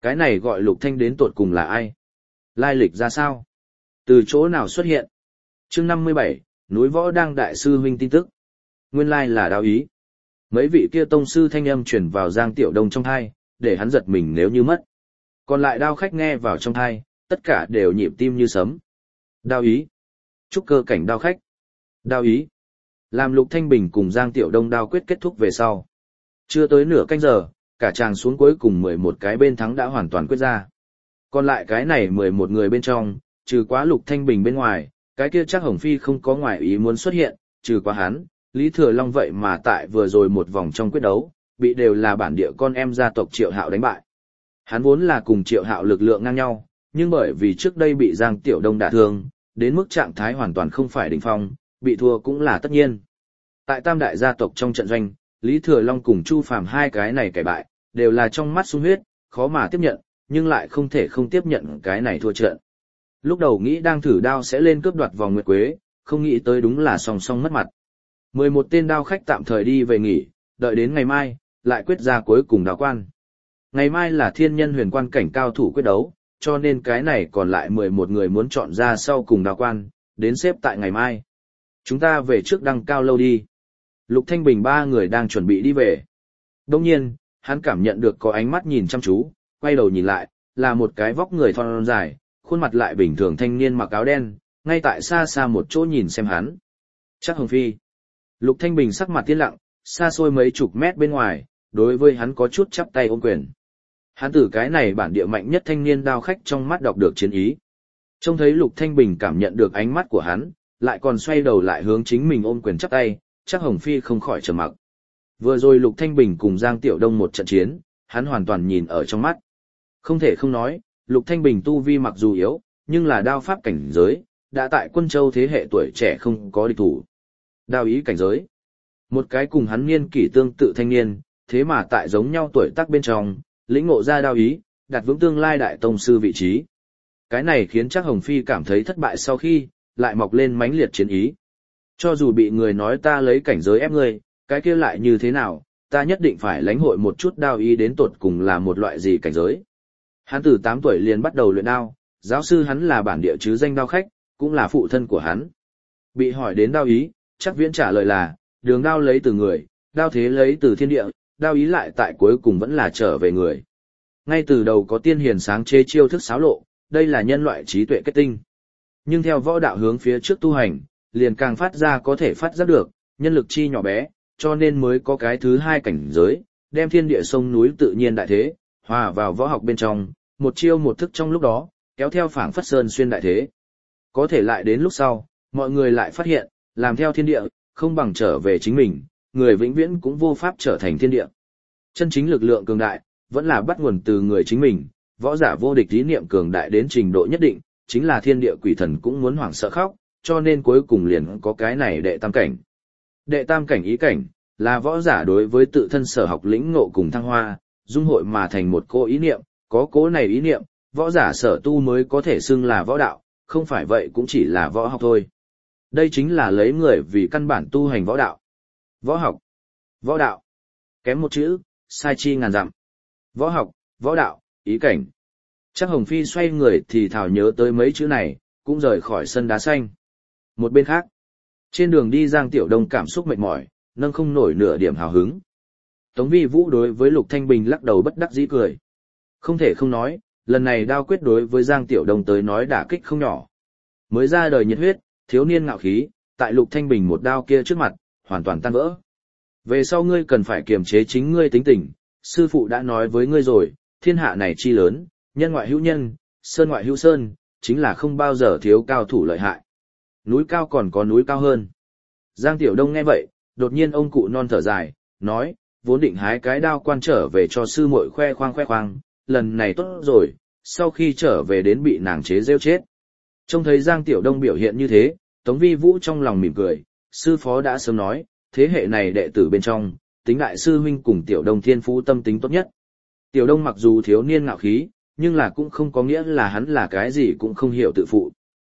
Cái này gọi Lục Thanh đến tột cùng là ai? Lai lịch ra sao? Từ chỗ nào xuất hiện? Chương năm mươi bảy, núi Võ Đang đại sư huynh tin tức. Nguyên lai là Đao Ý. Mấy vị kia tông sư thanh âm truyền vào Giang Tiểu Đông trong tai, để hắn giật mình nếu như mất. Còn lại đao khách nghe vào trong tai, tất cả đều nhịp tim như sấm. Đao Ý. Trúc cơ cảnh đao khách. Đao Ý. Làm Lục Thanh Bình cùng Giang Tiểu Đông đao quyết kết thúc về sau. Chưa tới nửa canh giờ, cả tràng xuống cuối cùng mười một cái bên thắng đã hoàn toàn quyết ra. Còn lại cái này mười một người bên trong, trừ quá Lục Thanh Bình bên ngoài, cái kia chắc Hồng Phi không có ngoại ý muốn xuất hiện, trừ quá hắn, Lý Thừa Long vậy mà tại vừa rồi một vòng trong quyết đấu, bị đều là bản địa con em gia tộc Triệu Hạo đánh bại. Hắn vốn là cùng Triệu Hạo lực lượng ngang nhau, nhưng bởi vì trước đây bị Giang Tiểu Đông đả thương, đến mức trạng thái hoàn toàn không phải đỉnh phong, bị thua cũng là tất nhiên. Tại tam đại gia tộc trong trận doanh, Lý Thừa Long cùng Chu Phàm hai cái này cải bại, đều là trong mắt sung huyết, khó mà tiếp nhận, nhưng lại không thể không tiếp nhận cái này thua trận. Lúc đầu nghĩ đang thử đao sẽ lên cướp đoạt vòng nguyệt quế, không nghĩ tới đúng là song song mất mặt. mười một tên đao khách tạm thời đi về nghỉ, đợi đến ngày mai, lại quyết ra cuối cùng đao quan. Ngày mai là thiên nhân huyền quan cảnh cao thủ quyết đấu, cho nên cái này còn lại mười một người muốn chọn ra sau cùng đao quan, đến xếp tại ngày mai. Chúng ta về trước đăng cao lâu đi. Lục Thanh Bình ba người đang chuẩn bị đi về. Đông nhiên, hắn cảm nhận được có ánh mắt nhìn chăm chú, quay đầu nhìn lại, là một cái vóc người thon dài, khuôn mặt lại bình thường thanh niên mặc áo đen, ngay tại xa xa một chỗ nhìn xem hắn. Chắc Hồng Phi. Lục Thanh Bình sắc mặt tiên lặng, xa xôi mấy chục mét bên ngoài, đối với hắn có chút chắp tay ôm quyền. Hắn từ cái này bản địa mạnh nhất thanh niên đao khách trong mắt đọc được chiến ý. Trông thấy Lục Thanh Bình cảm nhận được ánh mắt của hắn, lại còn xoay đầu lại hướng chính mình ôm quyền chắp tay, chắc Hồng Phi không khỏi trầm mặc. Vừa rồi Lục Thanh Bình cùng Giang Tiểu Đông một trận chiến, hắn hoàn toàn nhìn ở trong mắt. Không thể không nói, Lục Thanh Bình tu vi mặc dù yếu, nhưng là đao pháp cảnh giới, đã tại Quân Châu thế hệ tuổi trẻ không có địch thủ. Đao ý cảnh giới. Một cái cùng hắn niên kỷ tương tự thanh niên, thế mà tại giống nhau tuổi tác bên trong, lĩnh ngộ ra đao ý, đặt vững tương lai đại tông sư vị trí. Cái này khiến chắc Hồng Phi cảm thấy thất bại sau khi, lại mọc lên mãnh liệt chiến ý. Cho dù bị người nói ta lấy cảnh giới ép ngươi, cái kia lại như thế nào, ta nhất định phải lãnh hội một chút đao ý đến tột cùng là một loại gì cảnh giới. Hắn từ tám tuổi liền bắt đầu luyện đao, giáo sư hắn là bản địa chứ danh đao khách, cũng là phụ thân của hắn. Bị hỏi đến đao ý, chắc Viễn trả lời là, đường đao lấy từ người, đao thế lấy từ thiên địa, đao ý lại tại cuối cùng vẫn là trở về người. Ngay từ đầu có tiên hiền sáng chế chiêu thức xáo lộ, đây là nhân loại trí tuệ kết tinh. Nhưng theo võ đạo hướng phía trước tu hành, liền càng phát ra có thể phát giác được, nhân lực chi nhỏ bé, cho nên mới có cái thứ hai cảnh giới, đem thiên địa sông núi tự nhiên đại thế, hòa vào võ học bên trong, một chiêu một thức trong lúc đó, kéo theo phảng phất sơn xuyên đại thế. Có thể lại đến lúc sau, mọi người lại phát hiện, làm theo thiên địa, không bằng trở về chính mình, người vĩnh viễn cũng vô pháp trở thành thiên địa. Chân chính lực lượng cường đại, vẫn là bắt nguồn từ người chính mình, võ giả vô địch ý niệm cường đại đến trình độ nhất định, chính là thiên địa quỷ thần cũng muốn hoảng sợ khóc, cho nên cuối cùng liền có cái này đệ tam cảnh. Đệ tam cảnh ý cảnh, là võ giả đối với tự thân sở học lĩnh ngộ cùng thăng hoa, dung hội mà thành một cô ý niệm, có cố này ý niệm, võ giả sở tu mới có thể xưng là võ đạo, không phải vậy cũng chỉ là võ học thôi. Đây chính là lấy người vì căn bản tu hành võ đạo. Võ học, võ đạo, kém một chữ, sai chi ngàn dặm. Võ học, võ đạo, ý cảnh. Chắc Hồng Phi xoay người thì thảo nhớ tới mấy chữ này, cũng rời khỏi sân đá xanh. Một bên khác, trên đường đi Giang Tiểu Đông cảm xúc mệt mỏi, nâng không nổi nửa điểm hào hứng. Tống Vi Vũ đối với Lục Thanh Bình lắc đầu bất đắc dĩ cười. Không thể không nói, lần này đao quyết đối với Giang Tiểu Đông tới nói đả kích không nhỏ. Mới ra đời nhiệt huyết, thiếu niên ngạo khí, tại Lục Thanh Bình một đao kia trước mặt, hoàn toàn tan vỡ. Về sau ngươi cần phải kiềm chế chính ngươi tính tình, sư phụ đã nói với ngươi rồi, thiên hạ này chi lớn, nhân ngoại hữu nhân, sơn ngoại hữu sơn, chính là không bao giờ thiếu cao thủ lợi hại. Núi cao còn có núi cao hơn. Giang Tiểu Đông nghe vậy, đột nhiên ông cụ non thở dài, nói, vốn định hái cái đao quan trở về cho sư muội khoe khoang khoe khoang, lần này tốt rồi, sau khi trở về đến bị nàng chế rêu chết. Trông thấy Giang Tiểu Đông biểu hiện như thế, Tống Vi Vũ trong lòng mỉm cười, sư phó đã sớm nói, thế hệ này đệ tử bên trong, tính đại sư huynh cùng Tiểu Đông thiên phú tâm tính tốt nhất. Tiểu Đông mặc dù thiếu niên ngạo khí, nhưng là cũng không có nghĩa là hắn là cái gì cũng không hiểu tự phụ.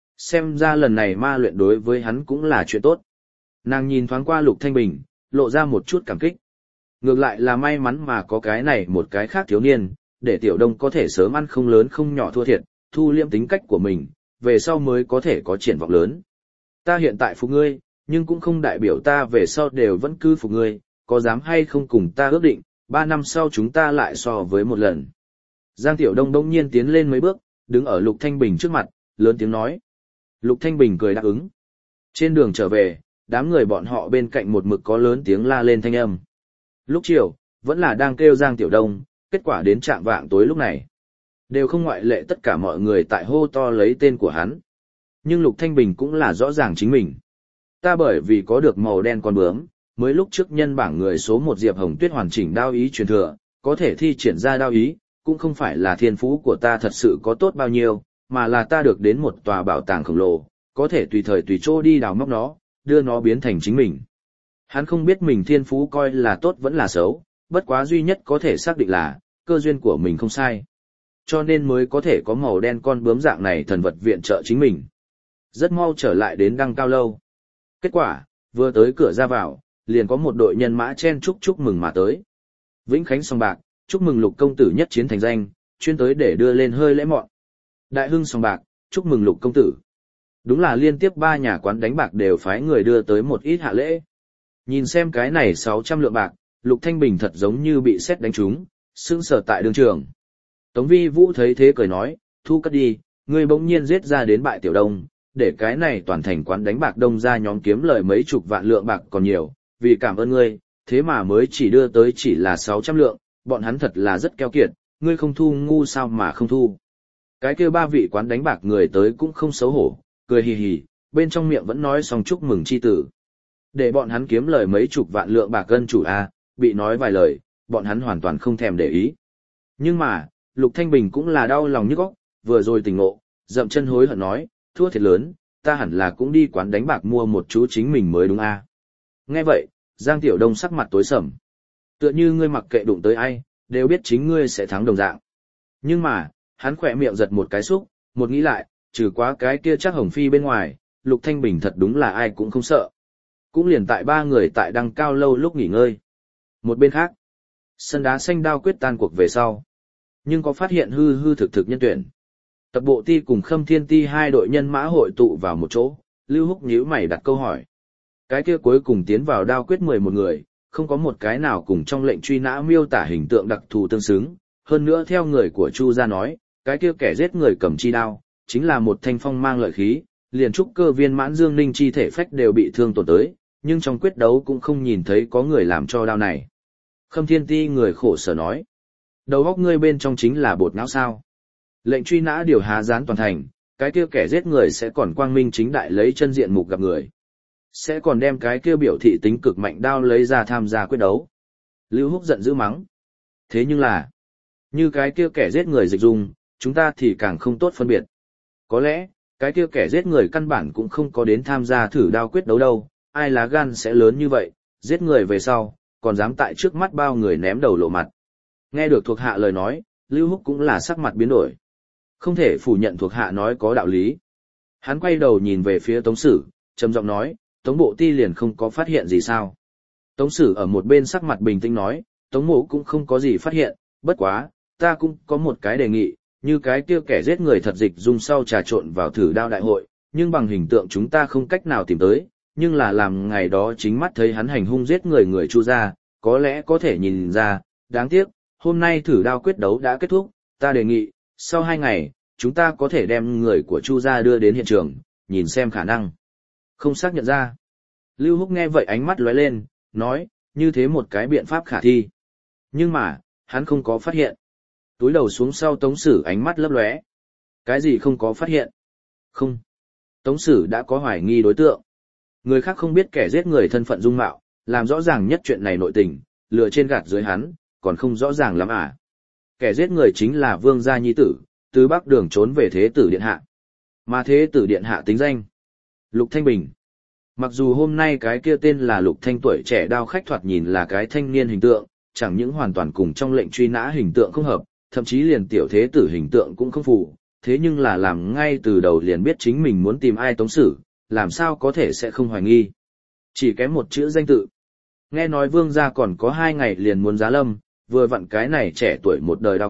Xem ra lần này ma luyện đối với hắn cũng là chuyện tốt. Nàng nhìn thoáng qua Lục Thanh Bình, lộ ra một chút cảm kích. Ngược lại là may mắn mà có cái này một cái khác thiếu niên, để Tiểu Đông có thể sớm ăn không lớn không nhỏ thua thiệt, thu liêm tính cách của mình, về sau mới có thể có triển vọng lớn. Ta hiện tại phục ngươi, nhưng cũng không đại biểu ta về sau đều vẫn cứ phục ngươi, có dám hay không cùng ta ước định, ba năm sau chúng ta lại so với một lần. Giang Tiểu Đông đông nhiên tiến lên mấy bước, đứng ở Lục Thanh Bình trước mặt, lớn tiếng nói. Lục Thanh Bình cười đáp ứng. Trên đường trở về, đám người bọn họ bên cạnh một mực có lớn tiếng la lên thanh âm. Lúc chiều, vẫn là đang kêu Giang Tiểu Đông, kết quả đến trạng vạng tối lúc này. Đều không ngoại lệ tất cả mọi người tại hô to lấy tên của hắn. Nhưng Lục Thanh Bình cũng là rõ ràng chính mình. Ta bởi vì có được màu đen con bướm, mới lúc trước nhân bảng người số một Diệp Hồng Tuyết hoàn chỉnh đao ý truyền thừa, có thể thi triển ra đao ý, cũng không phải là thiên phú của ta thật sự có tốt bao nhiêu, mà là ta được đến một tòa bảo tàng khổng lồ, có thể tùy thời tùy chỗ đi đào móc nó, đưa nó biến thành chính mình. Hắn không biết mình thiên phú coi là tốt vẫn là xấu, bất quá duy nhất có thể xác định là, cơ duyên của mình không sai. Cho nên mới có thể có màu đen con bướm dạng này thần vật viện trợ chính mình. Rất mau trở lại đến Đăng Cao Lâu. Kết quả, vừa tới cửa ra vào, liền có một đội nhân mã chen chúc chúc mừng mà tới. Vĩnh Khánh sòng bạc, chúc mừng Lục công tử nhất chiến thành danh, chuyên tới để đưa lên hơi lễ mọn. Đại Hưng sòng bạc, chúc mừng Lục công tử. Đúng là liên tiếp ba nhà quán đánh bạc đều phái người đưa tới một ít hạ lễ. Nhìn xem cái này sáu trăm lượng bạc, Lục Thanh Bình thật giống như bị sét đánh trúng, sững sờ tại đường trường. Tống Vi Vũ thấy thế cười nói, thu cất đi, ngươi bỗng nhiên giết ra đến bại Tiểu Đông, để cái này toàn thành quán đánh bạc Đông ra nhóm kiếm lời mấy chục vạn lượng bạc còn nhiều, vì cảm ơn ngươi, thế mà mới chỉ đưa tới chỉ là sáu trăm lượng, bọn hắn thật là rất keo kiệt, ngươi không thu ngu sao mà không thu. Cái kia ba vị quán đánh bạc người tới cũng không xấu hổ, cười hì hì, bên trong miệng vẫn nói xong chúc mừng chi tử. Để bọn hắn kiếm lời mấy chục vạn lượng bạc gân chủ a, bị nói vài lời, bọn hắn hoàn toàn không thèm để ý. Nhưng mà, Lục Thanh Bình cũng là đau lòng nhức óc, vừa rồi tỉnh ngộ, dậm chân hối hận nói, thua thiệt lớn, ta hẳn là cũng đi quán đánh bạc mua một chú chính mình mới đúng a. Nghe vậy, Giang Tiểu Đông sắc mặt tối sầm. Tựa như ngươi mặc kệ đụng tới ai, đều biết chính ngươi sẽ thắng đồng dạng. Nhưng mà, hắn khỏe miệng giật một cái xúc, một nghĩ lại, trừ quá cái kia chắc Hồng Phi bên ngoài, Lục Thanh Bình thật đúng là ai cũng không sợ. Cũng liền tại ba người tại Đăng Cao Lâu lúc nghỉ ngơi. Một bên khác, sân đá xanh đao quyết tan cuộc về sau. Nhưng có phát hiện hư hư thực thực nhân tuyển. Tập bộ ti cùng Khâm Thiên ti hai đội nhân mã hội tụ vào một chỗ, Lưu Húc nhíu mày đặt câu hỏi. Cái kia cuối cùng tiến vào đao quyết mười một người, không có một cái nào cùng trong lệnh truy nã miêu tả hình tượng đặc thù tương xứng. Hơn nữa theo người của Chu gia nói, cái kia kẻ giết người cầm chi đao, chính là một thanh phong mang lợi khí, liền trúc cơ viên mãn Dương Ninh chi thể phách đều bị thương tổn tới, nhưng trong quyết đấu cũng không nhìn thấy có người làm cho đao này. Khâm Thiên ti người khổ sở nói. Đầu óc ngươi bên trong chính là bột não sao. Lệnh truy nã điều há gián toàn thành, cái kia kẻ giết người sẽ còn quang minh chính đại lấy chân diện mục gặp người. Sẽ còn đem cái kia biểu thị tính cực mạnh đao lấy ra tham gia quyết đấu. Lưu Húc giận dữ mắng. Thế nhưng là, như cái kia kẻ giết người dịch dung, chúng ta thì càng không tốt phân biệt. Có lẽ, cái kia kẻ giết người căn bản cũng không có đến tham gia thử đao quyết đấu đâu, ai lá gan sẽ lớn như vậy, giết người về sau, còn dám tại trước mắt bao người ném đầu lộ mặt. Nghe được thuộc hạ lời nói, Lưu Húc cũng là sắc mặt biến đổi. Không thể phủ nhận thuộc hạ nói có đạo lý. Hắn quay đầu nhìn về phía Tống Sử, trầm giọng nói, Tống bộ ti liền không có phát hiện gì sao. Tống Sử ở một bên sắc mặt bình tĩnh nói, Tống mộ cũng không có gì phát hiện, bất quá, ta cũng có một cái đề nghị, như cái kia kẻ giết người thật dịch dung sau trà trộn vào thử đao đại hội, nhưng bằng hình tượng chúng ta không cách nào tìm tới, nhưng là làm ngày đó chính mắt thấy hắn hành hung giết người người Chu gia, có lẽ có thể nhìn ra, đáng tiếc, hôm nay thử đao quyết đấu đã kết thúc, ta đề nghị, sau hai ngày, chúng ta có thể đem người của Chu gia đưa đến hiện trường, nhìn xem khả năng. Không xác nhận ra. Lưu Húc nghe vậy ánh mắt lóe lên, nói, như thế một cái biện pháp khả thi. Nhưng mà, hắn không có phát hiện. Túi đầu xuống sau Tống Sử ánh mắt lấp lóe. Cái gì không có phát hiện? Không. Tống Sử đã có hoài nghi đối tượng. Người khác không biết kẻ giết người thân phận dung mạo, làm rõ ràng nhất chuyện này nội tình, lừa trên gạt dưới hắn, còn không rõ ràng lắm à. Kẻ giết người chính là Vương gia nhi tử, từ Bắc Đường trốn về Thế tử điện hạ. Mà Thế tử điện hạ tính danh Lục Thanh Bình. Mặc dù hôm nay cái kia tên là Lục Thanh tuổi trẻ đao khách thoạt nhìn là cái thanh niên hình tượng, chẳng những hoàn toàn cùng trong lệnh truy nã hình tượng không hợp, thậm chí liền tiểu thế tử hình tượng cũng không phù, thế nhưng là làm ngay từ đầu liền biết chính mình muốn tìm ai Tống Sử, làm sao có thể sẽ không hoài nghi. Chỉ kém một chữ danh tự. Nghe nói Vương gia còn có hai ngày liền muốn giá lâm, vừa vặn cái này trẻ tuổi một đời đao quyết,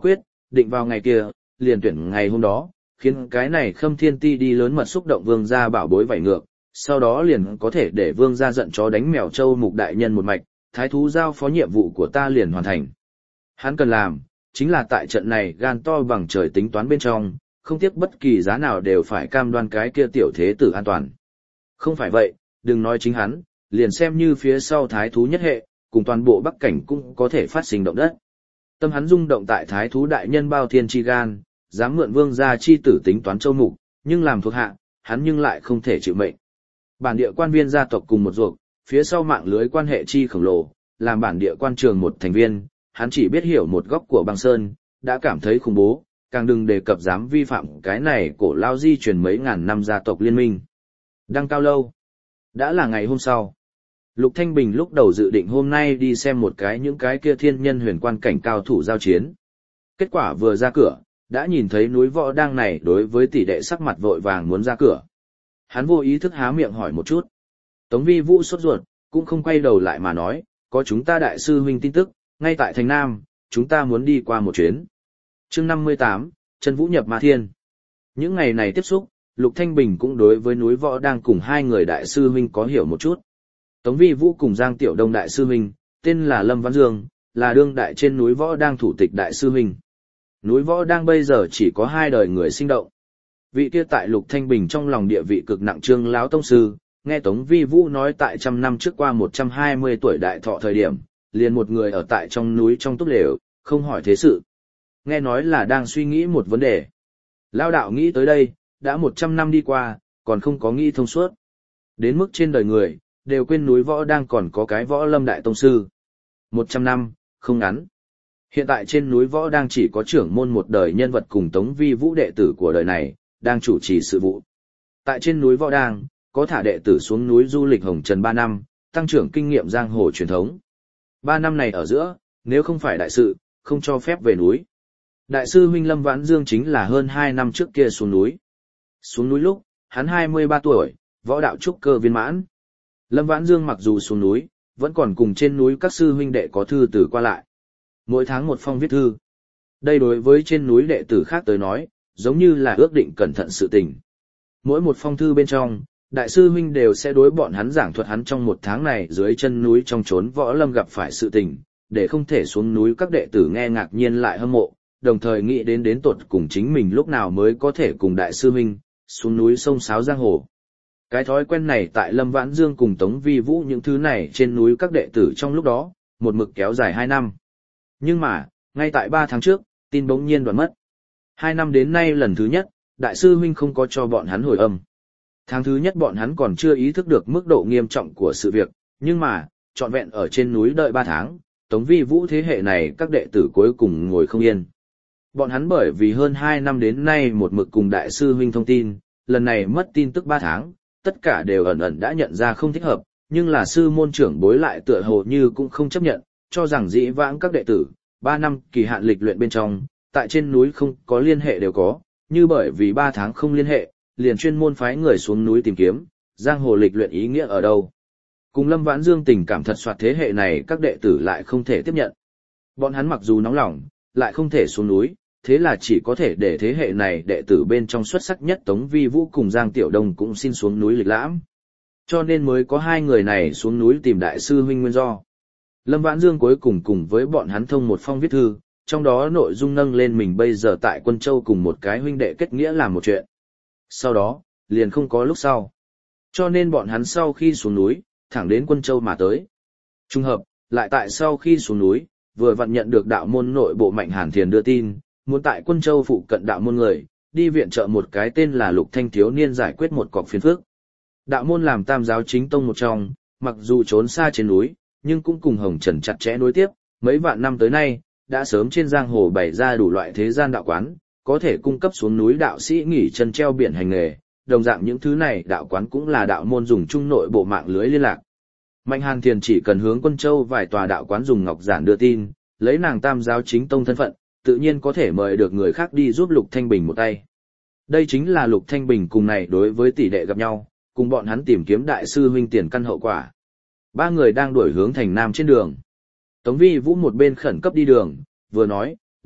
định vào ngày kia, liền tuyển ngày hôm đó, khiến cái này Khâm Thiên Ti đi lớn mật xúc động vương gia bảo bối vảy ngược, sau đó liền có thể để vương gia giận chó đánh mèo châu mục đại nhân một mạch, thái thú giao phó nhiệm vụ của ta liền hoàn thành. Hắn cần làm, chính là tại trận này gan to bằng trời tính toán bên trong, không tiếc bất kỳ giá nào đều phải cam đoan cái kia tiểu thế tử an toàn. Không phải vậy, đừng nói chính hắn, liền xem như phía sau thái thú nhất hệ, cùng toàn bộ bắc cảnh cũng có thể phát sinh động đất. Tâm hắn rung động tại thái thú đại nhân bao thiên chi gan, dám mượn vương gia chi tử tính toán châu mục, nhưng làm thuộc hạ, hắn nhưng lại không thể chịu mệnh. Bản địa quan viên gia tộc cùng một ruột, phía sau mạng lưới quan hệ chi khổng lồ, làm bản địa quan trường một thành viên, hắn chỉ biết hiểu một góc của băng sơn, đã cảm thấy khủng bố, càng đừng đề cập dám vi phạm cái này cổ lao di truyền mấy ngàn năm gia tộc liên minh. Đăng cao lâu. Đã là ngày hôm sau. Lục Thanh Bình lúc đầu dự định hôm nay đi xem một cái những cái kia thiên nhân huyền quan cảnh cao thủ giao chiến. Kết quả vừa ra cửa, đã nhìn thấy núi võ đang này đối với tỷ đệ sắc mặt vội vàng muốn ra cửa. Hắn vô ý thức há miệng hỏi một chút. Tống Vi Vũ sốt ruột, cũng không quay đầu lại mà nói, có chúng ta đại sư huynh tin tức, ngay tại thành Nam, chúng ta muốn đi qua một chuyến. Chương năm mươi tám, Chân Vũ nhập Ma Thiên. Những ngày này tiếp xúc, Lục Thanh Bình cũng đối với núi võ đang cùng hai người đại sư huynh có hiểu một chút. Tống Vi Vũ cùng Giang Tiểu Đông đại sư huynh, tên là Lâm Văn Dương, là đương đại trên núi võ đang thủ tịch đại sư huynh. Núi võ đang bây giờ chỉ có hai đời người sinh động. Vị kia tại Lục Thanh Bình trong lòng địa vị cực nặng Trương lão tông sư, nghe Tống Vi Vũ nói tại trăm năm trước qua một trăm hai mươi tuổi đại thọ thời điểm, liền một người ở tại trong núi trong túp lều, không hỏi thế sự. Nghe nói là đang suy nghĩ một vấn đề. Lão đạo nghĩ tới đây, đã một trăm năm đi qua, còn không có nghĩ thông suốt. Đến mức trên đời người, đều quên núi võ đang còn có cái võ lâm đại tông sư. Một trăm năm, không ngắn. Hiện tại trên núi võ đang chỉ có trưởng môn một đời nhân vật cùng Tống Vi Vũ đệ tử của đời này, đang chủ trì sự vụ. Tại trên núi võ đang, có thả đệ tử xuống núi du lịch hồng trần ba năm, tăng trưởng kinh nghiệm giang hồ truyền thống. Ba năm này ở giữa, nếu không phải đại sự, không cho phép về núi. Đại sư huynh Lâm Vãn Dương chính là hơn hai năm trước kia xuống núi. Xuống núi lúc, hắn hai mươi ba tuổi, võ đạo trúc cơ viên mãn. Lâm Vãn Dương mặc dù xuống núi, vẫn còn cùng trên núi các sư huynh đệ có thư từ qua lại. Mỗi tháng một phong viết thư. Đây đối với trên núi đệ tử khác tới nói, giống như là ước định cẩn thận sự tình. Mỗi một phong thư bên trong, đại sư huynh đều sẽ đối bọn hắn giảng thuật hắn trong một tháng này dưới chân núi trong chốn võ lâm gặp phải sự tình, để không thể xuống núi các đệ tử nghe ngạc nhiên lại hâm mộ, đồng thời nghĩ đến đến tột cùng chính mình lúc nào mới có thể cùng đại sư huynh xuống núi sông sáo giang hồ. Cái thói quen này tại Lâm Vãn Dương cùng Tống Vi Vũ những thứ này trên núi các đệ tử trong lúc đó, một mực kéo dài hai năm. Nhưng mà, ngay tại ba tháng trước, tin bỗng nhiên đoạn mất. Hai năm đến nay lần thứ nhất, đại sư huynh không có cho bọn hắn hồi âm. Tháng thứ nhất bọn hắn còn chưa ý thức được mức độ nghiêm trọng của sự việc, nhưng mà, trọn vẹn ở trên núi đợi ba tháng, Tống Vi Vũ thế hệ này các đệ tử cuối cùng ngồi không yên. Bọn hắn bởi vì hơn hai năm đến nay một mực cùng đại sư huynh thông tin, lần này mất tin tức ba tháng, tất cả đều ẩn ẩn đã nhận ra không thích hợp, nhưng là sư môn trưởng bối lại tựa hồ như cũng không chấp nhận, cho rằng dĩ vãng các đệ tử, ba năm kỳ hạn lịch luyện bên trong, tại trên núi không có liên hệ đều có, như bởi vì ba tháng không liên hệ, liền chuyên môn phái người xuống núi tìm kiếm, giang hồ lịch luyện ý nghĩa ở đâu. Cùng Lâm Vãn Dương tình cảm thật soạt thế hệ này các đệ tử lại không thể tiếp nhận. Bọn hắn mặc dù nóng lòng, lại không thể xuống núi, thế là chỉ có thể để thế hệ này đệ tử bên trong xuất sắc nhất Tống Vi Vũ cùng Giang Tiểu Đông cũng xin xuống núi lịch lãm. Cho nên mới có hai người này xuống núi tìm đại sư huynh nguyên do. Lâm Vãn Dương cuối cùng cùng với bọn hắn thông một phong viết thư, trong đó nội dung nâng lên mình bây giờ tại Quân Châu cùng một cái huynh đệ kết nghĩa làm một chuyện. Sau đó, liền không có lúc sau. Cho nên bọn hắn sau khi xuống núi, thẳng đến Quân Châu mà tới. Trùng hợp, lại tại sau khi xuống núi, vừa vặn nhận được đạo môn nội bộ Mạnh Hàn Thiền đưa tin, muốn tại Quân Châu phụ cận đạo môn người, đi viện trợ một cái tên là Lục Thanh thiếu niên giải quyết một cọc phiền phức. Đạo môn làm tam giáo chính tông một trong, mặc dù trốn xa trên núi, nhưng cũng cùng Hồng Trần chặt chẽ nối tiếp, mấy vạn năm tới nay, đã sớm trên giang hồ bày ra đủ loại thế gian đạo quán, có thể cung cấp xuống núi đạo sĩ nghỉ chân treo biển hành nghề, đồng dạng những thứ này đạo quán cũng là đạo môn dùng chung nội bộ mạng lưới liên lạc. Mạnh Hàn Thiền chỉ cần hướng Quân Châu vài tòa đạo quán dùng ngọc giản đưa tin, lấy nàng tam giáo chính tông thân phận, tự nhiên có thể mời được người khác đi giúp Lục Thanh Bình một tay. Đây chính là Lục Thanh Bình cùng này đối với tỷ đệ gặp nhau, cùng bọn hắn tìm kiếm đại sư huynh tiền căn hậu quả. Ba người đang đuổi hướng thành Nam trên đường. Tống Vi Vũ một bên khẩn cấp đi đường, vừa nói,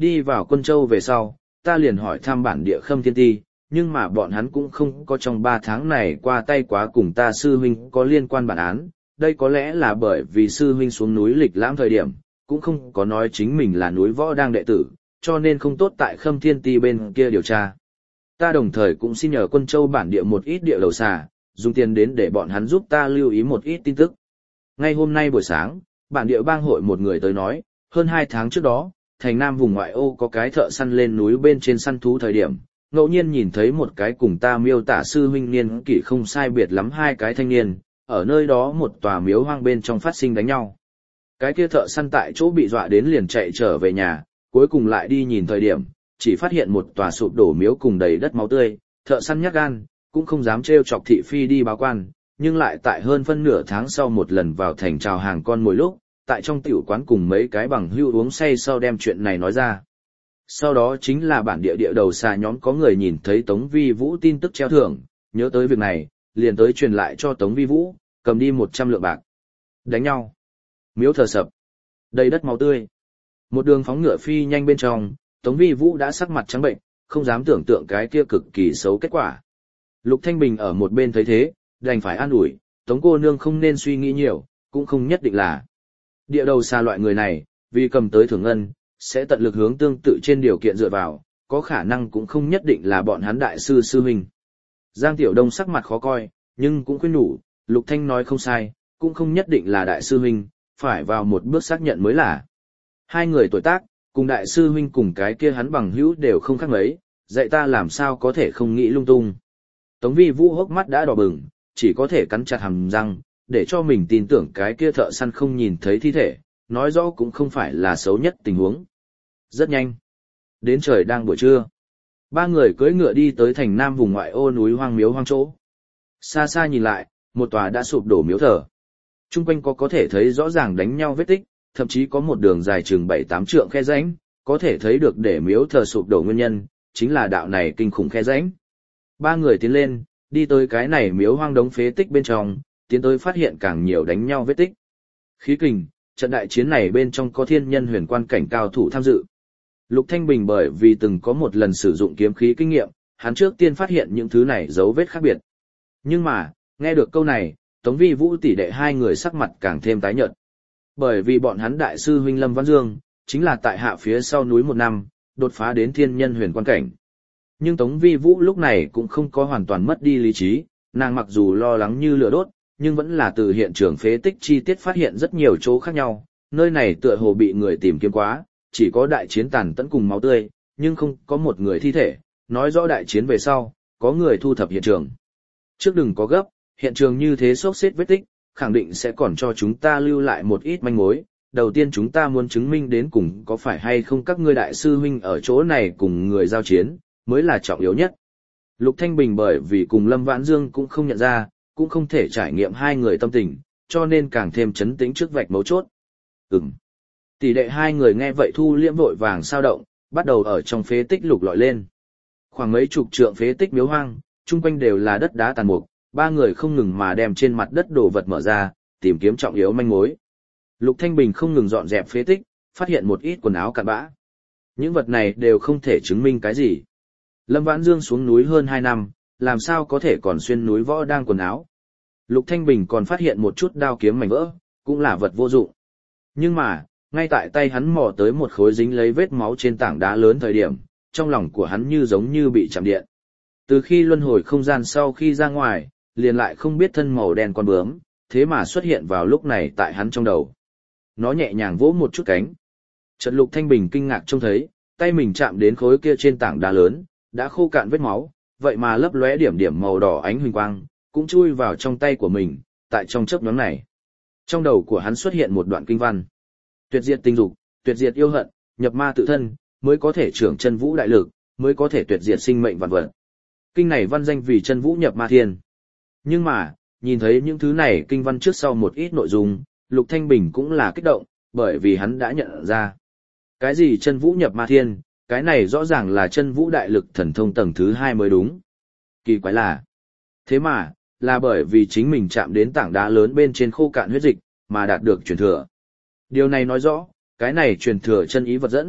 Đi vào Quân Châu về sau, ta liền hỏi thăm bản địa Khâm Thiên Ti, nhưng mà bọn hắn cũng không có trong ba tháng này qua tay quá cùng ta sư huynh có liên quan bản án, đây có lẽ là bởi vì sư huynh xuống núi lịch lãm thời điểm, cũng không có nói chính mình là núi võ đang đệ tử, cho nên không tốt tại Khâm Thiên Ti bên kia điều tra. Ta đồng thời cũng xin nhờ Quân Châu bản địa một ít địa đầu xà, dùng tiền đến để bọn hắn giúp ta lưu ý một ít tin tức. Ngay hôm nay buổi sáng, bản địa bang hội một người tới nói, hơn hai tháng trước đó, thành Nam vùng ngoại ô có cái thợ săn lên núi bên trên săn thú thời điểm, ngẫu nhiên nhìn thấy một cái cùng ta miêu tả sư huynh niên kỷ không sai biệt lắm hai cái thanh niên, ở nơi đó một tòa miếu hoang bên trong phát sinh đánh nhau. Cái kia thợ săn tại chỗ bị dọa đến liền chạy trở về nhà, cuối cùng lại đi nhìn thời điểm, chỉ phát hiện một tòa sụp đổ miếu cùng đầy đất máu tươi, thợ săn nhát gan, cũng không dám trêu chọc thị phi đi báo quan, nhưng lại tại hơn phân nửa tháng sau một lần vào thành chào hàng con mồi lúc, tại trong tiểu quán cùng mấy cái bằng hữu uống say sau đem chuyện này nói ra. Sau đó chính là bản địa địa đầu xà nhóm có người nhìn thấy Tống Vi Vũ tin tức treo thưởng, nhớ tới việc này, liền tới truyền lại cho Tống Vi Vũ, cầm đi một trăm lượng bạc. Đánh nhau. Miếu thờ sập. Đầy đất máu tươi. Một đường phóng ngựa phi nhanh bên trong, Tống Vi Vũ đã sắc mặt trắng bệnh, không dám tưởng tượng cái kia cực kỳ xấu kết quả. Lục Thanh Bình ở một bên thấy thế, đành phải an ủi, Tống cô nương không nên suy nghĩ nhiều, cũng không nhất định là. Địa đầu xa loại người này, vì cầm tới thưởng ngân, sẽ tận lực hướng tương tự trên điều kiện dựa vào, có khả năng cũng không nhất định là bọn hắn đại sư sư huynh. Giang Tiểu Đông sắc mặt khó coi, nhưng cũng khuyên nhủ, Lục Thanh nói không sai, cũng không nhất định là đại sư huynh, phải vào một bước xác nhận mới là. Hai người tuổi tác, cùng đại sư huynh cùng cái kia hắn bằng hữu đều không khác mấy, dạy ta làm sao có thể không nghĩ lung tung. Tống Vi Vũ hốc mắt đã đỏ bừng, chỉ có thể cắn chặt hàm răng, để cho mình tin tưởng cái kia thợ săn không nhìn thấy thi thể, nói rõ cũng không phải là xấu nhất tình huống. Rất nhanh. Đến trời đang buổi trưa. Ba người cưỡi ngựa đi tới thành Nam vùng ngoại ô núi hoang miếu hoang chỗ. Xa xa nhìn lại, một tòa đã sụp đổ miếu thờ. Trung quanh có có thể thấy rõ ràng đánh nhau vết tích, thậm chí có một đường dài chừng bảy tám trượng khe rãnh, có thể thấy được để miếu thờ sụp đổ nguyên nhân, chính là đạo này kinh khủng khe rãnh. Ba người tiến lên, đi tới cái này miếu hoang đống phế tích bên trong, tiến tới phát hiện càng nhiều đánh nhau vết tích. Khí kình, trận đại chiến này bên trong có thiên nhân huyền quan cảnh cao thủ tham dự. Lục Thanh Bình bởi vì từng có một lần sử dụng kiếm khí kinh nghiệm, hắn trước tiên phát hiện những thứ này dấu vết khác biệt. Nhưng mà, nghe được câu này, Tống Vi Vũ tỷ đệ hai người sắc mặt càng thêm tái nhợt. Bởi vì bọn hắn đại sư huynh Lâm Văn Dương, chính là tại hạ phía sau núi một năm, đột phá đến thiên nhân huyền quan cảnh. Nhưng Tống Vi Vũ lúc này cũng không có hoàn toàn mất đi lý trí, nàng mặc dù lo lắng như lửa đốt, nhưng vẫn là từ hiện trường phế tích chi tiết phát hiện rất nhiều chỗ khác nhau, nơi này tựa hồ bị người tìm kiếm quá, chỉ có đại chiến tàn tẫn cùng máu tươi, nhưng không có một người thi thể, nói rõ đại chiến về sau, có người thu thập hiện trường. Trước đừng có gấp, hiện trường như thế xốc xếp vết tích, khẳng định sẽ còn cho chúng ta lưu lại một ít manh mối. Đầu tiên chúng ta muốn chứng minh đến cùng có phải hay không các ngươi đại sư huynh ở chỗ này cùng người giao chiến, mới là trọng yếu nhất. Lục Thanh Bình bởi vì cùng Lâm Vãn Dương cũng không nhận ra, cũng không thể trải nghiệm hai người tâm tình, cho nên càng thêm chấn tĩnh trước vạch mấu chốt. Ừm. Tỷ đệ hai người nghe vậy thu liễm vội vàng sao động, bắt đầu ở trong phế tích lục lọi lên. Khoảng mấy chục trượng phế tích miếu hoang, chung quanh đều là đất đá tàn mục, ba người không ngừng mà đem trên mặt đất đồ vật mở ra, tìm kiếm trọng yếu manh mối. Lục Thanh Bình không ngừng dọn dẹp phế tích, phát hiện một ít quần áo cặn bã. Những vật này đều không thể chứng minh cái gì. Lâm Vãn Dương xuống núi hơn hai năm, làm sao có thể còn xuyên núi võ đang quần áo. Lục Thanh Bình còn phát hiện một chút đao kiếm mảnh vỡ, cũng là vật vô dụng. Nhưng mà, ngay tại tay hắn mò tới một khối dính lấy vết máu trên tảng đá lớn thời điểm, trong lòng của hắn như giống như bị chạm điện. Từ khi luân hồi không gian sau khi ra ngoài, liền lại không biết thân màu đen con bướm, thế mà xuất hiện vào lúc này tại hắn trong đầu. Nó nhẹ nhàng vỗ một chút cánh. Trận Lục Thanh Bình kinh ngạc trông thấy, tay mình chạm đến khối kia trên tảng đá lớn, đã khô cạn vết máu, vậy mà lấp lóe điểm điểm màu đỏ ánh huỳnh quang, cũng chui vào trong tay của mình, tại trong chớp nhoáng này. Trong đầu của hắn xuất hiện một đoạn kinh văn. Tuyệt diệt tình dục, tuyệt diệt yêu hận, nhập ma tự thân, mới có thể trưởng chân vũ đại lực, mới có thể tuyệt diệt sinh mệnh vạn vật. Kinh này văn danh vì chân vũ nhập ma thiên. Nhưng mà, nhìn thấy những thứ này kinh văn trước sau một ít nội dung, Lục Thanh Bình cũng là kích động, bởi vì hắn đã nhận ra. Cái gì chân vũ nhập ma thiên, cái này rõ ràng là chân vũ đại lực thần thông tầng thứ hai mới đúng. Kỳ quái là, thế mà, là bởi vì chính mình chạm đến tảng đá lớn bên trên khô cạn huyết dịch, mà đạt được truyền thừa. Điều này nói rõ, cái này truyền thừa chân ý vật dẫn,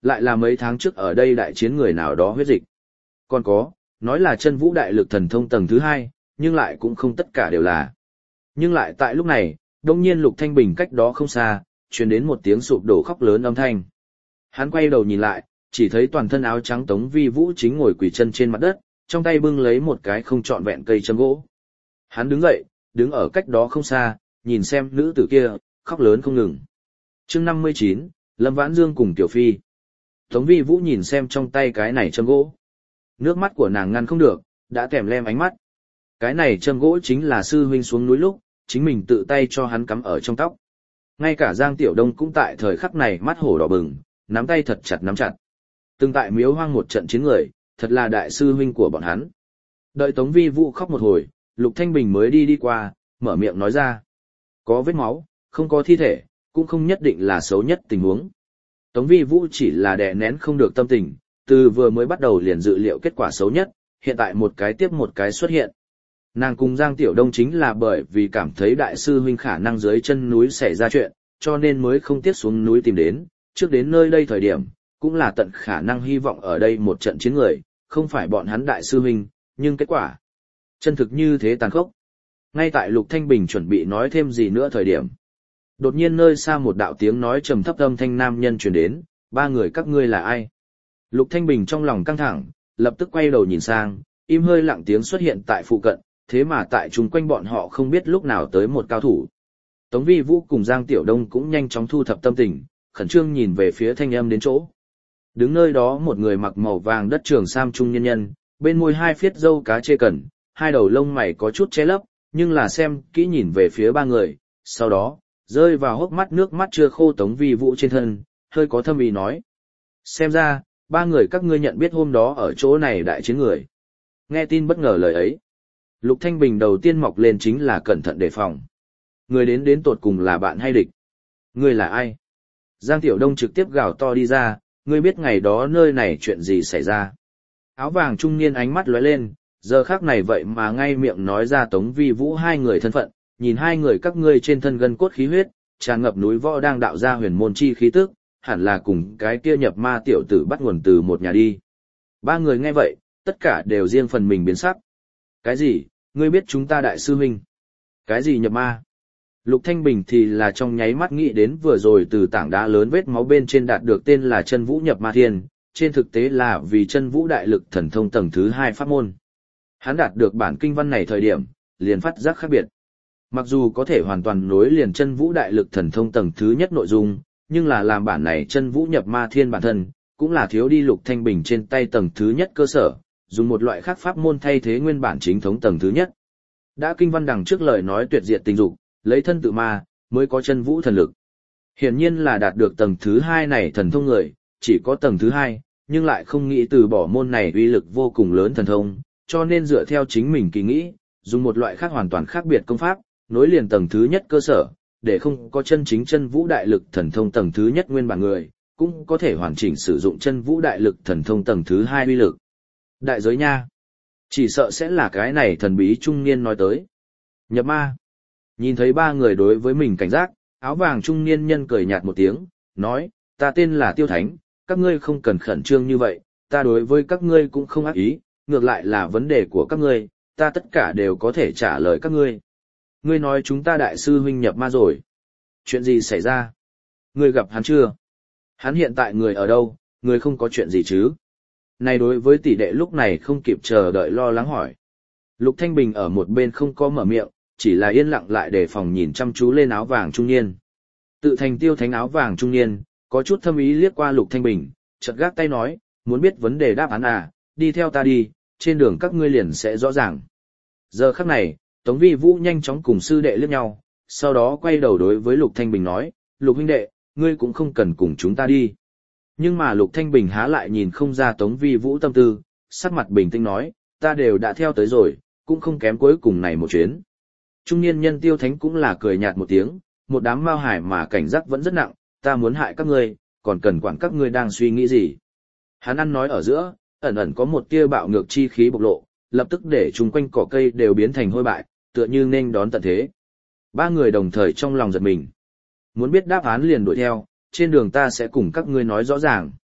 lại là mấy tháng trước ở đây đại chiến người nào đó huyết dịch. Còn có, nói là chân vũ đại lực thần thông tầng thứ hai, nhưng lại cũng không tất cả đều là. Nhưng lại tại lúc này, đông nhiên Lục Thanh Bình cách đó không xa, truyền đến một tiếng sụp đổ khóc lớn âm thanh. Hắn quay đầu nhìn lại, chỉ thấy toàn thân áo trắng Tống Vi Vũ chính ngồi quỳ chân trên mặt đất, trong tay bưng lấy một cái không trọn vẹn cây châm gỗ. Hắn đứng dậy, đứng ở cách đó không xa, nhìn xem nữ tử kia, khóc lớn không ngừng. Chương năm mươi chín, Lâm Vãn Dương cùng Tiểu Phi. Tống Vi Vũ nhìn xem trong tay cái này châm gỗ. Nước mắt của nàng ngăn không được, đã kèm lem ánh mắt. Cái này châm gỗ chính là sư huynh xuống núi lúc, chính mình tự tay cho hắn cắm ở trong tóc. Ngay cả Giang Tiểu Đông cũng tại thời khắc này mắt hổ đỏ bừng, nắm tay thật chặt nắm chặt. Từng tại miếu hoang một trận chiến người, thật là đại sư huynh của bọn hắn. Đợi Tống Vi Vũ khóc một hồi, Lục Thanh Bình mới đi đi qua, mở miệng nói ra. Có vết máu, không có thi thể, cũng không nhất định là xấu nhất tình huống. Tống Vi Vũ chỉ là đè nén không được tâm tình, từ vừa mới bắt đầu liền dự liệu kết quả xấu nhất, hiện tại một cái tiếp một cái xuất hiện. Nàng cùng Giang Tiểu Đông chính là bởi vì cảm thấy đại sư huynh khả năng dưới chân núi xảy ra chuyện, cho nên mới không tiếc xuống núi tìm đến, trước đến nơi đây thời điểm, cũng là tận khả năng hy vọng ở đây một trận chiến người, không phải bọn hắn đại sư huynh, nhưng kết quả chân thực như thế tàn khốc. Ngay tại Lục Thanh Bình chuẩn bị nói thêm gì nữa thời điểm, đột nhiên nơi xa một đạo tiếng nói trầm thấp âm thanh nam nhân truyền đến, ba người các ngươi là ai? Lục Thanh Bình trong lòng căng thẳng, lập tức quay đầu nhìn sang, im hơi lặng tiếng xuất hiện tại phụ cận, thế mà tại chung quanh bọn họ không biết lúc nào tới một cao thủ. Tống Vi Vũ cùng Giang Tiểu Đông cũng nhanh chóng thu thập tâm tình, khẩn trương nhìn về phía thanh âm đến chỗ. Đứng nơi đó một người mặc màu vàng đất trường sam trung nhân nhân, bên môi hai phiết râu cá chê cẩn, hai đầu lông mày có chút che lấp, nhưng là xem kỹ nhìn về phía ba người, sau đó, rơi vào hốc mắt nước mắt chưa khô Tống Vi Vũ trên thân, hơi có thâm ý nói. Xem ra, ba người các ngươi nhận biết hôm đó ở chỗ này đại chiến người. Nghe tin bất ngờ lời ấy. Lục Thanh Bình đầu tiên mọc lên chính là cẩn thận đề phòng. Người đến đến tột cùng là bạn hay địch? Người là ai? Giang Tiểu Đông trực tiếp gào to đi ra, ngươi biết ngày đó nơi này chuyện gì xảy ra? Áo vàng trung niên ánh mắt lóe lên, giờ khắc này vậy mà ngay miệng nói ra Tống Vi Vũ hai người thân phận, nhìn hai người các ngươi trên thân gân cốt khí huyết, tràn ngập núi võ đang đạo ra huyền môn chi khí tức, hẳn là cùng cái kia nhập ma tiểu tử bắt nguồn từ một nhà đi. Ba người nghe vậy, tất cả đều riêng phần mình biến sắc. Cái gì, ngươi biết chúng ta đại sư huynh? Cái gì nhập ma? Lục Thanh Bình thì là trong nháy mắt nghĩ đến vừa rồi từ tảng đá lớn vết máu bên trên đạt được tên là chân vũ nhập ma thiên, trên thực tế là vì chân vũ đại lực thần thông tầng thứ hai pháp môn. Hắn đạt được bản kinh văn này thời điểm, liền phát giác khác biệt. Mặc dù có thể hoàn toàn nối liền chân vũ đại lực thần thông tầng thứ nhất nội dung, nhưng là làm bản này chân vũ nhập ma thiên bản thân, cũng là thiếu đi Lục Thanh Bình trên tay tầng thứ nhất cơ sở, dùng một loại khác pháp môn thay thế nguyên bản chính thống tầng thứ nhất. Đã kinh văn đằng trước lời nói tuyệt diệt tình dục, lấy thân tự ma, mới có chân vũ thần lực. Hiển nhiên là đạt được tầng thứ hai này thần thông người, chỉ có tầng thứ hai, nhưng lại không nghĩ từ bỏ môn này uy lực vô cùng lớn thần thông, cho nên dựa theo chính mình kỳ nghĩ, dùng một loại khác hoàn toàn khác biệt công pháp, nối liền tầng thứ nhất cơ sở, để không có chân chính chân vũ đại lực thần thông tầng thứ nhất nguyên bản người, cũng có thể hoàn chỉnh sử dụng chân vũ đại lực thần thông tầng thứ hai uy lực. Đại giới nha. Chỉ sợ sẽ là cái này thần bí trung niên nói tới. Nhập ma. Nhìn thấy ba người đối với mình cảnh giác, áo vàng trung niên nhân cười nhạt một tiếng, nói, ta tên là Tiêu Thánh, các ngươi không cần khẩn trương như vậy, ta đối với các ngươi cũng không ác ý, ngược lại là vấn đề của các ngươi, ta tất cả đều có thể trả lời các ngươi. Ngươi nói chúng ta đại sư huynh nhập ma rồi. Chuyện gì xảy ra? Ngươi gặp hắn chưa? Hắn hiện tại người ở đâu, ngươi không có chuyện gì chứ? Này đối với tỷ đệ lúc này không kịp chờ đợi lo lắng hỏi. Lục Thanh Bình ở một bên không có mở miệng, chỉ là yên lặng lại để phòng nhìn chăm chú lên áo vàng trung niên. Tự thành Tiêu Thánh áo vàng trung niên, có chút thâm ý liếc qua Lục Thanh Bình, chợt gác tay nói, muốn biết vấn đề đáp án à, đi theo ta đi, trên đường các ngươi liền sẽ rõ ràng. Giờ khắc này, Tống Vi Vũ nhanh chóng cùng sư đệ liếc nhau, sau đó quay đầu đối với Lục Thanh Bình nói, Lục huynh đệ, ngươi cũng không cần cùng chúng ta đi. Nhưng mà Lục Thanh Bình há lại nhìn không ra Tống Vi Vũ tâm tư, sắc mặt bình tĩnh nói, ta đều đã theo tới rồi, cũng không kém cuối cùng này một chuyến. Trung niên nhân Tiêu Thánh cũng là cười nhạt một tiếng, một đám mao hải mà cảnh giác vẫn rất nặng, ta muốn hại các ngươi, còn cần quản các ngươi đang suy nghĩ gì. Hắn ăn nói ở giữa, ẩn ẩn có một tia bạo ngược chi khí bộc lộ, lập tức để chung quanh cỏ cây đều biến thành hôi bại, tựa như nên đón tận thế. Ba người đồng thời trong lòng giật mình. Muốn biết đáp án liền đuổi theo, trên đường ta sẽ cùng các ngươi nói rõ ràng.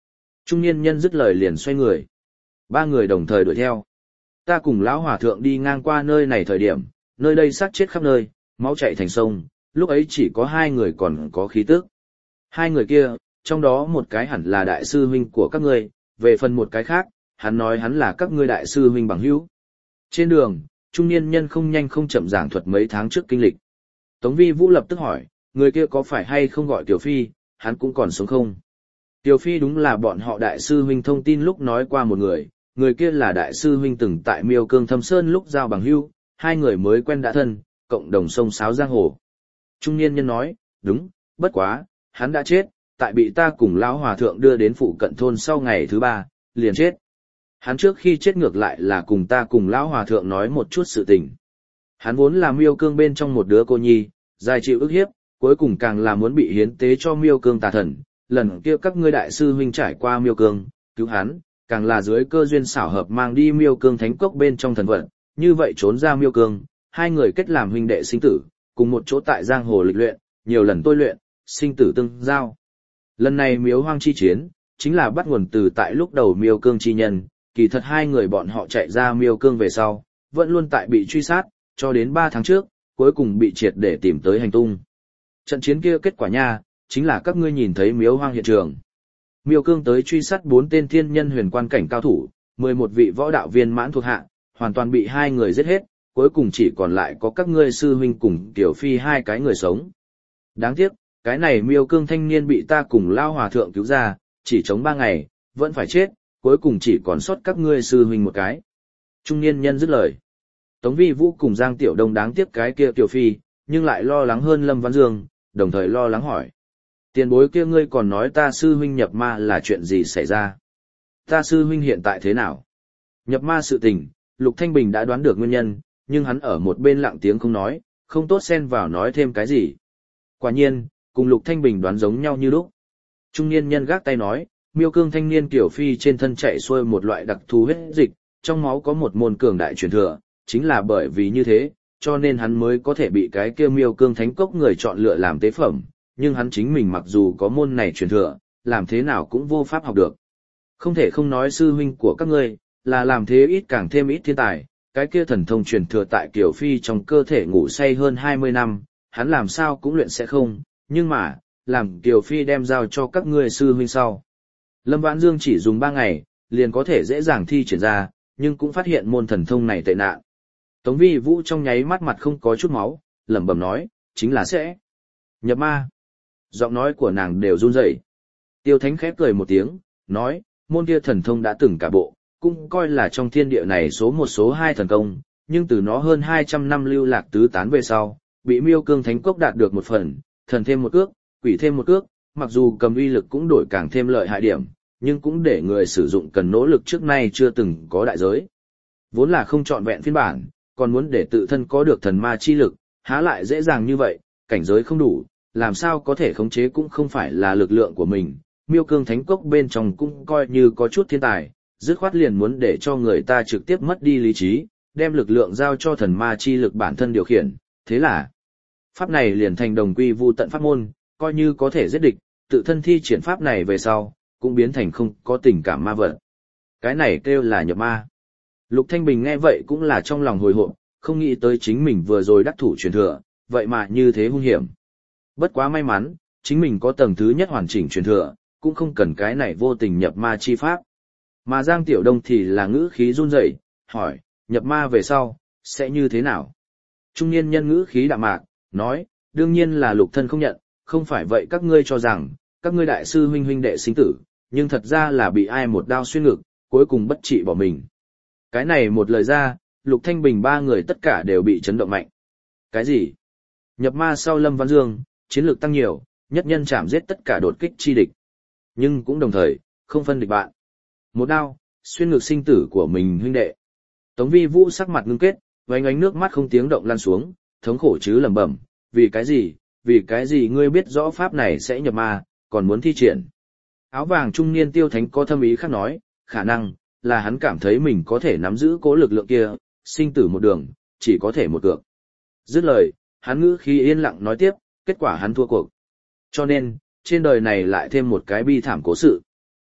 Trung niên nhân dứt lời liền xoay người. Ba người đồng thời đuổi theo. Ta cùng lão hòa thượng đi ngang qua nơi này thời điểm, nơi đây xác chết khắp nơi, máu chảy thành sông, lúc ấy chỉ có hai người còn có khí tức. Hai người kia, trong đó một cái hẳn là đại sư huynh của các ngươi, về phần một cái khác, hắn nói hắn là các ngươi đại sư huynh bằng hữu. Trên đường, trung niên nhân không nhanh không chậm giảng thuật mấy tháng trước kinh lịch. Tống Vi Vũ lập tức hỏi, người kia có phải hay không gọi Tiểu Phi, hắn cũng còn sống không? Tiểu Phi đúng là bọn họ đại sư huynh thông tin lúc nói qua một người, người kia là đại sư huynh từng tại Miêu Cương Thâm Sơn lúc giao bằng hữu, hai người mới quen đã thân, cộng đồng sông sáo giang hồ. Trung niên nhân nói, đúng, bất quá, hắn đã chết, tại bị ta cùng lão hòa thượng đưa đến phụ cận thôn sau ngày thứ ba, liền chết. Hắn trước khi chết ngược lại là cùng ta cùng lão hòa thượng nói một chút sự tình. Hắn vốn là Miêu Cương bên trong một đứa cô nhi, dài chịu ức hiếp, cuối cùng càng là muốn bị hiến tế cho Miêu Cương tà thần. Lần kia các ngươi đại sư huynh trải qua Miêu Cương, cứu hắn, càng là dưới cơ duyên xảo hợp mang đi Miêu Cương thánh cốc bên trong thần vận, như vậy trốn ra Miêu Cương, hai người kết làm huynh đệ sinh tử, cùng một chỗ tại giang hồ lịch luyện, nhiều lần tôi luyện, sinh tử tương giao. Lần này Miếu Hoang chi chiến, chính là bắt nguồn từ tại lúc đầu Miêu Cương chi nhân, kỳ thật hai người bọn họ chạy ra Miêu Cương về sau, vẫn luôn tại bị truy sát, cho đến ba tháng trước, cuối cùng bị triệt để tìm tới hành tung. Trận chiến kia kết quả nha, chính là các ngươi nhìn thấy Miếu Hoang hiện trường. Miêu Cương tới truy sát bốn tên thiên nhân huyền quan cảnh cao thủ, mười một vị võ đạo viên mãn thuộc hạ, hoàn toàn bị hai người giết hết, cuối cùng chỉ còn lại có các ngươi sư huynh cùng Tiểu Phi hai cái người sống. Đáng tiếc, cái này Miêu Cương thanh niên bị ta cùng lao hòa thượng cứu ra, chỉ chống ba ngày, vẫn phải chết, cuối cùng chỉ còn sót các ngươi sư huynh một cái. Trung niên nhân dứt lời. Tống Vi Vũ cùng Giang Tiểu Đông đáng tiếc cái kia Tiểu Phi, nhưng lại lo lắng hơn Lâm Văn Dương, đồng thời lo lắng hỏi. Tiền bối kia ngươi còn nói ta sư huynh nhập ma là chuyện gì xảy ra? Ta sư huynh hiện tại thế nào? Nhập ma sự tình, Lục Thanh Bình đã đoán được nguyên nhân, nhưng hắn ở một bên lặng tiếng không nói, không tốt xen vào nói thêm cái gì. Quả nhiên, cùng Lục Thanh Bình đoán giống nhau như lúc. Trung niên nhân gác tay nói, Miêu Cương thanh niên Tiểu Phi trên thân chạy xuôi một loại đặc thù huyết dịch, trong máu có một môn cường đại truyền thừa, chính là bởi vì như thế, cho nên hắn mới có thể bị cái kia Miêu Cương thánh cốc người chọn lựa làm tế phẩm, nhưng hắn chính mình mặc dù có môn này truyền thừa, làm thế nào cũng vô pháp học được. Không thể không nói sư huynh của các ngươi, là làm thế ít càng thêm ít thiên tài, cái kia thần thông truyền thừa tại Kiều Phi trong cơ thể ngủ say hơn hai mươi năm, hắn làm sao cũng luyện sẽ không, nhưng mà, làm Kiều Phi đem giao cho các ngươi sư huynh sau. Lâm Vãn Dương chỉ dùng ba ngày, liền có thể dễ dàng thi triển ra, nhưng cũng phát hiện môn thần thông này tệ nạn. Tống Vi Vũ trong nháy mắt mặt không có chút máu, lẩm bẩm nói, chính là sẽ nhập ma. Giọng nói của nàng đều run rẩy. Tiêu Thánh khép cười một tiếng, nói, môn kia thần thông đã từng cả bộ, cũng coi là trong thiên địa này số một số hai thần công, nhưng từ nó hơn hai trăm năm lưu lạc tứ tán về sau, bị Miêu Cương Thánh Cốc đạt được một phần, thần thêm một cước, quỷ thêm một cước, mặc dù cầm uy lực cũng đổi càng thêm lợi hại điểm, nhưng cũng để người sử dụng cần nỗ lực trước nay chưa từng có đại giới. Vốn là không trọn vẹn phiên bản, còn muốn để tự thân có được thần ma chi lực, há lại dễ dàng như vậy, cảnh giới không đủ, làm sao có thể khống chế cũng không phải là lực lượng của mình. Miêu Cương Thánh Cốc bên trong cũng coi như có chút thiên tài, dứt khoát liền muốn để cho người ta trực tiếp mất đi lý trí, đem lực lượng giao cho thần ma chi lực bản thân điều khiển, thế là pháp này liền thành đồng quy vu tận pháp môn, coi như có thể giết địch, tự thân thi triển pháp này về sau, cũng biến thành không có tình cảm ma vật. Cái này kêu là nhập ma. Lục Thanh Bình nghe vậy cũng là trong lòng hồi hộp, không nghĩ tới chính mình vừa rồi đắc thủ truyền thừa, vậy mà như thế hung hiểm. Bất quá may mắn, chính mình có tầng thứ nhất hoàn chỉnh truyền thừa, cũng không cần cái này vô tình nhập ma chi pháp. Mà Giang Tiểu Đông thì là ngữ khí run rẩy, hỏi, nhập ma về sau, sẽ như thế nào? Trung niên nhân ngữ khí đạm mạc, nói, đương nhiên là lục thân không nhận, không phải vậy các ngươi cho rằng, các ngươi đại sư huynh huynh đệ sinh tử, nhưng thật ra là bị ai một đao xuyên ngực, cuối cùng bất trị bỏ mình. Cái này một lời ra, Lục Thanh Bình ba người tất cả đều bị chấn động mạnh. Cái gì? Nhập ma sau Lâm Văn Dương, chiến lược tăng nhiều, nhất nhân chạm giết tất cả đột kích chi địch. Nhưng cũng đồng thời, không phân địch bạn. Một đao, xuyên ngược sinh tử của mình huynh đệ. Tống Vi Vũ sắc mặt ngưng kết, vánh ánh nước mắt không tiếng động lan xuống, thống khổ chứ lẩm bẩm, vì cái gì, vì cái gì ngươi biết rõ pháp này sẽ nhập ma, còn muốn thi triển. Áo vàng trung niên Tiêu Thánh có thâm ý khác nói, khả năng là hắn cảm thấy mình có thể nắm giữ cố lực lượng kia, sinh tử một đường, chỉ có thể một cược. Dứt lời, hắn ngữ khí yên lặng nói tiếp, kết quả hắn thua cuộc. Cho nên, trên đời này lại thêm một cái bi thảm cố sự.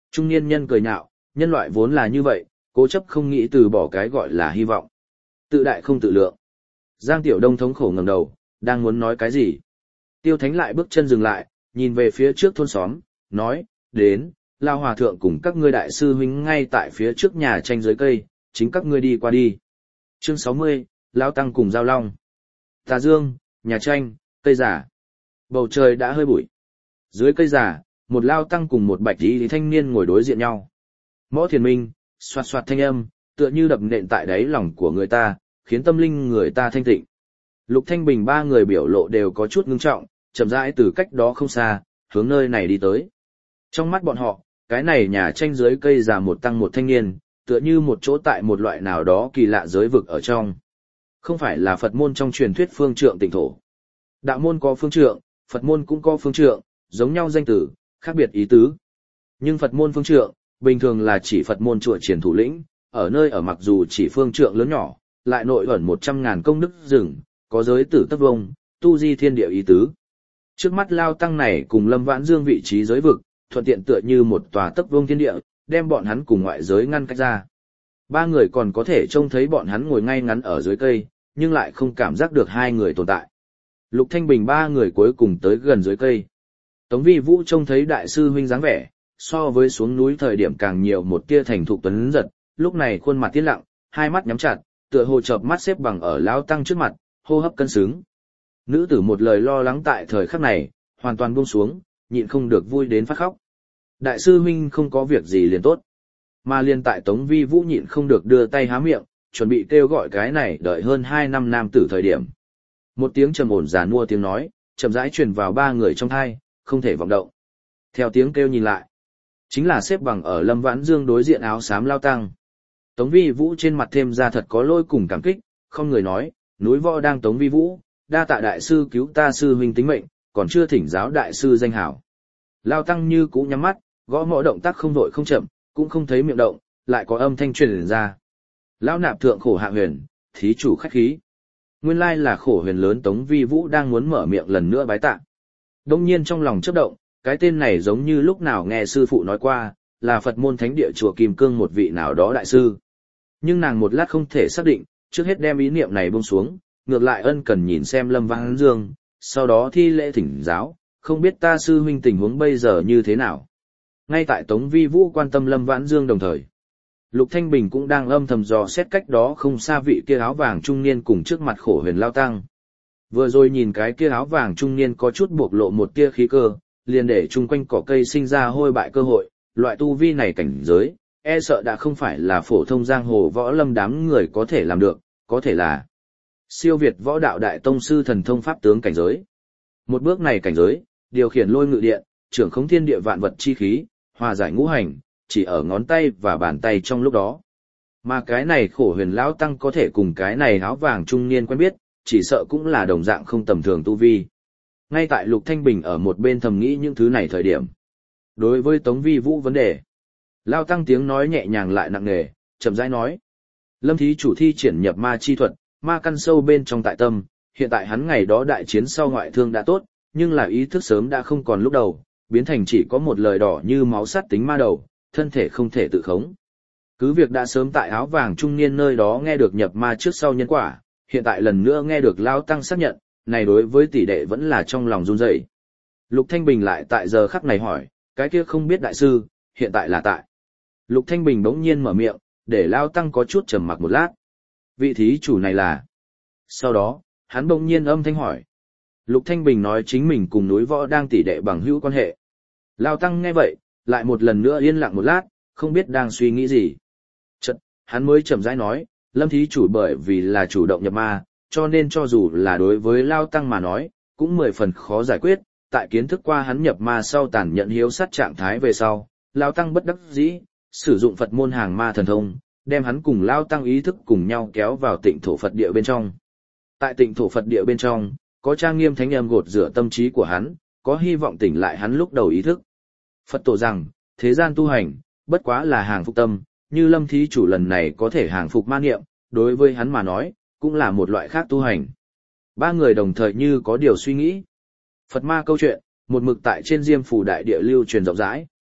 Trung niên nhân cười nhạo, nhân loại vốn là như vậy, cố chấp không nghĩ từ bỏ cái gọi là hy vọng. Tự đại không tự lượng. Giang Tiểu Đông thống khổ ngẩng đầu, đang muốn nói cái gì. Tiêu Thánh lại bước chân dừng lại, nhìn về phía trước thôn xóm, nói, đến, Lao Hòa Thượng cùng các ngươi đại sư huynh ngay tại phía trước nhà tranh dưới cây, chính các ngươi đi qua đi. Chương sáu mươi, Lao Tăng cùng Giao Long. Tà Dương, nhà tranh, cây giả. Bầu trời đã hơi bụi. Dưới cây giả, một Lao Tăng cùng một bạch y thanh niên ngồi đối diện nhau. Mõ Thiền Minh, xoạt xoạt thanh âm, tựa như đập nện tại đáy lòng của người ta, khiến tâm linh người ta thanh tịnh. Lục Thanh Bình ba người biểu lộ đều có chút ngưng trọng, chậm rãi từ cách đó không xa, hướng nơi này đi tới. Trong mắt bọn họ, cái này nhà tranh dưới cây già một tăng một thanh niên, tựa như một chỗ tại một loại nào đó kỳ lạ giới vực ở trong. Không phải là Phật môn trong truyền thuyết phương trượng tịnh thổ. Đạo môn có phương trượng, Phật môn cũng có phương trượng, giống nhau danh từ, khác biệt ý tứ. Nhưng Phật môn phương trượng, bình thường là chỉ Phật môn chùa triển thủ lĩnh, ở nơi ở mặc dù chỉ phương trượng lớn nhỏ, lại nội ẩn một trăm ngàn công đức rừng, có giới tử tất vông, tu di thiên địa ý tứ. Trước mắt Lao Tăng này cùng Lâm Vãn Dương vị trí giới vực, thuận tiện tựa như một tòa tất vông thiên địa, đem bọn hắn cùng ngoại giới ngăn cách ra. Ba người còn có thể trông thấy bọn hắn ngồi ngay ngắn ở dưới cây, nhưng lại không cảm giác được hai người tồn tại. Lục Thanh Bình ba người cuối cùng tới gần dưới cây. Tống Vi Vũ trông thấy đại sư huynh dáng vẻ, so với xuống núi thời điểm càng nhiều một tia thành thục tuấn giật, lúc này khuôn mặt tiến lặng, hai mắt nhắm chặt, tựa hồ chợp mắt xếp bằng ở Lão Tăng trước mặt, hô hấp cân xứng. Nữ tử một lời lo lắng tại thời khắc này, hoàn toàn buông xuống, nhịn không được vui đến phát khóc. Đại sư huynh không có việc gì liền tốt. Mà liền tại Tống Vi Vũ nhịn không được đưa tay há miệng, chuẩn bị kêu gọi cái này đợi hơn hai năm nam tử thời điểm. Một tiếng trầm ổn giàn mua tiếng nói, chậm rãi truyền vào ba người trong thai, không thể vọng động. Theo tiếng kêu nhìn lại, chính là xếp bằng ở Lâm Vãn Dương đối diện áo xám Lao Tăng. Tống Vi Vũ trên mặt thêm ra thật có lôi cùng cảm kích, không người nói, núi võ đang Tống Vi Vũ, đa tạ đại sư cứu ta sư huynh tính mệnh, còn chưa thỉnh giáo đại sư danh hảo. Lao Tăng như cũ nhắm mắt, gõ mõ động tác không vội không chậm, cũng không thấy miệng động, lại có âm thanh truyền ra. Lão nạp thượng khổ hạ huyền, thí chủ khách khí. Nguyên lai là khổ huyền lớn Tống Vi Vũ đang muốn mở miệng lần nữa bái tạ. Đông nhiên trong lòng chớp động, cái tên này giống như lúc nào nghe sư phụ nói qua, là Phật môn thánh địa chùa Kim Cương một vị nào đó đại sư. Nhưng nàng một lát không thể xác định, trước hết đem ý niệm này buông xuống, ngược lại ân cần nhìn xem Lâm Vãn Dương, sau đó thi lễ thỉnh giáo, không biết ta sư huynh tình huống bây giờ như thế nào. Ngay tại Tống Vi Vũ quan tâm Lâm Vãn Dương đồng thời, Lục Thanh Bình cũng đang âm thầm dò xét cách đó không xa vị kia áo vàng trung niên cùng trước mặt khổ huyền Lao Tăng. Vừa rồi nhìn cái kia áo vàng trung niên có chút bộc lộ một tia khí cơ, liền để chung quanh cỏ cây sinh ra hôi bại cơ hội, loại tu vi này cảnh giới, e sợ đã không phải là phổ thông giang hồ võ lâm đám người có thể làm được, có thể là siêu việt võ đạo đại tông sư thần thông pháp tướng cảnh giới. Một bước này cảnh giới, điều khiển lôi ngự điện, trưởng khống thiên địa vạn vật chi khí, hòa giải ngũ hành, chỉ ở ngón tay và bàn tay trong lúc đó. Mà cái này khổ huyền lão tăng có thể cùng cái này áo vàng trung niên quen biết, chỉ sợ cũng là đồng dạng không tầm thường tu vi. Ngay tại Lục Thanh Bình ở một bên thầm nghĩ những thứ này thời điểm. Đối với Tống Vi Vũ vấn đề, Lao Tăng tiếng nói nhẹ nhàng lại nặng nề, chậm rãi nói. Lâm thí chủ thi triển nhập ma chi thuật, ma căn sâu bên trong tại tâm, hiện tại hắn ngày đó đại chiến sau ngoại thương đã tốt, nhưng là ý thức sớm đã không còn lúc đầu, biến thành chỉ có một lời đỏ như máu sắt tính ma đầu, thân thể không thể tự khống. Cứ việc đã sớm tại áo vàng trung niên nơi đó nghe được nhập ma trước sau nhân quả, hiện tại lần nữa nghe được Lao Tăng xác nhận, này đối với tỷ đệ vẫn là trong lòng run rẩy. Lục Thanh Bình lại tại giờ khắc này hỏi, cái kia không biết đại sư, hiện tại là tại. Lục Thanh Bình bỗng nhiên mở miệng, để Lao Tăng có chút trầm mặc một lát. Vị thí chủ này là. Sau đó, hắn bỗng nhiên âm thanh hỏi. Lục Thanh Bình nói chính mình cùng núi võ đang tỷ đệ bằng hữu quan hệ. Lao Tăng nghe vậy, lại một lần nữa yên lặng một lát, không biết đang suy nghĩ gì. Chợt, hắn mới chậm rãi nói, Lâm thí chủ bởi vì là chủ động nhập ma, cho nên cho dù là đối với Lao Tăng mà nói, cũng mười phần khó giải quyết, tại kiến thức qua hắn nhập ma sau tàn nhận hiếu sát trạng thái về sau, Lao Tăng bất đắc dĩ, sử dụng Phật môn hàng ma thần thông, đem hắn cùng Lao Tăng ý thức cùng nhau kéo vào tịnh thổ Phật địa bên trong. Tại tịnh thổ Phật địa bên trong, có trang nghiêm thánh âm gột rửa tâm trí của hắn, có hy vọng tỉnh lại hắn lúc đầu ý thức. Phật tổ rằng, thế gian tu hành, bất quá là hàng phục tâm, như Lâm thí chủ lần này có thể hàng phục ma niệm, đối với hắn mà nói, cũng là một loại khác tu hành. Ba người đồng thời như có điều suy nghĩ. Phật ma câu chuyện, một mực tại trên Diêm Phù đại địa lưu truyền rộng rãi.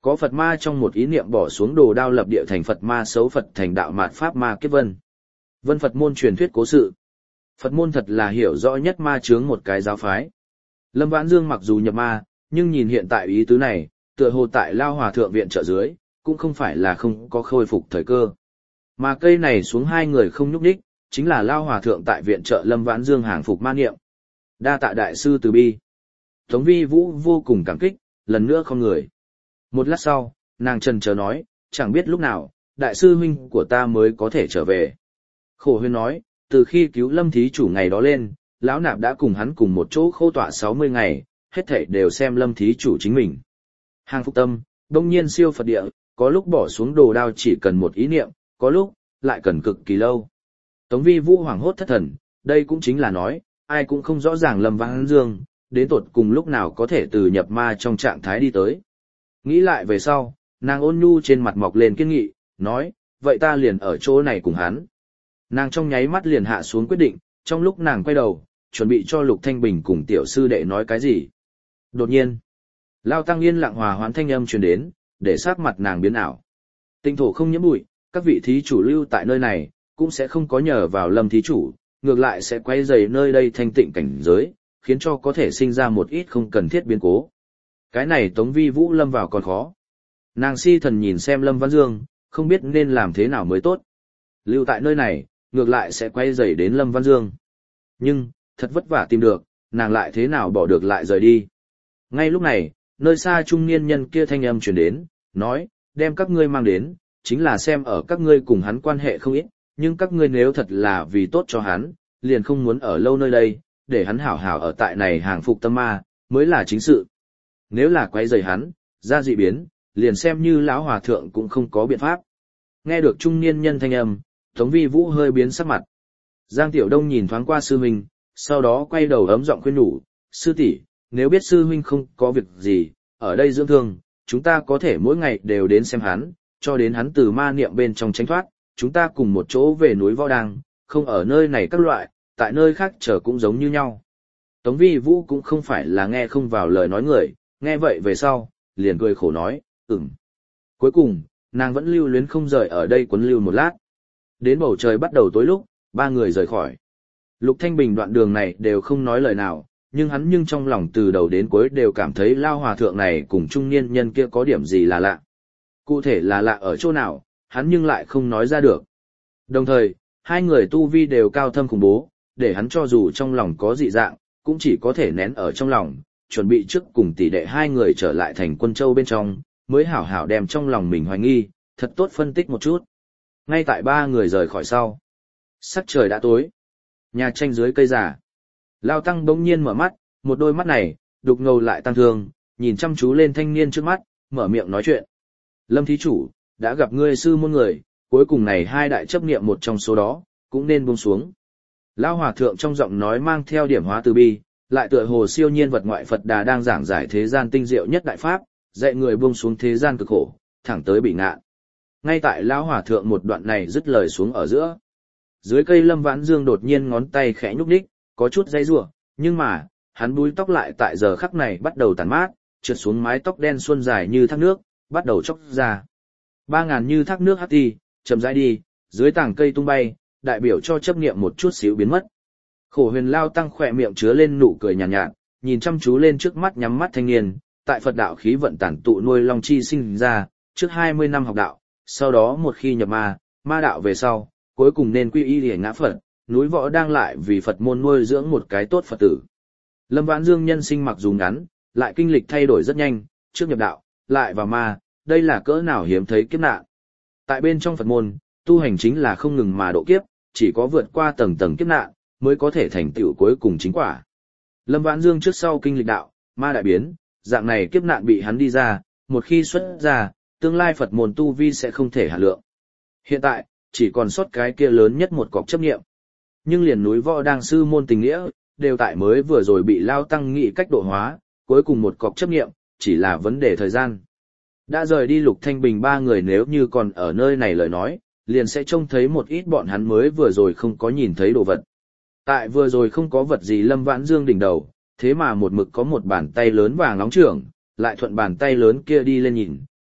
Có Phật ma trong một ý niệm bỏ xuống đồ đao lập địa thành Phật ma xấu Phật thành đạo mạt Pháp ma kiếp vân. Vân Phật môn truyền thuyết cố sự. Phật môn thật là hiểu rõ nhất ma chướng một cái giáo phái. Lâm Vãn Dương mặc dù nhập ma, nhưng nhìn hiện tại ý tứ này, tựa hồ tại Lao Hòa Thượng viện trợ dưới, cũng không phải là không có khôi phục thời cơ. Mà cây này xuống hai người không nhúc đích, chính là Lao Hòa Thượng tại viện trợ Lâm Vãn Dương hàng phục ma niệm. Đa tạ đại sư từ bi. Tống Vi Vũ vô cùng cảm kích, lần nữa không người. Một lát sau, nàng trần chờ nói, chẳng biết lúc nào, đại sư huynh của ta mới có thể trở về. Khổ Huyên nói, từ khi cứu Lâm thí chủ ngày đó lên, lão nạp đã cùng hắn cùng một chỗ khô tọa sáu mươi ngày, hết thảy đều xem Lâm thí chủ chính mình. Hàng phục tâm, đông nhiên siêu Phật địa, có lúc bỏ xuống đồ đao chỉ cần một ý niệm, có lúc lại cần cực kỳ lâu. Tống Vi Vũ hoảng hốt thất thần, đây cũng chính là nói, ai cũng không rõ ràng Lâm Vãn Dương, đến tột cùng lúc nào có thể từ nhập ma trong trạng thái đi tới. Nghĩ lại về sau, nàng ôn nhu trên mặt mọc lên kiên nghị, nói, vậy ta liền ở chỗ này cùng hắn. Nàng trong nháy mắt liền hạ xuống quyết định, trong lúc nàng quay đầu, chuẩn bị cho Lục Thanh Bình cùng tiểu sư đệ nói cái gì. Đột nhiên, Lao Tăng yên lặng hòa hoãn thanh âm truyền đến, để sắc mặt nàng biến ảo. Tinh thổ không nhiễm bụi, các vị thí chủ lưu tại nơi này, cũng sẽ không có nhờ vào Lâm thí chủ, ngược lại sẽ quay dày nơi đây thanh tịnh cảnh giới, khiến cho có thể sinh ra một ít không cần thiết biến cố. Cái này Tống Vi Vũ lâm vào còn khó. Nàng si thần nhìn xem Lâm Vãn Dương, không biết nên làm thế nào mới tốt. Lưu tại nơi này, ngược lại sẽ quay dày đến Lâm Vãn Dương. Nhưng, thật vất vả tìm được, nàng lại thế nào bỏ được lại rời đi. Ngay lúc này, nơi xa trung niên nhân kia thanh âm truyền đến, nói, đem các ngươi mang đến, chính là xem ở các ngươi cùng hắn quan hệ không ít, nhưng các ngươi nếu thật là vì tốt cho hắn, liền không muốn ở lâu nơi đây, để hắn hảo hảo ở tại này hàng phục tâm ma, mới là chính sự. Nếu là quấy rầy hắn, ra dị biến, liền xem như lão hòa thượng cũng không có biện pháp. Nghe được trung niên nhân thanh âm, Tống Vi Vũ hơi biến sắc mặt. Giang Tiểu Đông nhìn thoáng qua sư huynh, sau đó quay đầu ấm giọng khuyên nhủ, sư tỷ, nếu biết sư huynh không có việc gì, ở đây dưỡng thương, chúng ta có thể mỗi ngày đều đến xem hắn, cho đến hắn từ ma niệm bên trong tránh thoát, chúng ta cùng một chỗ về núi Võ Đăng, không ở nơi này các loại, tại nơi khác chờ cũng giống như nhau. Tống Vi Vũ cũng không phải là nghe không vào lời nói người, nghe vậy về sau, liền cười khổ nói, ừm. Cuối cùng, nàng vẫn lưu luyến không rời ở đây quấn lưu một lát. Đến bầu trời bắt đầu tối lúc, ba người rời khỏi. Lục Thanh Bình đoạn đường này đều không nói lời nào, nhưng hắn nhưng trong lòng từ đầu đến cuối đều cảm thấy Lao Hòa Thượng này cùng trung niên nhân kia có điểm gì là lạ. Cụ thể là lạ ở chỗ nào, hắn nhưng lại không nói ra được. Đồng thời, hai người tu vi đều cao thâm khủng bố, để hắn cho dù trong lòng có dị dạng, cũng chỉ có thể nén ở trong lòng, chuẩn bị trước cùng tỷ đệ hai người trở lại thành Quân Châu bên trong, mới hảo hảo đem trong lòng mình hoài nghi, thật tốt phân tích một chút. Ngay tại ba người rời khỏi sau, sắc trời đã tối. Nhà tranh dưới cây giả, Lao Tăng bỗng nhiên mở mắt, một đôi mắt này, đục ngầu lại tăng thương, nhìn chăm chú lên thanh niên trước mắt, mở miệng nói chuyện. Lâm thí chủ, đã gặp ngươi sư môn người, cuối cùng này hai đại chấp niệm một trong số đó, cũng nên buông xuống. Lao Hòa Thượng trong giọng nói mang theo điểm hóa từ bi, lại tựa hồ siêu nhiên vật ngoại Phật Đà đang giảng giải thế gian tinh diệu nhất đại pháp, dạy người buông xuống thế gian cực khổ, thẳng tới bị ngạn. Ngay tại Lão Hòa Thượng một đoạn này dứt lời xuống ở giữa. Dưới cây Lâm Vãn Dương đột nhiên ngón tay khẽ nhúc nhích, có chút dây rủa, nhưng mà, hắn búi tóc lại tại giờ khắc này bắt đầu tàn mát, trượt xuống mái tóc đen xuân dài như thác nước, bắt đầu chóc ra. Ba ngàn như thác nước hắt đi, chậm rãi đi, dưới tảng cây tung bay, đại biểu cho chấp niệm một chút xíu biến mất. Khổ Huyền Lao Tăng khỏe miệng chứa lên nụ cười nhàn nhạt, nhạt, nhìn chăm chú lên trước mắt nhắm mắt thanh niên, tại Phật đạo khí vận tản tụ nuôi long chi sinh ra, trước hai mươi năm học đạo, sau đó một khi nhập ma, ma đạo về sau, cuối cùng nên quy y để ngã Phật, núi Võ đang lại vì Phật môn nuôi dưỡng một cái tốt Phật tử. Lâm Vãn Dương nhân sinh mặc dù ngắn, lại kinh lịch thay đổi rất nhanh, trước nhập đạo, lại vào ma, đây là cỡ nào hiếm thấy kiếp nạn. Tại bên trong Phật môn, tu hành chính là không ngừng mà độ kiếp, chỉ có vượt qua tầng tầng kiếp nạn, mới có thể thành tựu cuối cùng chính quả. Lâm Vãn Dương trước sau kinh lịch đạo, ma đại biến, dạng này kiếp nạn bị hắn đi ra, một khi xuất ra, tương lai Phật môn tu vi sẽ không thể hạ lượng. Hiện tại, chỉ còn sót cái kia lớn nhất một cọc chấp niệm. Nhưng liền núi Võ đang sư môn tình nghĩa, đều tại mới vừa rồi bị Lao Tăng nghị cách độ hóa, cuối cùng một cọc chấp niệm, chỉ là vấn đề thời gian. Đã rời đi Lục Thanh Bình ba người nếu như còn ở nơi này lời nói, liền sẽ trông thấy một ít bọn hắn mới vừa rồi không có nhìn thấy đồ vật. Tại vừa rồi không có vật gì Lâm Vãn Dương đỉnh đầu, thế mà một mực có một bàn tay lớn vàng nóng trưởng, lại thuận bàn tay lớn kia đi lên nhìn,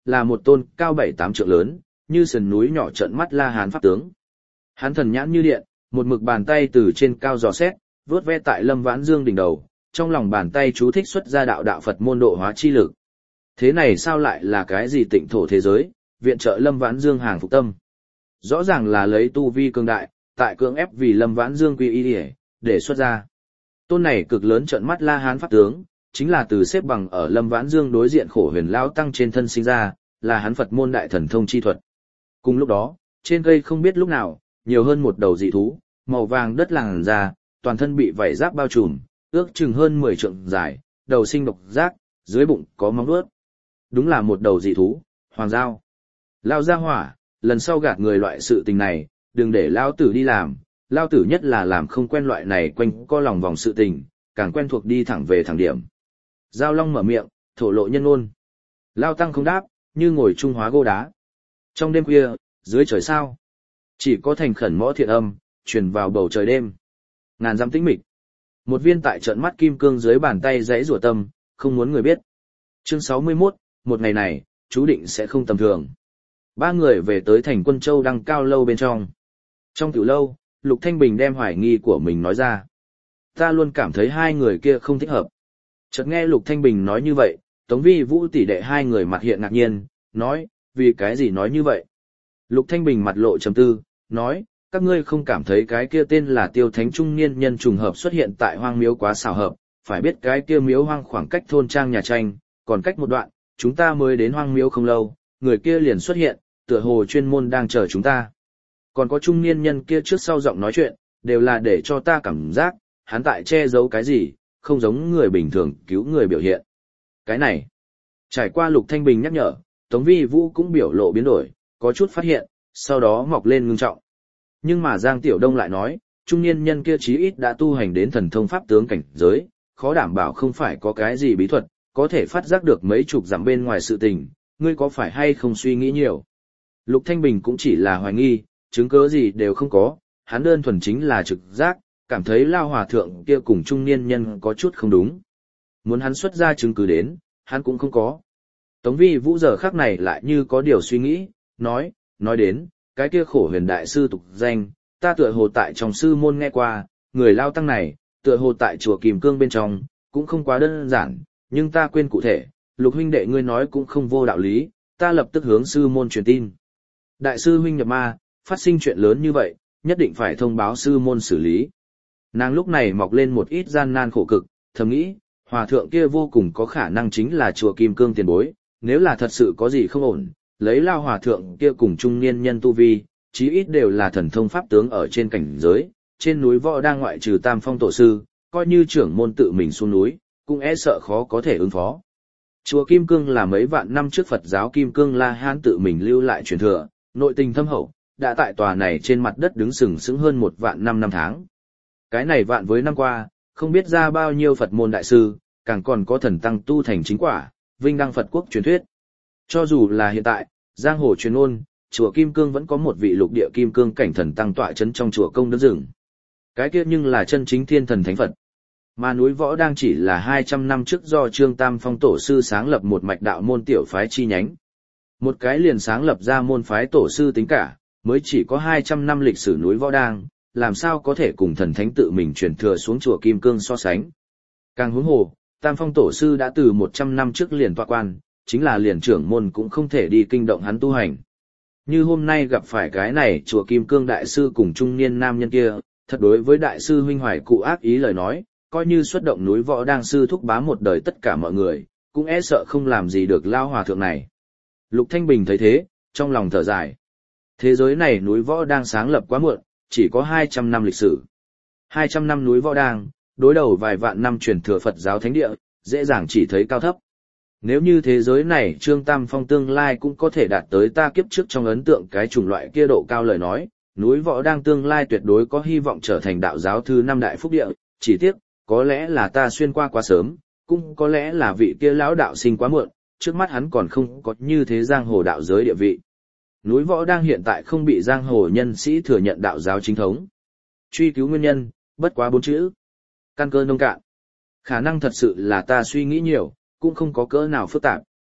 là một tôn cao bảy tám trượng lớn, như sườn núi nhỏ trợn mắt La Hán pháp tướng. Hắn thần nhãn như điện, một mực bàn tay từ trên cao dò xét, vuốt ve tại Lâm Vãn Dương đỉnh đầu, trong lòng bàn tay chú thích xuất ra đạo đạo Phật môn độ hóa chi lực. Thế này sao lại là cái gì tịnh thổ thế giới, viện trợ Lâm Vãn Dương hàng phục tâm. Rõ ràng là lấy tu vi cường đại, tại cưỡng ép vì Lâm Vãn Dương quy y để, để xuất ra. Tôn này cực lớn trợn mắt La Hán pháp tướng, chính là từ xếp bằng ở Lâm Vãn Dương đối diện khổ huyền lao tăng trên thân sinh ra, là hắn Phật môn đại thần thông chi thuật. Cùng lúc đó, trên cây không biết lúc nào, nhiều hơn một đầu dị thú, màu vàng đất làn da, toàn thân bị vảy giáp bao trùm, ước chừng hơn mười trượng dài, đầu sinh độc giác, dưới bụng có móng vuốt. Đúng là một đầu dị thú, hoàng giao. Lao ra hỏa, lần sau gạt người loại sự tình này, đừng để lao tử đi làm, lao tử nhất là làm không quen loại này quanh co lòng vòng sự tình, càng quen thuộc đi thẳng về thẳng điểm. Giao Long mở miệng, thổ lộ nhân ôn. Lao tăng không đáp, như ngồi trung hóa gô đá. Trong đêm khuya, dưới trời sao, chỉ có thành khẩn mõ thiện âm, truyền vào bầu trời đêm. Ngàn dặm tĩnh mịch. Một viên tại trận mắt kim cương dưới bàn tay giãy rủa tâm, không muốn người biết. Chương sáu mươi mốt, một ngày này, chú định sẽ không tầm thường. Ba người về tới thành Quân Châu Đăng Cao lâu bên trong. Trong tiểu lâu, Lục Thanh Bình đem hoài nghi của mình nói ra. Ta luôn cảm thấy hai người kia không thích hợp. Chợt nghe Lục Thanh Bình nói như vậy, Tống Vi Vũ tỷ đệ hai người mặt hiện ngạc nhiên, nói, vì cái gì nói như vậy? Lục Thanh Bình mặt lộ trầm tư, nói, các ngươi không cảm thấy cái kia tên là Tiêu Thánh trung niên nhân trùng hợp xuất hiện tại hoang miếu quá xảo hợp, phải biết cái kia miếu hoang khoảng cách thôn trang nhà tranh, còn cách một đoạn, chúng ta mới đến hoang miếu không lâu, người kia liền xuất hiện, tựa hồ chuyên môn đang chờ chúng ta. Còn có trung niên nhân kia trước sau giọng nói chuyện, đều là để cho ta cảm giác, hắn tại che giấu cái gì, không giống người bình thường cứu người biểu hiện. Cái này, trải qua Lục Thanh Bình nhắc nhở, Tống Vi Vũ cũng biểu lộ biến đổi, có chút phát hiện, sau đó mọc lên ngưng trọng. Nhưng mà Giang Tiểu Đông lại nói, trung niên nhân kia chí ít đã tu hành đến thần thông pháp tướng cảnh giới, khó đảm bảo không phải có cái gì bí thuật, có thể phát giác được mấy chục dặm bên ngoài sự tình, ngươi có phải hay không suy nghĩ nhiều. Lục Thanh Bình cũng chỉ là hoài nghi, chứng cứ gì đều không có, hắn đơn thuần chính là trực giác, cảm thấy Lao Hòa Thượng kia cùng trung niên nhân có chút không đúng. Muốn hắn xuất ra chứng cứ đến, hắn cũng không có. Tống Vi Vũ giờ khắc này lại như có điều suy nghĩ, nói, nói đến, cái kia khổ huyền đại sư tục danh, ta tựa hồ tại trong sư môn nghe qua, người Lao Tăng này, tựa hồ tại chùa Kim Cương bên trong, cũng không quá đơn giản, nhưng ta quên cụ thể, Lục huynh đệ ngươi nói cũng không vô đạo lý, ta lập tức hướng sư môn truyền tin. Đại sư huynh nhập ma, phát sinh chuyện lớn như vậy, nhất định phải thông báo sư môn xử lý. Nàng lúc này mọc lên một ít gian nan khổ cực, thầm nghĩ, hòa thượng kia vô cùng có khả năng chính là chùa Kim Cương tiền bối, nếu là thật sự có gì không ổn, lấy Lao hòa thượng kia cùng trung niên nhân tu vi, chí ít đều là thần thông pháp tướng ở trên cảnh giới, trên núi Võ đang ngoại trừ Tam Phong tổ sư, coi như trưởng môn tự mình xuống núi, cũng e sợ khó có thể ứng phó. Chùa Kim Cương là mấy vạn năm trước Phật giáo Kim Cương La Hán tự mình lưu lại truyền thừa, nội tình thâm hậu, đã tại tòa này trên mặt đất đứng sừng sững hơn một vạn năm năm tháng. Cái này vạn với năm qua, không biết ra bao nhiêu Phật môn đại sư, càng còn có thần tăng tu thành chính quả, vinh đăng Phật quốc truyền thuyết. Cho dù là hiện tại, giang hồ truyền ôn, chùa Kim Cương vẫn có một vị lục địa Kim Cương cảnh thần tăng tọa chấn trong chùa Công Đức Rừng. Cái kia nhưng là chân chính thiên thần thánh Phật. Mà núi Võ đang chỉ là hai trăm năm trước do Trương Tam Phong tổ sư sáng lập một mạch đạo môn tiểu phái chi nhánh. Một cái liền sáng lập ra môn phái tổ sư tính cả, mới chỉ có hai trăm năm lịch sử núi Võ đang, làm sao có thể cùng thần thánh tự mình truyền thừa xuống chùa Kim Cương so sánh. Càng huống hồ, Tam Phong tổ sư đã từ một trăm năm trước liền tọa quan, chính là liền trưởng môn cũng không thể đi kinh động hắn tu hành. Như hôm nay gặp phải cái này chùa Kim Cương đại sư cùng trung niên nam nhân kia, thật đối với đại sư huynh hoài cụ ác ý lời nói, coi như xuất động núi Võ đang sư thúc bá một đời tất cả mọi người, cũng e sợ không làm gì được Lao hòa thượng này. Lục Thanh Bình thấy thế, trong lòng thở dài. Thế giới này núi Võ đang sáng lập quá muộn, chỉ có hai trăm năm lịch sử. hai trăm năm núi Võ đang, đối đầu vài vạn năm truyền thừa Phật giáo thánh địa, dễ dàng chỉ thấy cao thấp. Nếu như thế giới này Trương Tam Phong tương lai cũng có thể đạt tới ta kiếp trước trong ấn tượng cái chủng loại kia độ cao lời nói, núi Võ đang tương lai tuyệt đối có hy vọng trở thành đạo giáo thứ năm đại phúc địa, chỉ tiếc, có lẽ là ta xuyên qua quá sớm, cũng có lẽ là vị kia lão đạo sinh quá muộn, trước mắt hắn còn không có như thế giang hồ đạo giới địa vị. Núi Võ đang hiện tại không bị giang hồ nhân sĩ thừa nhận đạo giáo chính thống. Truy cứu nguyên nhân, bất quá bốn chữ. Căn cơ nông cạn. Khả năng thật sự là ta suy nghĩ nhiều, cũng không có cỡ nào phức tạp.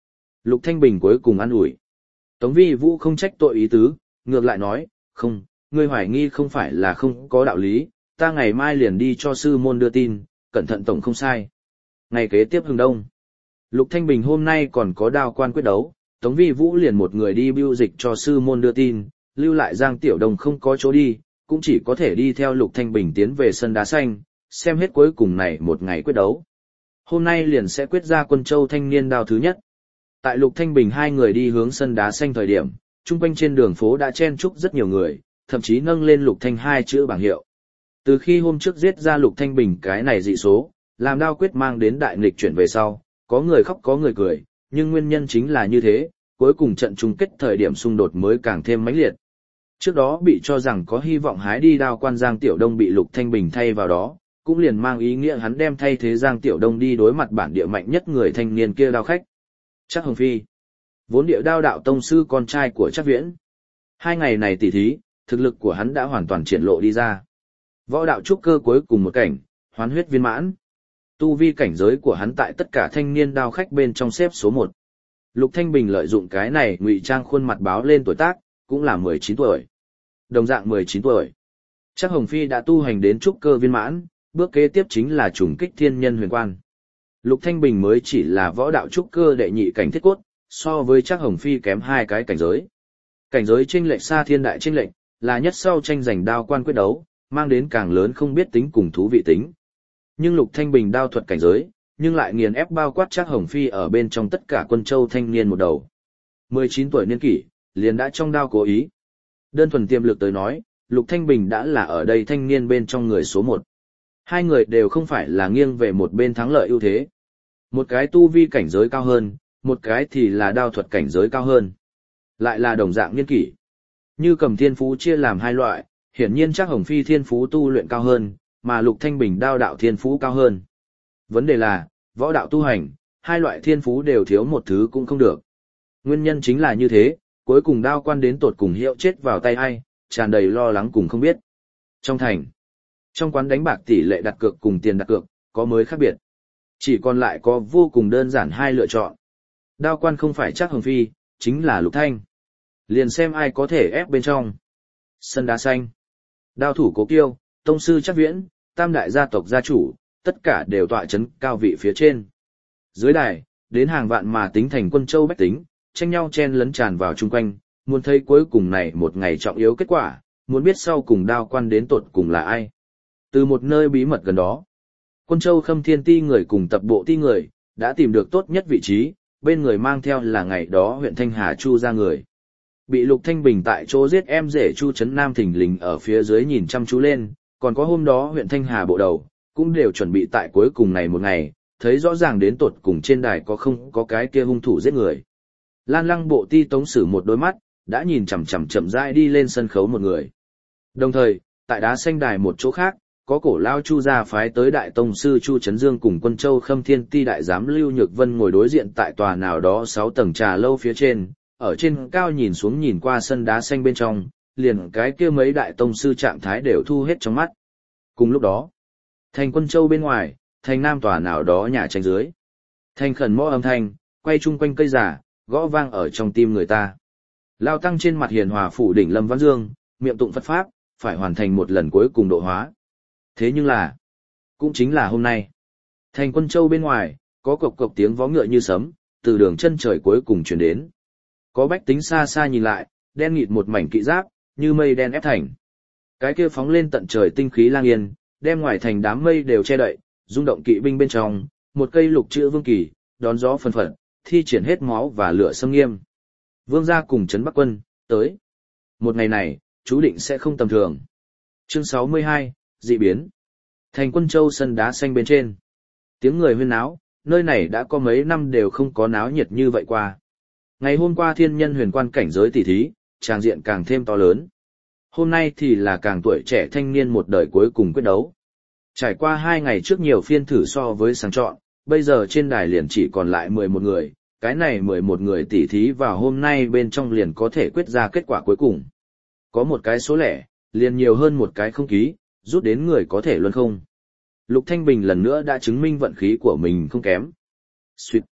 Lục Thanh Bình cuối cùng an ủi. Tống Vi Vũ không trách tội ý tứ, ngược lại nói, không, ngươi hoài nghi không phải là không có đạo lý, ta ngày mai liền đi cho sư môn đưa tin, cẩn thận tổng không sai. Ngày kế tiếp hừng đông. Lục Thanh Bình hôm nay còn có đao quan quyết đấu, Tống Vi Vũ liền một người đi bưu dịch cho sư môn đưa tin, lưu lại Giang Tiểu Đông không có chỗ đi, cũng chỉ có thể đi theo Lục Thanh Bình tiến về sân đá xanh, xem hết cuối cùng này một ngày quyết đấu. Hôm nay liền sẽ quyết ra Quân Châu thanh niên đao thứ nhất. Tại Lục Thanh Bình hai người đi hướng sân đá xanh thời điểm, chung quanh trên đường phố đã chen chúc rất nhiều người, thậm chí nâng lên Lục Thanh hai chữ bảng hiệu. Từ khi hôm trước giết ra Lục Thanh Bình cái này dị số, làm đao quyết mang đến đại nghịch chuyển về sau, có người khóc có người cười, nhưng nguyên nhân chính là như thế, cuối cùng trận chung kết thời điểm xung đột mới càng thêm mãnh liệt. Trước đó bị cho rằng có hy vọng hái đi đao quan Giang Tiểu Đông bị Lục Thanh Bình thay vào đó, cũng liền mang ý nghĩa hắn đem thay thế Giang Tiểu Đông đi đối mặt bản địa mạnh nhất người thanh niên kia đao khách. Trác Hồng Phi, vốn địa đao đạo tông sư con trai của Trác Viễn. Hai ngày này tỉ thí, thực lực của hắn đã hoàn toàn triển lộ đi ra. Võ đạo trúc cơ cuối cùng một cảnh, hoán huyết viên mãn. Tu vi cảnh giới của hắn tại tất cả thanh niên đao khách bên trong xếp số một. Lục Thanh Bình lợi dụng cái này ngụy trang khuôn mặt báo lên tuổi tác, cũng là mười chín tuổi. Đồng dạng mười chín tuổi. Trác Hồng Phi đã tu hành đến trúc cơ viên mãn, bước kế tiếp chính là trùng kích thiên nhân huyền quan. Lục Thanh Bình mới chỉ là võ đạo trúc cơ đệ nhị cảnh thiết cốt, so với Trác Hồng Phi kém hai cái cảnh giới. Cảnh giới chênh lệch xa thiên đại chênh lệch, là nhất sau tranh giành đao quan quyết đấu, mang đến càng lớn không biết tính cùng thú vị tính. Nhưng Lục Thanh Bình đao thuật cảnh giới, nhưng lại nghiền ép bao quát Trác Hồng Phi ở bên trong tất cả Quân Châu thanh niên một đầu. mười chín tuổi niên kỷ, liền đã trong đao cố ý. Đơn thuần tiềm lực tới nói, Lục Thanh Bình đã là ở đây thanh niên bên trong người số một. Hai người đều không phải là nghiêng về một bên thắng lợi ưu thế. Một cái tu vi cảnh giới cao hơn, một cái thì là đao thuật cảnh giới cao hơn. Lại là đồng dạng niên kỷ. Như cầm thiên phú chia làm hai loại, hiển nhiên Trác Hồng Phi thiên phú tu luyện cao hơn, mà Lục Thanh Bình đao đạo thiên phú cao hơn. Vấn đề là, võ đạo tu hành, hai loại thiên phú đều thiếu một thứ cũng không được. Nguyên nhân chính là như thế, cuối cùng đao quan đến tột cùng hiệu chết vào tay ai, tràn đầy lo lắng cùng không biết. Trong thành, trong quán đánh bạc tỷ lệ đặt cược cùng tiền đặt cược, có mới khác biệt. Chỉ còn lại có vô cùng đơn giản hai lựa chọn. Đao quan không phải Trác Hồng Phi, chính là Lục Thanh. Liền xem ai có thể ép bên trong. Sân đá xanh. Đao thủ Cố Kiêu, tông sư Trác Viễn, tam đại gia tộc gia chủ, tất cả đều tọa chấn cao vị phía trên. Dưới đài, đến hàng vạn mà tính thành Quân Châu bách tính, tranh nhau chen lấn tràn vào chung quanh, muốn thấy cuối cùng này một ngày trọng yếu kết quả, muốn biết sau cùng đao quan đến tột cùng là ai. Từ một nơi bí mật gần đó, Quân Châu Khâm Thiên Ti người cùng tập bộ ti người, đã tìm được tốt nhất vị trí, bên người mang theo là ngày đó huyện Thanh Hà Chu ra người. Bị Lục Thanh Bình tại chỗ giết em rể Chu Trấn Nam thình lình ở phía dưới nhìn chăm chú lên, còn có hôm đó huyện Thanh Hà bộ đầu, cũng đều chuẩn bị tại cuối cùng này một ngày, thấy rõ ràng đến tột cùng trên đài có không có cái kia hung thủ giết người. Lan Lăng bộ ti Tống Sử một đôi mắt, đã nhìn chằm chằm chậm rãi đi lên sân khấu một người. Đồng thời, tại đá xanh đài một chỗ khác, có cổ lao Chu gia phái tới đại tông sư Chu Trấn Dương cùng Quân Châu Khâm Thiên Ti đại giám Lưu Nhược Vân ngồi đối diện tại tòa nào đó sáu tầng trà lâu phía trên, ở trên cao nhìn xuống nhìn qua sân đá xanh bên trong, liền cái kia mấy đại tông sư trạng thái đều thu hết trong mắt. Cùng lúc đó, thành Quân Châu bên ngoài, thành nam tòa nào đó nhà tranh dưới. Thành khẩn mõ âm thanh, quay chung quanh cây giả, gõ vang ở trong tim người ta. Lao tăng trên mặt hiền hòa phủ đỉnh Lâm Văn Dương, miệng tụng Phật Pháp, phải hoàn thành một lần cuối cùng độ hóa. Thế nhưng là, cũng chính là hôm nay, thành Quân Châu bên ngoài, có cộc cộc tiếng vó ngựa như sấm, từ đường chân trời cuối cùng truyền đến. Có bách tính xa xa nhìn lại, đen nghịt một mảnh kỵ giáp, như mây đen ép thành. Cái kia phóng lên tận trời tinh khí lang yên, đem ngoài thành đám mây đều che đậy, rung động kỵ binh bên trong, một cây lục chữ vương kỳ, đón gió phân phật, thi triển hết máu và lửa xâm nghiêm. Vương gia cùng trấn Bắc quân, tới. Một ngày này, chú định sẽ không tầm thường. Chương sáu mươi hai, dị biến. Thành Quân Châu sân đá xanh bên trên. Tiếng người huyên náo, nơi này đã có mấy năm đều không có náo nhiệt như vậy qua. Ngày hôm qua thiên nhân huyền quan cảnh giới tỷ thí, tràng diện càng thêm to lớn. Hôm nay thì là càng tuổi trẻ thanh niên một đời cuối cùng quyết đấu. Trải qua hai ngày trước nhiều phiên thử so với sàng chọn, bây giờ trên đài liền chỉ còn lại mười một người, cái này mười một người tỷ thí vào hôm nay bên trong liền có thể quyết ra kết quả cuối cùng. Có một cái số lẻ, liền nhiều hơn một cái không ký, rút đến người có thể luân không. Lục Thanh Bình lần nữa đã chứng minh vận khí của mình không kém. Xuyệt.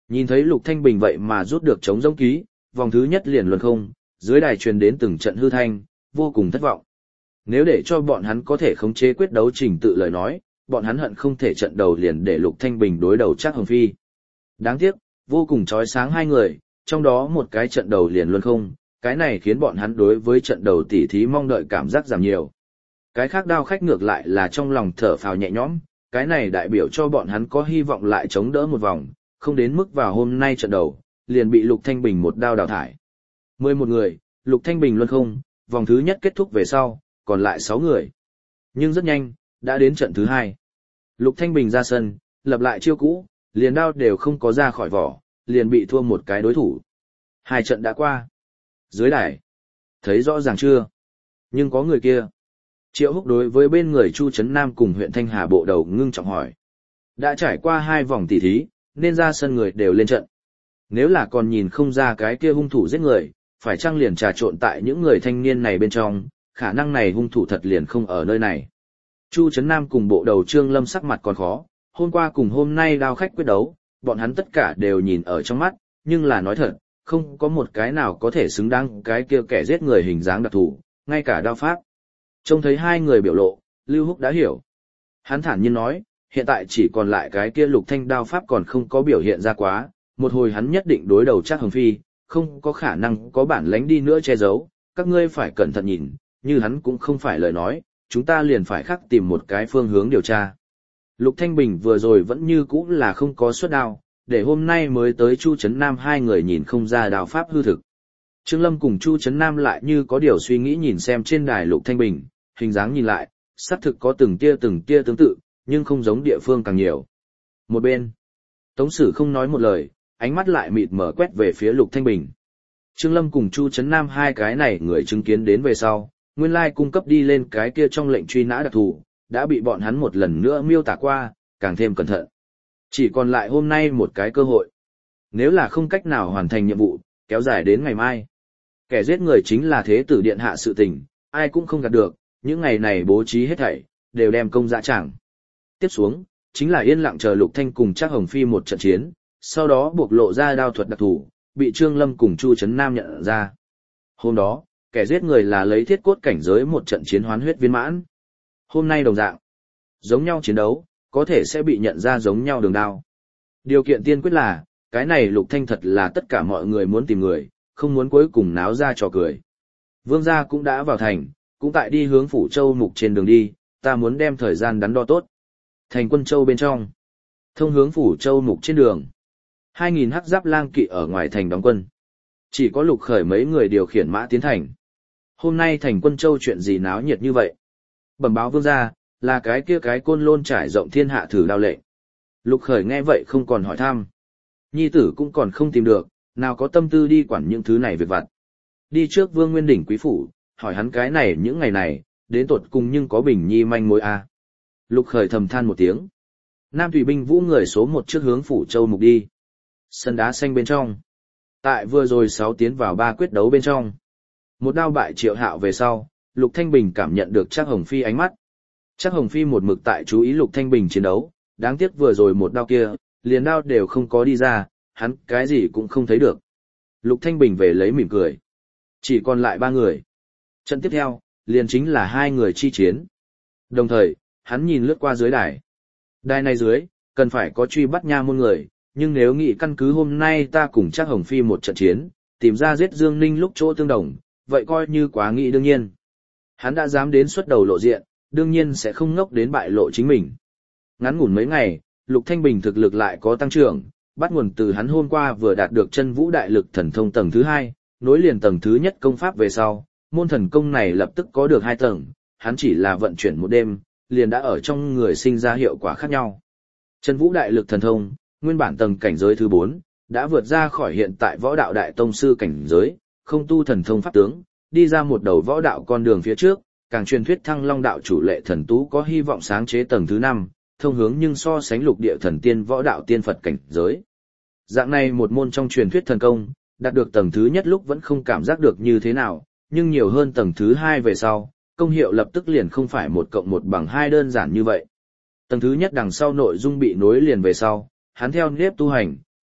Nhìn thấy Lục Thanh Bình vậy mà rút được chống giống ký, vòng thứ nhất liền luân không, dưới đài truyền đến từng trận hư thanh, vô cùng thất vọng. Nếu để cho bọn hắn có thể khống chế quyết đấu trình tự lời nói, bọn hắn hận không thể trận đầu liền để Lục Thanh Bình đối đầu Trác Hồng Phi. Đáng tiếc, vô cùng chói sáng hai người, trong đó một cái trận đầu liền luân không, cái này khiến bọn hắn đối với trận đầu tỉ thí mong đợi cảm giác giảm nhiều. Cái khác đao khách ngược lại là trong lòng thở phào nhẹ nhõm, cái này đại biểu cho bọn hắn có hy vọng lại chống đỡ một vòng, không đến mức vào hôm nay trận đầu, liền bị Lục Thanh Bình một đao đào thải. mười một người, Lục Thanh Bình luân không, vòng thứ nhất kết thúc về sau, còn lại sáu người. Nhưng rất nhanh, đã đến trận thứ hai. Lục Thanh Bình ra sân, lập lại chiêu cũ, liền đao đều không có ra khỏi vỏ, liền bị thua một cái đối thủ. Hai trận đã qua. Dưới đài, thấy rõ ràng chưa? Nhưng có người kia. Triệu Húc đối với bên người Chu Trấn Nam cùng huyện Thanh Hà bộ đầu ngưng trọng hỏi. Đã trải qua hai vòng tỉ thí, nên ra sân người đều lên trận. Nếu là còn nhìn không ra cái kia hung thủ giết người, phải chăng liền trà trộn tại những người thanh niên này bên trong, khả năng này hung thủ thật liền không ở nơi này. Chu Trấn Nam cùng bộ đầu Trương Lâm sắc mặt còn khó, hôm qua cùng hôm nay đao khách quyết đấu, bọn hắn tất cả đều nhìn ở trong mắt, nhưng là nói thật, không có một cái nào có thể xứng đáng cái kia kẻ giết người hình dáng đặc thù, ngay cả đao pháp. Trông thấy hai người biểu lộ, Lưu Húc đã hiểu. Hắn thản nhiên nói, hiện tại chỉ còn lại cái kia Lục Thanh đao pháp còn không có biểu hiện ra quá, một hồi hắn nhất định đối đầu Trác Hồng Phi, không có khả năng có bản lánh đi nữa che giấu, các ngươi phải cẩn thận nhìn, như hắn cũng không phải lời nói, chúng ta liền phải khắc tìm một cái phương hướng điều tra. Lục Thanh Bình vừa rồi vẫn như cũ là không có xuất đao, để hôm nay mới tới Chu Trấn Nam hai người nhìn không ra đao pháp hư thực. Trương Lâm cùng Chu Trấn Nam lại như có điều suy nghĩ nhìn xem trên đài Lục Thanh Bình, hình dáng nhìn lại, xác thực có từng tia từng tia tương tự, nhưng không giống địa phương càng nhiều. Một bên, Tống Sử không nói một lời, ánh mắt lại mịt mờ quét về phía Lục Thanh Bình. Trương Lâm cùng Chu Trấn Nam hai cái này người chứng kiến đến về sau, nguyên lai cung cấp đi lên cái kia trong lệnh truy nã đặc thù, đã bị bọn hắn một lần nữa miêu tả qua, càng thêm cẩn thận. Chỉ còn lại hôm nay một cái cơ hội. Nếu là không cách nào hoàn thành nhiệm vụ, kéo dài đến ngày mai. Kẻ giết người chính là thế tử điện hạ sự tình, ai cũng không gạt được, những ngày này bố trí hết thảy, đều đem công dã tràng. Tiếp xuống, chính là yên lặng chờ Lục Thanh cùng Trác Hồng Phi một trận chiến, sau đó buộc lộ ra đao thuật đặc thù, bị Trương Lâm cùng Chu Trấn Nam nhận ra. Hôm đó, kẻ giết người là lấy thiết cốt cảnh giới một trận chiến hoán huyết viên mãn. Hôm nay đồng dạng, giống nhau chiến đấu, có thể sẽ bị nhận ra giống nhau đường đao. Điều kiện tiên quyết là, cái này Lục Thanh thật là tất cả mọi người muốn tìm người, không muốn cuối cùng náo ra trò cười. Vương gia cũng đã vào thành, cũng tại đi hướng Phủ Châu Mục trên đường đi, ta muốn đem thời gian đắn đo tốt. Thành Quân Châu bên trong, thông hướng Phủ Châu Mục trên đường. Hai nghìn hắc giáp lang kỵ ở ngoài thành đóng quân. Chỉ có Lục Khởi mấy người điều khiển mã tiến thành. Hôm nay Thành Quân Châu chuyện gì náo nhiệt như vậy? Bẩm báo vương gia, là cái kia cái côn lôn trải rộng thiên hạ thử đao lệnh. Lục Khởi nghe vậy không còn hỏi thăm. Nhi tử cũng còn không tìm được, nào có tâm tư đi quản những thứ này việc vặt. Đi trước Vương Nguyên Đỉnh quý phủ, hỏi hắn cái này những ngày này, đến tột cùng nhưng có Bình Nhi manh mối a. Lục Khởi thầm than một tiếng. Nam Thủy binh vũ người số một trước hướng Phủ Châu Mục đi. Sân đá xanh bên trong. Tại vừa rồi sáu tiến vào ba quyết đấu bên trong. Một đao bại Triệu Hạo về sau, Lục Thanh Bình cảm nhận được Trác Hồng Phi ánh mắt. Trác Hồng Phi một mực tại chú ý Lục Thanh Bình chiến đấu, đáng tiếc vừa rồi một đao kia, liền đao đều không có đi ra, hắn cái gì cũng không thấy được. Lục Thanh Bình về lấy mỉm cười. Chỉ còn lại ba người. Trận tiếp theo, liền chính là hai người chi chiến. Đồng thời, hắn nhìn lướt qua dưới đài. Đài này dưới, cần phải có truy bắt nha môn người, nhưng nếu nghĩ căn cứ hôm nay ta cùng Trác Hồng Phi một trận chiến, tìm ra giết Dương Ninh lúc chỗ tương đồng, vậy coi như quá nghĩ đương nhiên. Hắn đã dám đến xuất đầu lộ diện, đương nhiên sẽ không ngốc đến bại lộ chính mình. Ngắn ngủn mấy ngày, Lục Thanh Bình thực lực lại có tăng trưởng, bắt nguồn từ hắn hôm qua vừa đạt được chân vũ đại lực thần thông tầng thứ hai, nối liền tầng thứ nhất công pháp về sau, môn thần công này lập tức có được hai tầng, hắn chỉ là vận chuyển một đêm, liền đã ở trong người sinh ra hiệu quả khác nhau. Chân vũ đại lực thần thông, nguyên bản tầng cảnh giới thứ bốn, đã vượt ra khỏi hiện tại võ đạo đại tông sư cảnh giới, không tu thần thông pháp tướng, đi ra một đầu võ đạo con đường phía trước, càng truyền thuyết Thăng Long đạo chủ Lệ Thần Tú có hy vọng sáng chế tầng thứ năm, thông hướng nhưng so sánh lục địa thần tiên võ đạo tiên Phật cảnh giới. Dạng này một môn trong truyền thuyết thần công, đạt được tầng thứ nhất lúc vẫn không cảm giác được như thế nào, nhưng nhiều hơn tầng thứ hai về sau, công hiệu lập tức liền không phải một cộng một bằng hai đơn giản như vậy. Tầng thứ nhất đằng sau nội dung bị nối liền về sau, hắn theo nếp tu hành,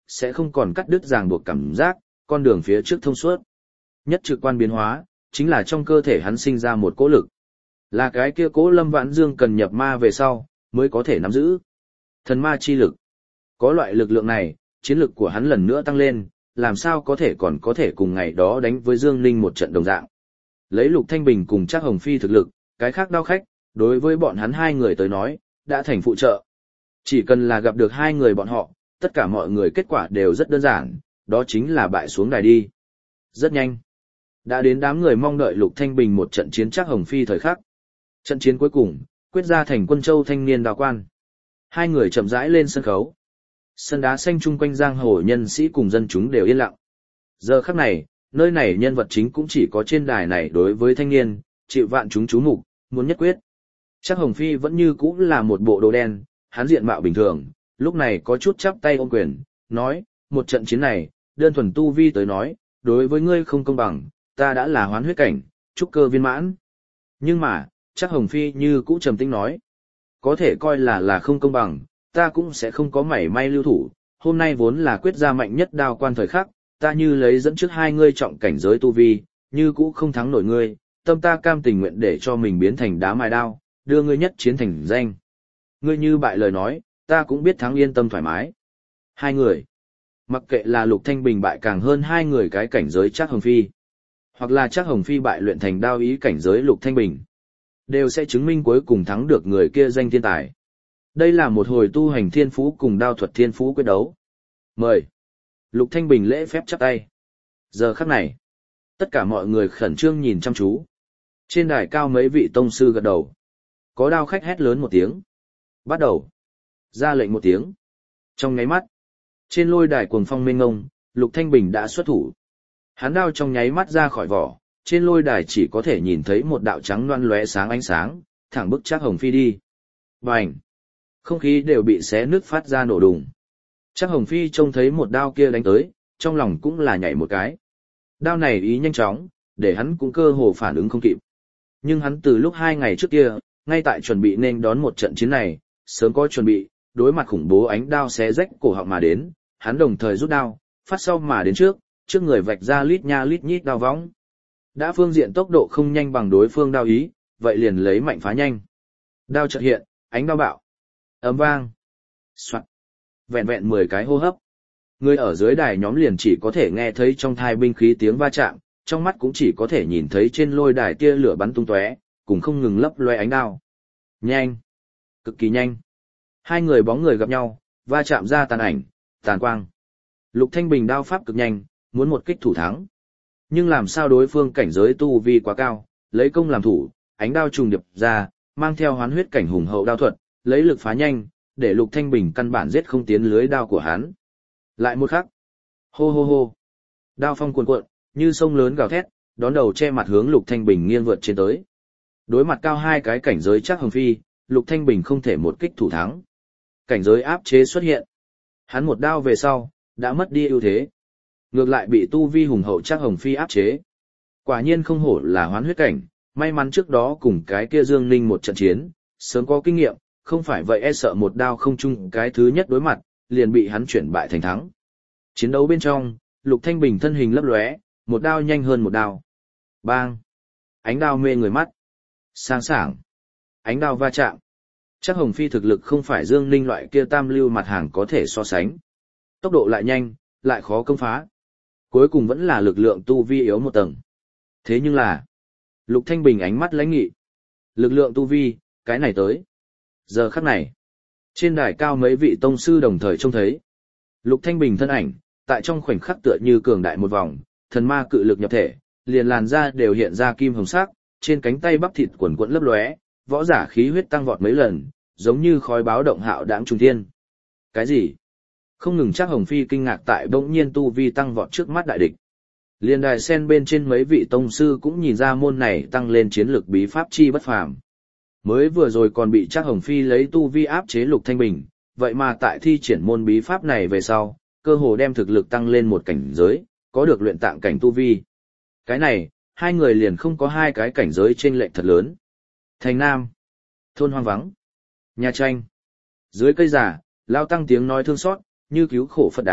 sẽ không còn cắt đứt ràng buộc cảm giác, con đường phía trước thông suốt. Nhất trực quan biến hóa, chính là trong cơ thể hắn sinh ra một cỗ lực. Là cái kia cỗ Lâm Vãn Dương cần nhập ma về sau, mới có thể nắm giữ. Thần ma chi lực. Có loại lực lượng này, chiến lực của hắn lần nữa tăng lên, làm sao có thể còn có thể cùng ngày đó đánh với Dương Ninh một trận đồng dạng. Lấy Lục Thanh Bình cùng Trác Hồng Phi thực lực, cái khác đao khách, đối với bọn hắn hai người tới nói, đã thành phụ trợ. Chỉ cần là gặp được hai người bọn họ, tất cả mọi người kết quả đều rất đơn giản, đó chính là bại xuống đài đi. Rất nhanh. Đã đến đám người mong đợi Lục Thanh Bình một trận chiến Trác Hồng Phi thời khắc. Trận chiến cuối cùng, quyết ra thành Quân Châu thanh niên đao quan. Hai người chậm rãi lên sân khấu. Sân đá xanh chung quanh giang hồ nhân sĩ cùng dân chúng đều yên lặng. Giờ khắc này, nơi này nhân vật chính cũng chỉ có trên đài này đối với thanh niên, chịu vạn chúng chú mục, muốn nhất quyết. Trác Hồng Phi vẫn như cũ là một bộ đồ đen, hắn diện mạo bình thường, lúc này có chút chắp tay ôm quyền, nói, một trận chiến này, đơn thuần tu vi tới nói, đối với ngươi không công bằng, ta đã là hoán huyết cảnh, trúc cơ viên mãn. Nhưng mà, Trác Hồng Phi như cũ trầm tĩnh nói, có thể coi là là không công bằng, ta cũng sẽ không có mảy may lưu thủ, hôm nay vốn là quyết ra mạnh nhất đao quan thời khắc, ta như lấy dẫn trước hai ngươi trọng cảnh giới tu vi, như cũ không thắng nổi ngươi, tâm ta cam tình nguyện để cho mình biến thành đá mài đao, đưa ngươi nhất chiến thành danh. Ngươi như bại lời nói, ta cũng biết thắng yên tâm thoải mái. Hai người, mặc kệ là Lục Thanh Bình bại càng hơn hai người cái cảnh giới Trác Hồng Phi, hoặc là Trác Hồng Phi bại luyện thành đao ý cảnh giới Lục Thanh Bình, đều sẽ chứng minh cuối cùng thắng được người kia danh thiên tài. Đây là một hồi tu hành thiên phú cùng đao thuật thiên phú quyết đấu. Mời. Lục Thanh Bình lễ phép chắp tay. Giờ khắc này, tất cả mọi người khẩn trương nhìn chăm chú. Trên đài cao mấy vị tông sư gật đầu. Có đao khách hét lớn một tiếng. Bắt đầu. Ra lệnh một tiếng. Trong nháy mắt, trên lôi đài cuồng phong mênh ngông, Lục Thanh Bình đã xuất thủ. Hắn đao trong nháy mắt ra khỏi vỏ, trên lôi đài chỉ có thể nhìn thấy một đạo trắng loăn lóe sáng ánh sáng, thẳng bức Trác Hồng Phi đi. Bành! Không khí đều bị xé nứt phát ra nổ đùng. Trác Hồng Phi trông thấy một đao kia đánh tới, trong lòng cũng là nhảy một cái. Đao này ý nhanh chóng, để hắn cũng cơ hồ phản ứng không kịp. Nhưng hắn từ lúc hai ngày trước kia, ngay tại chuẩn bị nên đón một trận chiến này, sớm có chuẩn bị, đối mặt khủng bố ánh đao xé rách cổ họng mà đến, hắn đồng thời rút đao, phát sau mà đến trước, trước người vạch ra lít nha lít nhít đao võng. Đã phương diện tốc độ không nhanh bằng đối phương đao ý, vậy liền lấy mạnh phá nhanh. Đao chợt hiện, ánh đao bạo. Ấm vang. Soạt. Vẹn vẹn mười cái hô hấp. Người ở dưới đài nhóm liền chỉ có thể nghe thấy trong thai binh khí tiếng va chạm, trong mắt cũng chỉ có thể nhìn thấy trên lôi đài tia lửa bắn tung tóe, cùng không ngừng lấp loe ánh đao. Nhanh. Cực kỳ nhanh. Hai người bóng người gặp nhau, va chạm ra tàn ảnh, tàn quang. Lục Thanh Bình đao pháp cực nhanh, muốn một kích thủ thắng. Nhưng làm sao đối phương cảnh giới tu vi quá cao, lấy công làm thủ, ánh đao trùng điệp ra, mang theo hoán huyết cảnh hùng hậu đao thuật, lấy lực phá nhanh, để Lục Thanh Bình căn bản giết không tiến lưới đao của hắn. Lại một khắc. Hô hô hô. Đao phong cuồn cuộn, như sông lớn gào thét, đón đầu che mặt hướng Lục Thanh Bình nghiêng vượt trên tới. Đối mặt cao hai cái cảnh giới Trác Hồng Phi, Lục Thanh Bình không thể một kích thủ thắng. Cảnh giới áp chế xuất hiện. Hắn một đao về sau, đã mất đi ưu thế. Ngược lại bị tu vi hùng hậu Trác Hồng Phi áp chế. Quả nhiên không hổ là hoán huyết cảnh, may mắn trước đó cùng cái kia Dương Ninh một trận chiến, sớm có kinh nghiệm, không phải vậy e sợ một đao không chung cái thứ nhất đối mặt, liền bị hắn chuyển bại thành thắng. Chiến đấu bên trong, Lục Thanh Bình thân hình lấp lóe, một đao nhanh hơn một đao. Bang! Ánh đao mê người mắt. Sang sảng. Ánh đao va chạm. Trác Hồng Phi thực lực không phải Dương Ninh loại kia tam lưu mặt hàng có thể so sánh. Tốc độ lại nhanh, lại khó công phá. Cuối cùng vẫn là lực lượng tu vi yếu một tầng. Thế nhưng là, Lục Thanh Bình ánh mắt lãnh nghị. Lực lượng tu vi, cái này tới. Giờ khắc này, trên đài cao mấy vị tông sư đồng thời trông thấy. Lục Thanh Bình thân ảnh, tại trong khoảnh khắc tựa như cường đại một vòng, thần ma cự lực nhập thể, liền làn da đều hiện ra kim hồng sắc, trên cánh tay bắp thịt quần quẫn lấp lóe, võ giả khí huyết tăng vọt mấy lần, giống như khói báo động hạo đãng trung thiên. Cái gì? Không ngừng Trác Hồng Phi kinh ngạc tại bỗng nhiên tu vi tăng vọt trước mắt đại địch. Liên đài sen bên trên mấy vị tông sư cũng nhìn ra môn này tăng lên chiến lực bí pháp chi bất phàm. Mới vừa rồi còn bị Trác Hồng Phi lấy tu vi áp chế Lục Thanh Bình, vậy mà tại thi triển môn bí pháp này về sau, cơ hồ đem thực lực tăng lên một cảnh giới, có được luyện tạng cảnh tu vi. Cái này, hai người liền không có hai cái cảnh giới chênh lệch thật lớn. Thành Nam, thôn hoang vắng, nhà tranh. Dưới cây giả, lao tăng tiếng nói thương xót, như cứu khổ Phật Đà,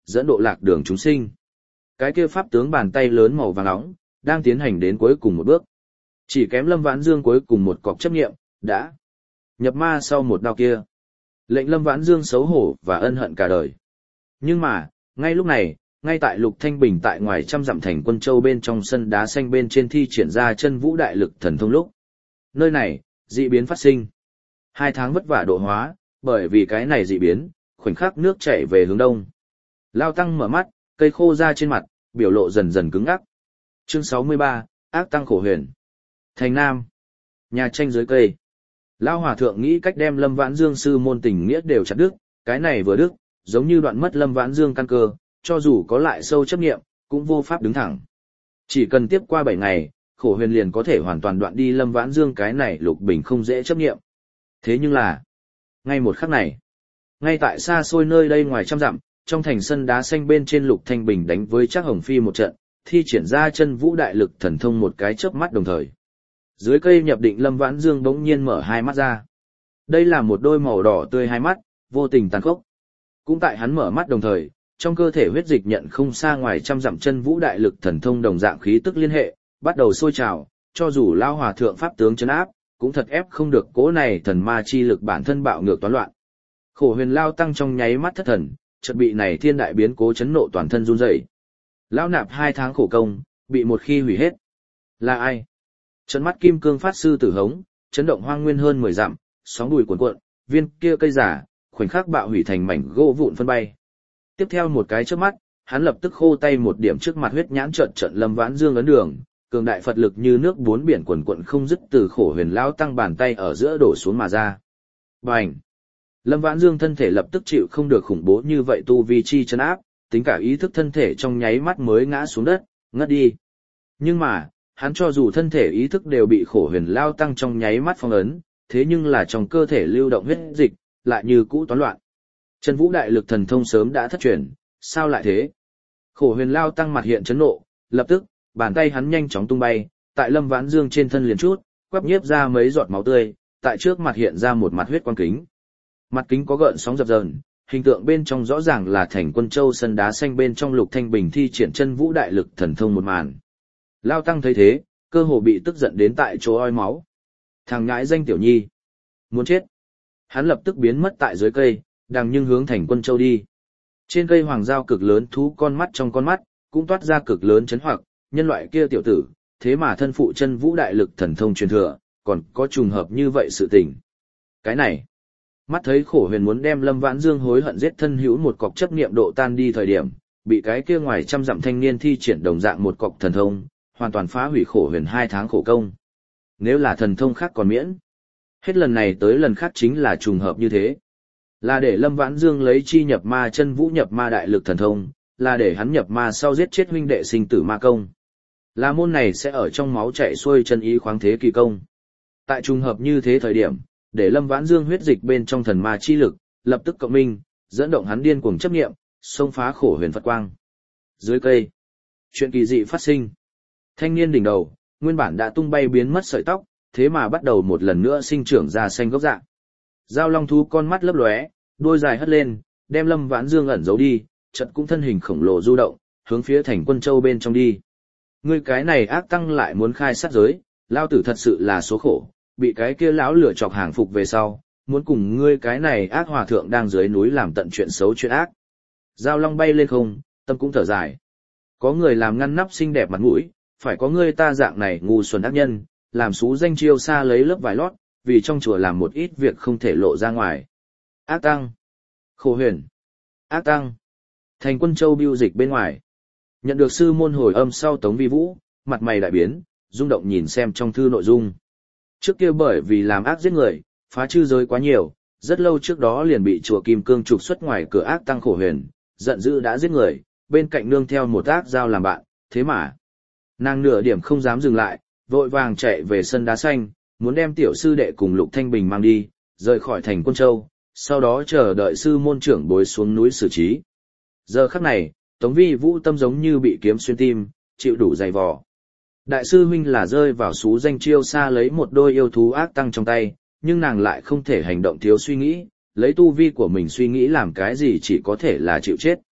dẫn độ lạc đường chúng sinh. Cái kia pháp tướng bàn tay lớn màu vàng nóng, đang tiến hành đến cuối cùng một bước. Chỉ kém Lâm Vãn Dương cuối cùng một cọc chấp nghiệm, đã nhập ma sau một đao kia. Lệnh Lâm Vãn Dương xấu hổ và ân hận cả đời. Nhưng mà, ngay lúc này, ngay tại Lục Thanh Bình tại ngoài trăm dặm thành Quân Châu bên trong sân đá xanh bên trên thi triển ra chân vũ đại lực thần thông lúc. Nơi này, dị biến phát sinh. Hai tháng vất vả độ hóa, bởi vì cái này dị biến, khoảnh khắc nước chảy về hướng đông. Lao Tăng mở mắt, cây khô ra trên mặt, biểu lộ dần dần cứng ngắc. Chương sáu mươi ba, Ác Tăng Khổ Huyền. Thành Nam. Nhà tranh dưới cây. Lao Hòa Thượng nghĩ cách đem Lâm Vãn Dương sư môn tình nghĩa đều chặt đứt, cái này vừa đứt, giống như đoạn mất Lâm Vãn Dương căn cơ, cho dù có lại sâu chấp niệm, cũng vô pháp đứng thẳng. Chỉ cần tiếp qua bảy ngày, Khổ Huyền liền có thể hoàn toàn đoạn đi Lâm Vãn Dương cái này Lục Bình không dễ chấp niệm. Thế nhưng là, ngay một khắc này, ngay tại xa xôi nơi đây ngoài trăm dặm, trong thành sân đá xanh bên trên Lục Thanh Bình đánh với Trác Hồng Phi một trận, thi triển ra chân vũ đại lực thần thông một cái chớp mắt đồng thời. Dưới cây nhập định Lâm Vãn Dương bỗng nhiên mở hai mắt ra. Đây là một đôi màu đỏ tươi hai mắt, vô tình tàn khốc. Cũng tại hắn mở mắt đồng thời, trong cơ thể huyết dịch nhận không xa ngoài trăm dặm chân vũ đại lực thần thông đồng dạng khí tức liên hệ, bắt đầu sôi trào, cho dù Lao Hòa Thượng pháp tướng trấn áp, cũng thật ép không được cố này thần ma chi lực bản thân bạo ngược toán loạn. Khổ Huyền Lao Tăng trong nháy mắt thất thần, chợt bị này thiên đại biến cố chấn nộ toàn thân run rẩy. Lão nạp hai tháng khổ công, bị một khi hủy hết. Là ai? Trận mắt kim cương phát sư tử hống, chấn động hoang nguyên hơn mười dặm, sóng đùi cuồn cuộn, viên kia cây giả, khoảnh khắc bạo hủy thành mảnh gỗ vụn phân bay. Tiếp theo một cái chớp mắt, hắn lập tức khô tay một điểm trước mặt huyết nhãn trận trận Lâm Vãn Dương ấn đường, cường đại Phật lực như nước bốn biển cuồn cuộn không dứt từ Khổ Huyền Lao Tăng bàn tay ở giữa đổ xuống mà ra. Bành! Lâm Vãn Dương thân thể lập tức chịu không được khủng bố như vậy tu vi chi trấn áp, tính cả ý thức thân thể trong nháy mắt mới ngã xuống đất, ngất đi. Nhưng mà, hắn cho dù thân thể ý thức đều bị Khổ Huyền Lao Tăng trong nháy mắt phong ấn, thế nhưng là trong cơ thể lưu động huyết dịch, lại như cũ toán loạn. Chân vũ đại lực thần thông sớm đã thất truyền, sao lại thế? Khổ Huyền Lao Tăng mặt hiện chấn nộ, lập tức, bàn tay hắn nhanh chóng tung bay, tại Lâm Vãn Dương trên thân liền chút, quắp nhiếp ra mấy giọt máu tươi, tại trước mặt hiện ra một mặt huyết quang kính. Mặt kính có gợn sóng dập dờn, hình tượng bên trong rõ ràng là thành Quân Châu sân đá xanh bên trong Lục Thanh Bình thi triển chân vũ đại lực thần thông một màn. Lao Tăng thấy thế, cơ hồ bị tức giận đến tại chỗ oi máu. Thằng ngãi danh tiểu nhi, muốn chết. Hắn lập tức biến mất tại dưới cây, đang nhưng hướng thành Quân Châu đi. Trên cây hoàng giao cực lớn thú con mắt trong con mắt, cũng toát ra cực lớn chấn hoặc, nhân loại kia tiểu tử, thế mà thân phụ chân vũ đại lực thần thông truyền thừa, còn có trùng hợp như vậy sự tình. Cái này, mắt thấy Khổ Huyền muốn đem Lâm Vãn Dương hối hận giết thân hữu một cọc chấp niệm độ tan đi thời điểm, bị cái kia ngoài trăm dặm thanh niên thi triển đồng dạng một cọc thần thông, hoàn toàn phá hủy Khổ Huyền hai tháng khổ công. Nếu là thần thông khác còn miễn, hết lần này tới lần khác chính là trùng hợp như thế. Là để Lâm Vãn Dương lấy chi nhập ma chân vũ nhập ma đại lực thần thông, là để hắn nhập ma sau giết chết huynh đệ sinh tử ma công. Là môn này sẽ ở trong máu chạy xuôi chân ý khoáng thế kỳ công. Tại trùng hợp như thế thời điểm, để Lâm Vãn Dương huyết dịch bên trong thần ma chi lực, lập tức cộng minh, dẫn động hắn điên cuồng chấp niệm, xông phá Khổ Huyền Phật quang. Dưới cây, chuyện kỳ dị phát sinh. Thanh niên đỉnh đầu, nguyên bản đã tung bay biến mất sợi tóc, thế mà bắt đầu một lần nữa sinh trưởng ra xanh gốc dạng. Giao long thú con mắt lấp lóe, đuôi dài hất lên, đem Lâm Vãn Dương ẩn giấu đi, chợt cũng thân hình khổng lồ du động, hướng phía thành Quân Châu bên trong đi. Ngươi cái này ác tăng lại muốn khai sát giới, lao tử thật sự là số khổ, bị cái kia lão lửa chọc hàng phục về sau, muốn cùng ngươi cái này ác hòa thượng đang dưới núi làm tận chuyện xấu chuyện ác. Giao long bay lên không, tâm cũng thở dài. Có người làm ngăn nắp xinh đẹp mặt mũi, phải có ngươi ta dạng này ngu xuẩn ác nhân, làm xú danh chiêu xa lấy lớp vải lót, vì trong chùa làm một ít việc không thể lộ ra ngoài. Ác tăng. Khổ Huyền. Ác tăng. Thành Quân Châu biêu dịch bên ngoài. Nhận được sư môn hồi âm sau Tống Vi Vũ, mặt mày đại biến, rung động nhìn xem trong thư nội dung. Trước kia bởi vì làm ác giết người, phá chư giới quá nhiều, rất lâu trước đó liền bị chùa Kim Cương trục xuất ngoài cửa ác tăng Khổ Huyền, giận dữ đã giết người, bên cạnh nương theo một ác giao làm bạn, thế mà nàng nửa điểm không dám dừng lại, vội vàng chạy về sân đá xanh, muốn đem tiểu sư đệ cùng Lục Thanh Bình mang đi, rời khỏi thành Quân Châu, sau đó chờ đợi sư môn trưởng bối xuống núi xử trí. Giờ khắc này, Tống Vi Vũ tâm giống như bị kiếm xuyên tim, chịu đủ dày vò. Đại sư huynh là rơi vào xú danh chiêu xa lấy một đôi yêu thú ác tăng trong tay, nhưng nàng lại không thể hành động thiếu suy nghĩ, lấy tu vi của mình suy nghĩ làm cái gì chỉ có thể là chịu chết.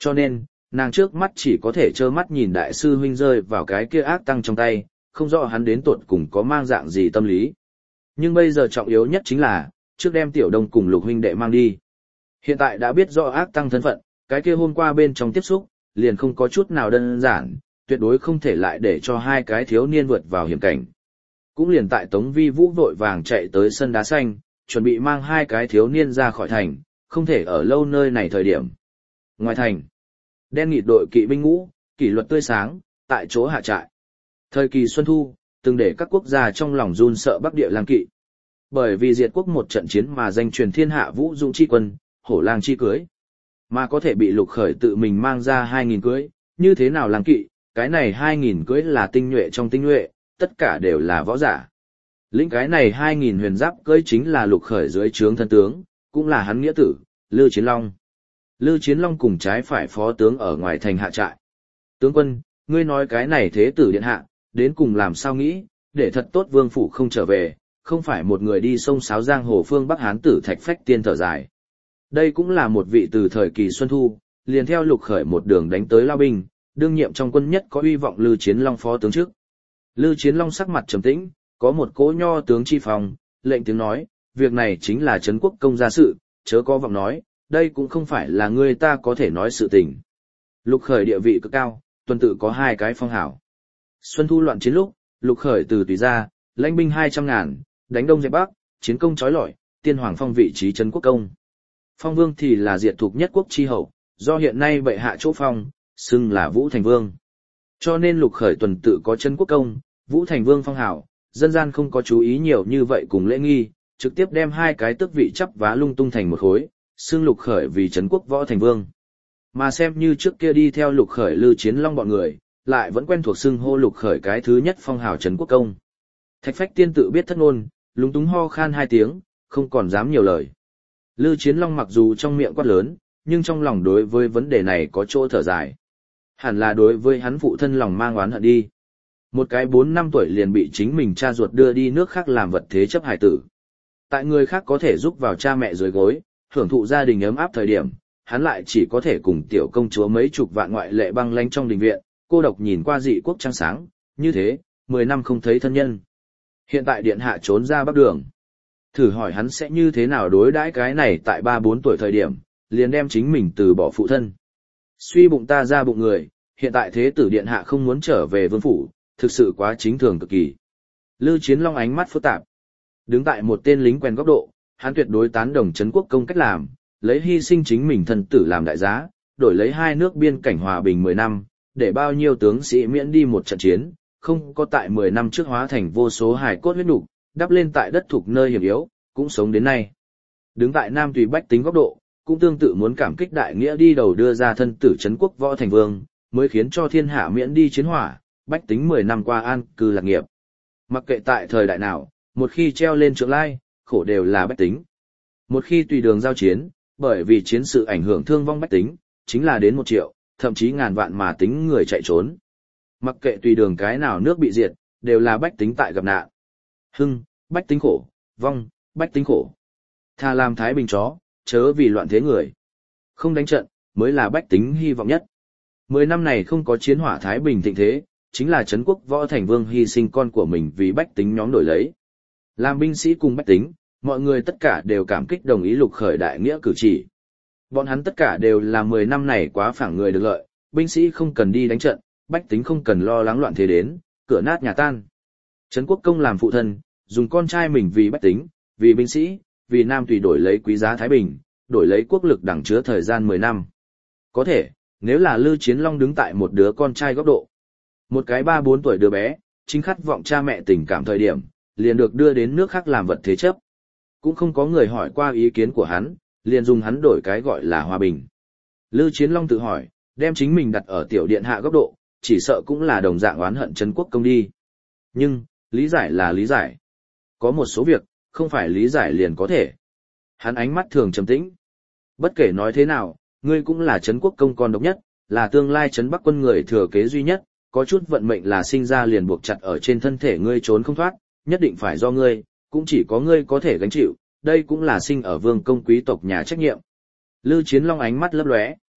Cho nên, nàng trước mắt chỉ có thể trơ mắt nhìn đại sư huynh rơi vào cái kia ác tăng trong tay, không rõ hắn đến tột cùng có mang dạng gì tâm lý. Nhưng bây giờ trọng yếu nhất chính là, trước đem tiểu đông cùng lục huynh đệ mang đi. Hiện tại đã biết rõ ác tăng thân phận, cái kia hôm qua bên trong tiếp xúc, liền không có chút nào đơn giản, tuyệt đối không thể lại để cho hai cái thiếu niên vượt vào hiểm cảnh. Cũng liền tại Tống Vi Vũ vội vàng chạy tới sân đá xanh, chuẩn bị mang hai cái thiếu niên ra khỏi thành, không thể ở lâu nơi này thời điểm. Ngoài thành, đen nghịt đội kỵ binh ngũ, kỷ luật tươi sáng, tại chỗ hạ trại. Thời kỳ Xuân Thu, từng để các quốc gia trong lòng run sợ Bắc Địa lang kỵ. Bởi vì diệt quốc một trận chiến mà danh truyền thiên hạ vũ dũng chi quân, hổ lang chi cưới. Mà có thể bị Lục Khởi tự mình mang ra hai nghìn cưới, như thế nào lang kỵ, cái này hai nghìn cưới là tinh nhuệ trong tinh nhuệ, tất cả đều là võ giả. Lĩnh cái này hai nghìn huyền giáp cưới chính là Lục Khởi dưới trướng thân tướng, cũng là hắn nghĩa tử, Lư Chiến Long. Lư Chiến Long cùng trái phải phó tướng ở ngoài thành hạ trại. Tướng quân, ngươi nói cái này thế tử điện hạ, đến cùng làm sao nghĩ, để thật tốt vương phủ không trở về, không phải một người đi sông sáo giang hồ phương Bắc Hán tử Thạch Phách Tiên thở dài. Đây cũng là một vị từ thời kỳ Xuân Thu, liền theo Lục Khởi một đường đánh tới Lao Binh, đương nhiệm trong quân nhất có uy vọng Lư Chiến Long phó tướng trước. Lư Chiến Long sắc mặt trầm tĩnh, có một cỗ nho tướng chi phòng, lệnh tiếng nói, việc này chính là trấn quốc công gia sự, chớ có vọng nói, đây cũng không phải là người ta có thể nói sự tình. Lục Khởi địa vị cực cao, tuần tự có hai cái phong hảo. Xuân Thu loạn chiến lúc, Lục Khởi từ tùy ra, lãnh binh hai trăm ngàn, đánh đông dẹp bắc, chiến công chói lọi, tiên hoàng phong vị trí trấn quốc công. Phong vương thì là diệt thuộc nhất quốc chi hậu, do hiện nay bệ hạ chỗ phong, xưng là Vũ Thành Vương. Cho nên Lục Khởi tuần tự có trấn quốc công, Vũ Thành Vương phong hảo, dân gian không có chú ý nhiều như vậy cùng lễ nghi, trực tiếp đem hai cái tước vị chắp vá lung tung thành một khối, xưng Lục Khởi vì trấn quốc võ thành vương. Mà xem như trước kia đi theo Lục Khởi Lư Chiến Long bọn người, lại vẫn quen thuộc xưng hô Lục Khởi cái thứ nhất phong hào trấn quốc công. Thạch Phách Tiên tự biết thất ngôn, lúng túng ho khan hai tiếng, không còn dám nhiều lời. Lư Chiến Long mặc dù trong miệng quát lớn, nhưng trong lòng đối với vấn đề này có chỗ thở dài. Hẳn là đối với hắn phụ thân lòng mang oán hận đi. Một cái bốn năm tuổi liền bị chính mình cha ruột đưa đi nước khác làm vật thế chấp hải tử. Tại người khác có thể giúp vào cha mẹ dưới gối, hưởng thụ gia đình ấm áp thời điểm, hắn lại chỉ có thể cùng tiểu công chúa mấy chục vạn ngoại lệ băng lanh trong đình viện, cô độc nhìn qua dị quốc trăng sáng, như thế, mười năm không thấy thân nhân. Hiện tại điện hạ trốn ra Bắc Đường. Thử hỏi hắn sẽ như thế nào đối đãi cái này tại ba bốn tuổi thời điểm, liền đem chính mình từ bỏ phụ thân. Suy bụng ta ra bụng người, hiện tại thế tử điện hạ không muốn trở về vương phủ, thực sự quá chính thường cực kỳ. Lư Chiến Long ánh mắt phức tạp. Đứng tại một tên lính quen góc độ, hắn tuyệt đối tán đồng trấn quốc công cách làm, lấy hy sinh chính mình thân tử làm đại giá, đổi lấy hai nước biên cảnh hòa bình mười năm, để bao nhiêu tướng sĩ miễn đi một trận chiến, không có tại mười năm trước hóa thành vô số hài cốt huyết nục, đắp lên tại đất thuộc nơi hiểm yếu, cũng sống đến nay. Đứng tại Nam Tùy bách tính góc độ, cũng tương tự muốn cảm kích đại nghĩa đi đầu đưa ra thân tử trấn quốc võ thành vương, mới khiến cho thiên hạ miễn đi chiến hỏa, bách tính mười năm qua an cư lạc nghiệp. Mặc kệ tại thời đại nào, một khi treo lên trượng lai, khổ đều là bách tính. Một khi tùy đường giao chiến, bởi vì chiến sự ảnh hưởng thương vong bách tính, chính là đến một triệu, thậm chí ngàn vạn mà tính người chạy trốn. Mặc kệ tùy đường cái nào nước bị diệt, đều là bách tính tại gặp nạn. Hưng, bách tính khổ, vong, bách tính khổ. Tha làm thái bình chó, chớ vì loạn thế người. Không đánh trận, mới là bách tính hy vọng nhất. Mười năm này không có chiến hỏa thái bình thịnh thế, chính là trấn quốc võ thành vương hy sinh con của mình vì bách tính nhóm đổi lấy. Làm binh sĩ cùng bách tính, mọi người tất cả đều cảm kích đồng ý Lục Khởi đại nghĩa cử chỉ. Bọn hắn tất cả đều là mười năm này quá phẳng người được lợi, binh sĩ không cần đi đánh trận, bách tính không cần lo lắng loạn thế đến, cửa nát nhà tan. Trấn quốc công làm phụ thân, dùng con trai mình vì bách tính, vì binh sĩ, vì Nam Tùy đổi lấy quý giá thái bình, đổi lấy quốc lực đẳng chứa thời gian mười năm. Có thể, nếu là Lư Chiến Long đứng tại một đứa con trai góc độ, một cái ba bốn tuổi đứa bé, chính khát vọng cha mẹ tình cảm thời điểm, liền được đưa đến nước khác làm vật thế chấp. Cũng không có người hỏi qua ý kiến của hắn, liền dùng hắn đổi cái gọi là hòa bình. Lư Chiến Long tự hỏi, đem chính mình đặt ở tiểu điện hạ góc độ, chỉ sợ cũng là đồng dạng oán hận trấn quốc công đi. Nhưng, lý giải là lý giải. Có một số việc, không phải lý giải liền có thể. Hắn ánh mắt thường trầm tĩnh. Bất kể nói thế nào, ngươi cũng là trấn quốc công con độc nhất, là tương lai trấn Bắc quân người thừa kế duy nhất, có chút vận mệnh là sinh ra liền buộc chặt ở trên thân thể ngươi trốn không thoát, nhất định phải do ngươi, cũng chỉ có ngươi có thể gánh chịu, đây cũng là sinh ở vương công quý tộc nhà trách nhiệm. Lư Chiến Long ánh mắt lấp lóe.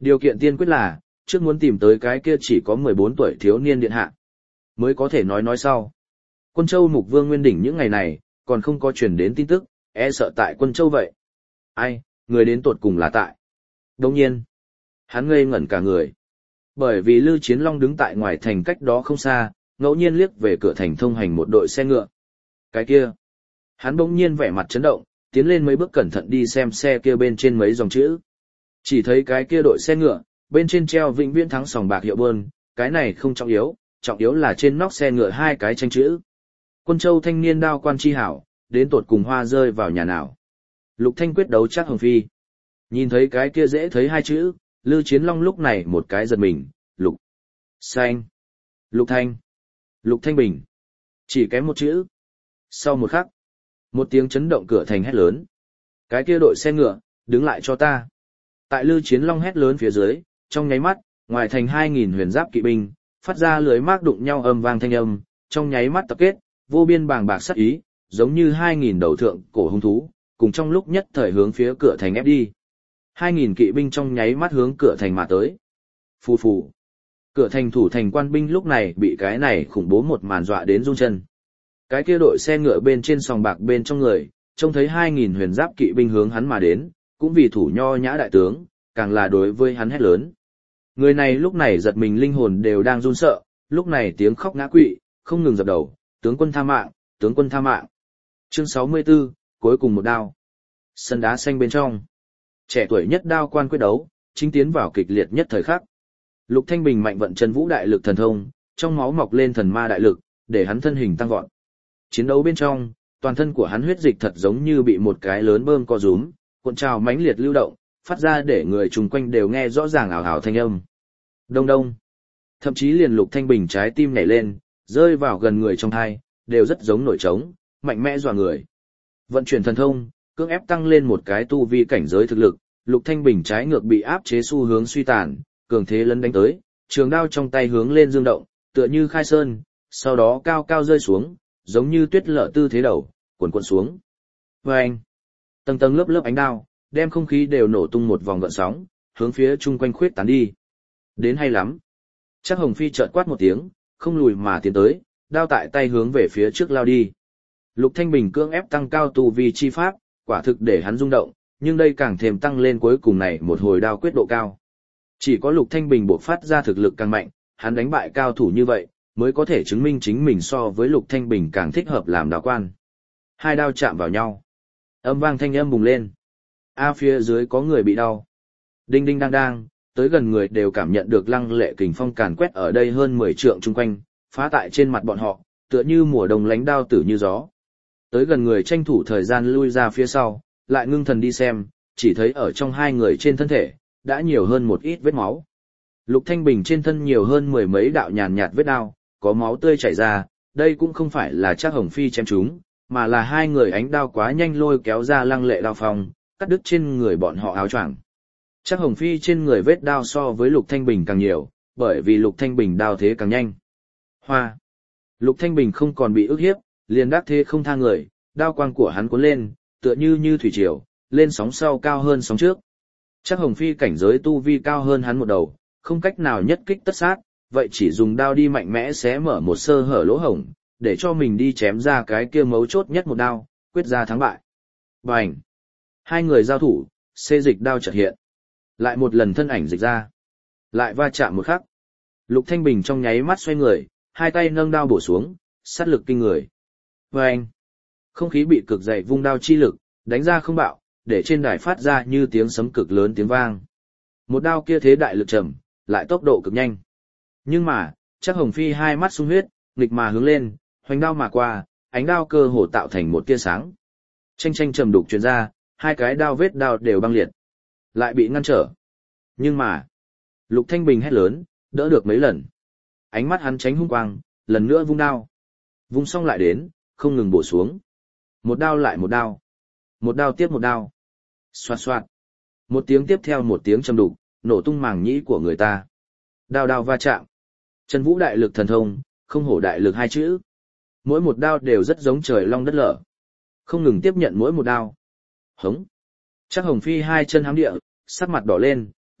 Điều kiện tiên quyết là, trước muốn tìm tới cái kia chỉ có mười bốn tuổi thiếu niên điện hạ. Mới có thể nói nói sau. Quân Châu Mục Vương Nguyên Đỉnh những ngày này, còn không có truyền đến tin tức, e sợ tại Quân Châu vậy. Ai, người đến tột cùng là tại. Đồng nhiên, hắn ngây ngẩn cả người. Bởi vì Lư Chiến Long đứng tại ngoài thành cách đó không xa, ngẫu nhiên liếc về cửa thành thông hành một đội xe ngựa. Cái kia, hắn bỗng nhiên vẻ mặt chấn động, tiến lên mấy bước cẩn thận đi xem xe kia bên trên mấy dòng chữ. Chỉ thấy cái kia đội xe ngựa, bên trên treo Vĩnh Viễn Thắng sòng bạc hiệu bơn, cái này không trọng yếu, trọng yếu là trên nóc xe ngựa hai cái tranh chữ. Quân Châu thanh niên đao quan chi hảo, đến tột cùng hoa rơi vào nhà nào. Lục Thanh quyết đấu chắc Hồng Phi. Nhìn thấy cái kia dễ thấy hai chữ, Lư Chiến Long lúc này một cái giật mình, Lục Xanh, Lục Thanh, Lục Thanh Bình. Chỉ kém một chữ. Sau một khắc, một tiếng chấn động cửa thành hét lớn. Cái kia đội xe ngựa, đứng lại cho ta. Tại Lư Chiến Long hét lớn phía dưới, trong nháy mắt, ngoài thành hai nghìn huyền giáp kỵ binh, phát ra lưới mác đụng nhau âm vang thanh âm, trong nháy mắt tập kết, vô biên bàng bạc sát ý, giống như hai nghìn đầu thượng cổ hung thú, cùng trong lúc nhất thời hướng phía cửa thành ép đi. hai nghìn kỵ binh trong nháy mắt hướng cửa thành mà tới. Phù phù. Cửa thành thủ thành quan binh lúc này bị cái này khủng bố một màn dọa đến run chân. Cái kia đội xe ngựa bên trên sòng bạc bên trong người, trông thấy hai nghìn huyền giáp kỵ binh hướng hắn mà đến, cũng vì thủ nho nhã đại tướng, càng là đối với hắn hét lớn. Người này lúc này giật mình linh hồn đều đang run sợ, lúc này tiếng khóc ngã quỵ, không ngừng dập đầu, tướng quân tha mạng, tướng quân tha mạng. Chương sáu mươi tư, cuối cùng một đao. Sân đá xanh bên trong. Trẻ tuổi nhất đao quan quyết đấu, chính tiến vào kịch liệt nhất thời khắc. Lục Thanh Bình mạnh vận chân vũ đại lực thần thông, trong máu mọc lên thần ma đại lực, để hắn thân hình tăng vọt. Chiến đấu bên trong, toàn thân của hắn huyết dịch thật giống như bị một cái lớn bơm co rúm, cuộn trào mãnh liệt lưu động, phát ra để người chung quanh đều nghe rõ ràng ảo ảo thanh âm. Đông đông. Thậm chí liền Lục Thanh Bình trái tim nhảy lên, rơi vào gần người trong thai, đều rất giống nổi trống, mạnh mẽ dọa người. Vận chuyển thần thông, cưỡng ép tăng lên một cái tu vi cảnh giới thực lực, Lục Thanh Bình trái ngược bị áp chế xu hướng suy tàn, cường thế lấn đánh tới, trường đao trong tay hướng lên dương động, tựa như khai sơn, sau đó cao cao rơi xuống, giống như tuyết lở tư thế đầu, cuộn cuộn xuống. Vâng! Tầng tầng lớp lớp ánh đao, đem không khí đều nổ tung một vòng gợn sóng, hướng phía chung quanh khuyết tán đi. Đến hay lắm! Chắc Hồng Phi chợt quát một tiếng, không lùi mà tiến tới, đao tại tay hướng về phía trước lao đi. Lục Thanh Bình cưỡng ép tăng cao tu vi chi pháp, quả thực để hắn rung động, nhưng đây càng thêm tăng lên cuối cùng này một hồi đao quyết độ cao. Chỉ có Lục Thanh Bình bộc phát ra thực lực càng mạnh, hắn đánh bại cao thủ như vậy, mới có thể chứng minh chính mình so với Lục Thanh Bình càng thích hợp làm đao quan. Hai đao chạm vào nhau. Âm vang thanh âm bùng lên. A phía dưới có người bị đau. Đinh đinh đang đang, tới gần người đều cảm nhận được lăng lệ kình phong càn quét ở đây hơn mười trượng chung quanh, phá tại trên mặt bọn họ, tựa như mùa đông lánh đao tử như gió. Tới gần người tranh thủ thời gian lui ra phía sau, lại ngưng thần đi xem, chỉ thấy ở trong hai người trên thân thể, đã nhiều hơn một ít vết máu. Lục Thanh Bình trên thân nhiều hơn mười mấy đạo nhàn nhạt vết đao, có máu tươi chảy ra, đây cũng không phải là Trác Hồng Phi chém chúng, mà là hai người ánh đao quá nhanh lôi kéo ra lăng lệ đao phong, cắt đứt trên người bọn họ áo choàng. Trác Hồng Phi trên người vết đao so với Lục Thanh Bình càng nhiều, bởi vì Lục Thanh Bình đao thế càng nhanh. Hoa! Lục Thanh Bình không còn bị ức hiếp, liền đắc thế không tha người, đao quang của hắn cuốn lên, tựa như như thủy triều, lên sóng sau cao hơn sóng trước. Trác Hồng Phi cảnh giới tu vi cao hơn hắn một đầu, không cách nào nhất kích tất sát, vậy chỉ dùng đao đi mạnh mẽ xé mở một sơ hở lỗ hổng, để cho mình đi chém ra cái kia mấu chốt nhất một đao, quyết ra thắng bại. Bành! Hai người giao thủ, xê dịch đao chợt hiện. Lại một lần thân ảnh dịch ra. Lại va chạm một khắc. Lục Thanh Bình trong nháy mắt xoay người, hai tay nâng đao bổ xuống, sát lực kinh người. Bành! Không khí bị cực dày vung đao chi lực, đánh ra không bạo, để trên đài phát ra như tiếng sấm cực lớn tiếng vang. Một đao kia thế đại lực trầm, lại tốc độ cực nhanh. Nhưng mà, Trác Hồng Phi hai mắt sung huyết, nghịch mà hướng lên, hoành đao mà qua, ánh đao cơ hồ tạo thành một tia sáng. Chênh chênh trầm đục truyền ra, hai cái đao vết đao đều băng liệt, lại bị ngăn trở. Nhưng mà, Lục Thanh Bình hét lớn, đỡ được mấy lần. Ánh mắt hắn tránh hung quang, lần nữa vung đao. Vung xong lại đến, không ngừng bổ xuống. Một đao lại một đao. Một đao tiếp một đao. Xoạt xoạt. Một tiếng tiếp theo một tiếng trầm đục, nổ tung màng nhĩ của người ta. Đao đao va chạm. Chân vũ đại lực thần thông, không hổ đại lực hai chữ. Mỗi một đao đều rất giống trời long đất lở. Không ngừng tiếp nhận mỗi một đao. Hống. Trác Hồng Phi hai chân hám địa, sắc mặt đỏ lên,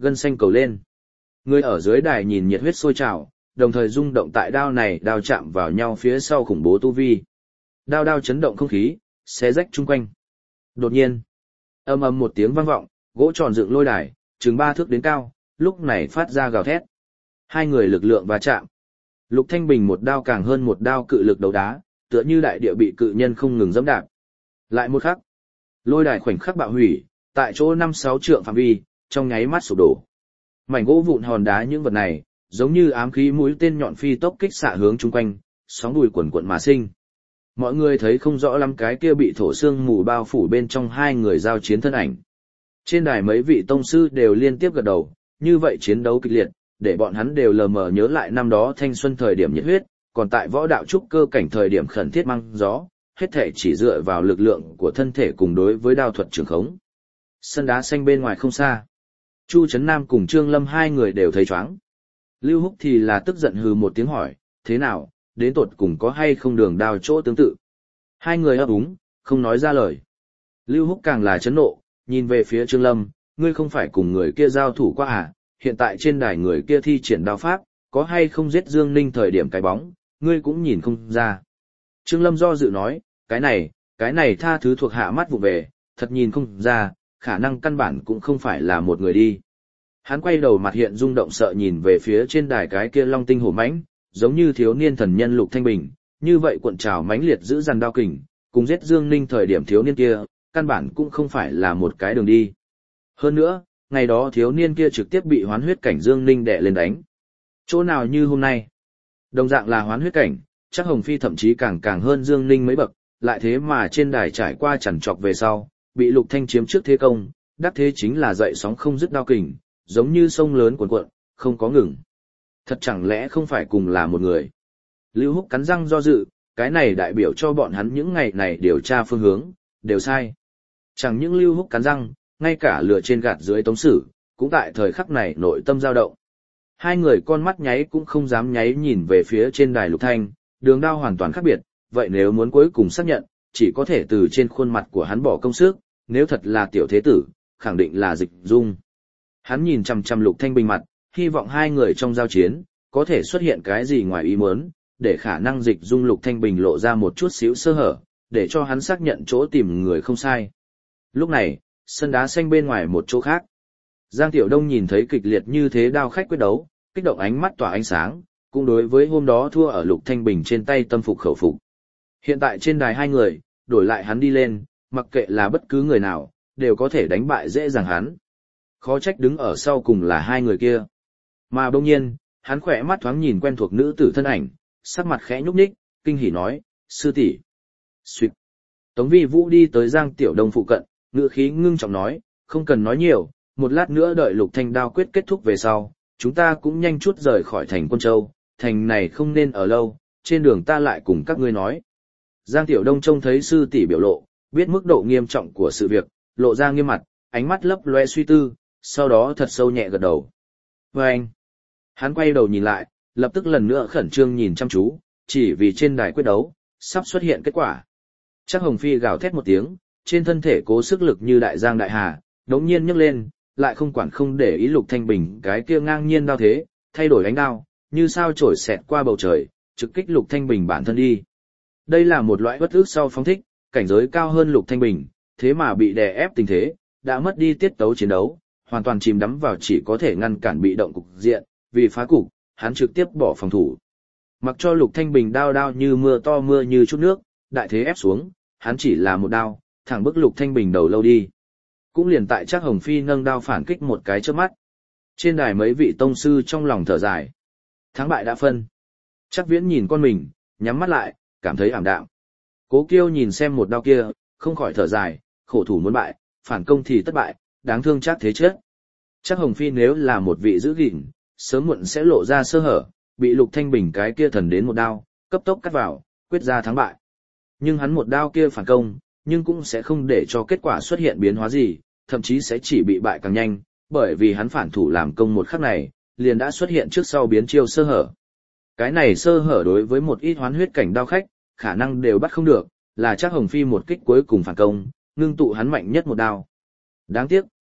gân xanh cầu lên. Người ở dưới đài nhìn nhiệt huyết sôi trào, đồng thời rung động tại đao này đao chạm vào nhau phía sau khủng bố tu vi. Đao đao chấn động không khí, xé rách chung quanh. Đột nhiên, ầm ầm một tiếng vang vọng, gỗ tròn dựng lôi đài, chừng ba thước đến cao, lúc này phát ra gào thét. Hai người lực lượng va chạm. Lục Thanh Bình một đao càng hơn một đao cự lực đấu đá, tựa như đại địa bị cự nhân không ngừng giẫm đạp. Lại một khắc, lôi đài khoảnh khắc bạo hủy, tại chỗ năm sáu trượng phạm vi, trong nháy mắt sụp đổ. Mảnh gỗ vụn hòn đá những vật này, giống như ám khí mũi tên nhọn phi tốc kích xạ hướng chung quanh, sóng đùi quần quận mà sinh. Mọi người thấy không rõ lắm cái kia bị thổ xương mù bao phủ bên trong hai người giao chiến thân ảnh. Trên đài mấy vị tông sư đều liên tiếp gật đầu, như vậy chiến đấu kịch liệt, để bọn hắn đều lờ mờ nhớ lại năm đó thanh xuân thời điểm nhiệt huyết, còn tại võ đạo trúc cơ cảnh thời điểm khẩn thiết mang gió, hết thể chỉ dựa vào lực lượng của thân thể cùng đối với đao thuật trường khống. Sân đá xanh bên ngoài không xa, Chu Trấn Nam cùng Trương Lâm hai người đều thấy chóng. Lưu Húc thì là tức giận hừ một tiếng hỏi, thế nào, đến tột cùng có hay không đường đao chỗ tương tự. Hai người ấp úng, không nói ra lời. Lưu Húc càng là chấn nộ, nhìn về phía Trương Lâm, ngươi không phải cùng người kia giao thủ qua à, hiện tại trên đài người kia thi triển đao pháp, có hay không giết Dương Ninh thời điểm cái bóng, ngươi cũng nhìn không ra. Trương Lâm do dự nói, cái này, cái này tha thứ thuộc hạ mắt vụ về, thật nhìn không ra, khả năng căn bản cũng không phải là một người đi. Hắn quay đầu mặt hiện rung động sợ nhìn về phía trên đài cái kia long tinh hổ mãnh, giống như thiếu niên thần nhân Lục Thanh Bình, như vậy cuộn trào mãnh liệt giữ dằn đao kình, cùng giết Dương Ninh thời điểm thiếu niên kia, căn bản cũng không phải là một cái đường đi. Hơn nữa, ngày đó thiếu niên kia trực tiếp bị hoán huyết cảnh Dương Ninh đè lên đánh. Chỗ nào như hôm nay? Đồng dạng là hoán huyết cảnh, chắc Hồng Phi thậm chí càng càng hơn Dương Ninh mấy bậc, lại thế mà trên đài trải qua chằn trọc về sau, bị Lục Thanh chiếm trước thế công, đắc thế chính là dậy sóng không dứt đao kình, giống như sông lớn cuồn cuộn, không có ngừng. Thật chẳng lẽ không phải cùng là một người? Lưu Húc cắn răng do dự, cái này đại biểu cho bọn hắn những ngày này điều tra phương hướng, đều sai. Chẳng những Lưu Húc cắn răng, ngay cả lửa trên gạt dưới Tống Sử, cũng tại thời khắc này nội tâm dao động. Hai người con mắt nháy cũng không dám nháy nhìn về phía trên đài Lục Thanh, đường đao hoàn toàn khác biệt, vậy nếu muốn cuối cùng xác nhận, chỉ có thể từ trên khuôn mặt của hắn bỏ công sức, nếu thật là tiểu thế tử, khẳng định là Dịch Dung. Hắn nhìn chằm chằm Lục Thanh Bình mặt, hy vọng hai người trong giao chiến, có thể xuất hiện cái gì ngoài ý muốn, để khả năng Dịch Dung Lục Thanh Bình lộ ra một chút xíu sơ hở, để cho hắn xác nhận chỗ tìm người không sai. Lúc này, sân đá xanh bên ngoài một chỗ khác. Giang Tiểu Đông nhìn thấy kịch liệt như thế đao khách quyết đấu, kích động ánh mắt tỏa ánh sáng, cũng đối với hôm đó thua ở Lục Thanh Bình trên tay tâm phục khẩu phục. Hiện tại trên đài hai người, đổi lại hắn đi lên, mặc kệ là bất cứ người nào, đều có thể đánh bại dễ dàng hắn. Khó trách đứng ở sau cùng là hai người kia. Mà bỗng nhiên, hắn khỏe mắt thoáng nhìn quen thuộc nữ tử thân ảnh, sắc mặt khẽ nhúc nhích, kinh hỉ nói, sư tỷ. Xuyệt. Tống Vi Vũ đi tới Giang Tiểu Đông phụ cận, ngữ khí ngưng trọng nói, không cần nói nhiều, một lát nữa đợi Lục Thanh đao quyết kết thúc về sau, chúng ta cũng nhanh chút rời khỏi thành Quân Châu, thành này không nên ở lâu, trên đường ta lại cùng các ngươi nói. Giang Tiểu Đông trông thấy sư tỷ biểu lộ, biết mức độ nghiêm trọng của sự việc, lộ ra nghiêm mặt, ánh mắt lấp loe suy tư, sau đó thật sâu nhẹ gật đầu. Và anh, hắn quay đầu nhìn lại, lập tức lần nữa khẩn trương nhìn chăm chú, chỉ vì trên đài quyết đấu, sắp xuất hiện kết quả. Chắc Hồng Phi gào thét một tiếng, trên thân thể cố sức lực như đại giang đại hà, đống nhiên nhấc lên, lại không quản không để ý Lục Thanh Bình cái kia ngang nhiên đao thế, thay đổi ánh đao, như sao chổi xẹt qua bầu trời, trực kích Lục Thanh Bình bản thân đi. Đây là một loại bất ước sau phóng thích, cảnh giới cao hơn Lục Thanh Bình, thế mà bị đè ép tình thế, đã mất đi tiết tấu chiến đấu, hoàn toàn chìm đắm vào chỉ có thể ngăn cản bị động cục diện, vì phá cục, hắn trực tiếp bỏ phòng thủ. Mặc cho Lục Thanh Bình đao đao như mưa to mưa như chút nước, đại thế ép xuống, hắn chỉ là một đao, thẳng bức Lục Thanh Bình đầu lâu đi. Cũng liền tại Trác Hồng Phi nâng đao phản kích một cái chớp mắt. Trên đài mấy vị tông sư trong lòng thở dài. Thắng bại đã phân. Trác Viễn nhìn con mình, nhắm mắt lại, cảm thấy ảm đạm. Cố Kiêu nhìn xem một đao kia, không khỏi thở dài, khổ thủ muốn bại, phản công thì thất bại, đáng thương Trác thế chết. Trác Hồng Phi nếu là một vị giữ gìn, sớm muộn sẽ lộ ra sơ hở, bị Lục Thanh Bình cái kia thần đến một đao, cấp tốc cắt vào, quyết ra thắng bại. Nhưng hắn một đao kia phản công, nhưng cũng sẽ không để cho kết quả xuất hiện biến hóa gì, thậm chí sẽ chỉ bị bại càng nhanh, bởi vì hắn phản thủ làm công một khắc này, liền đã xuất hiện trước sau biến chiêu sơ hở. Cái này sơ hở đối với một ít hoán huyết cảnh đao khách, khả năng đều bắt không được, là Trác Hồng Phi một kích cuối cùng phản công, ngưng tụ hắn mạnh nhất một đao. Đáng tiếc,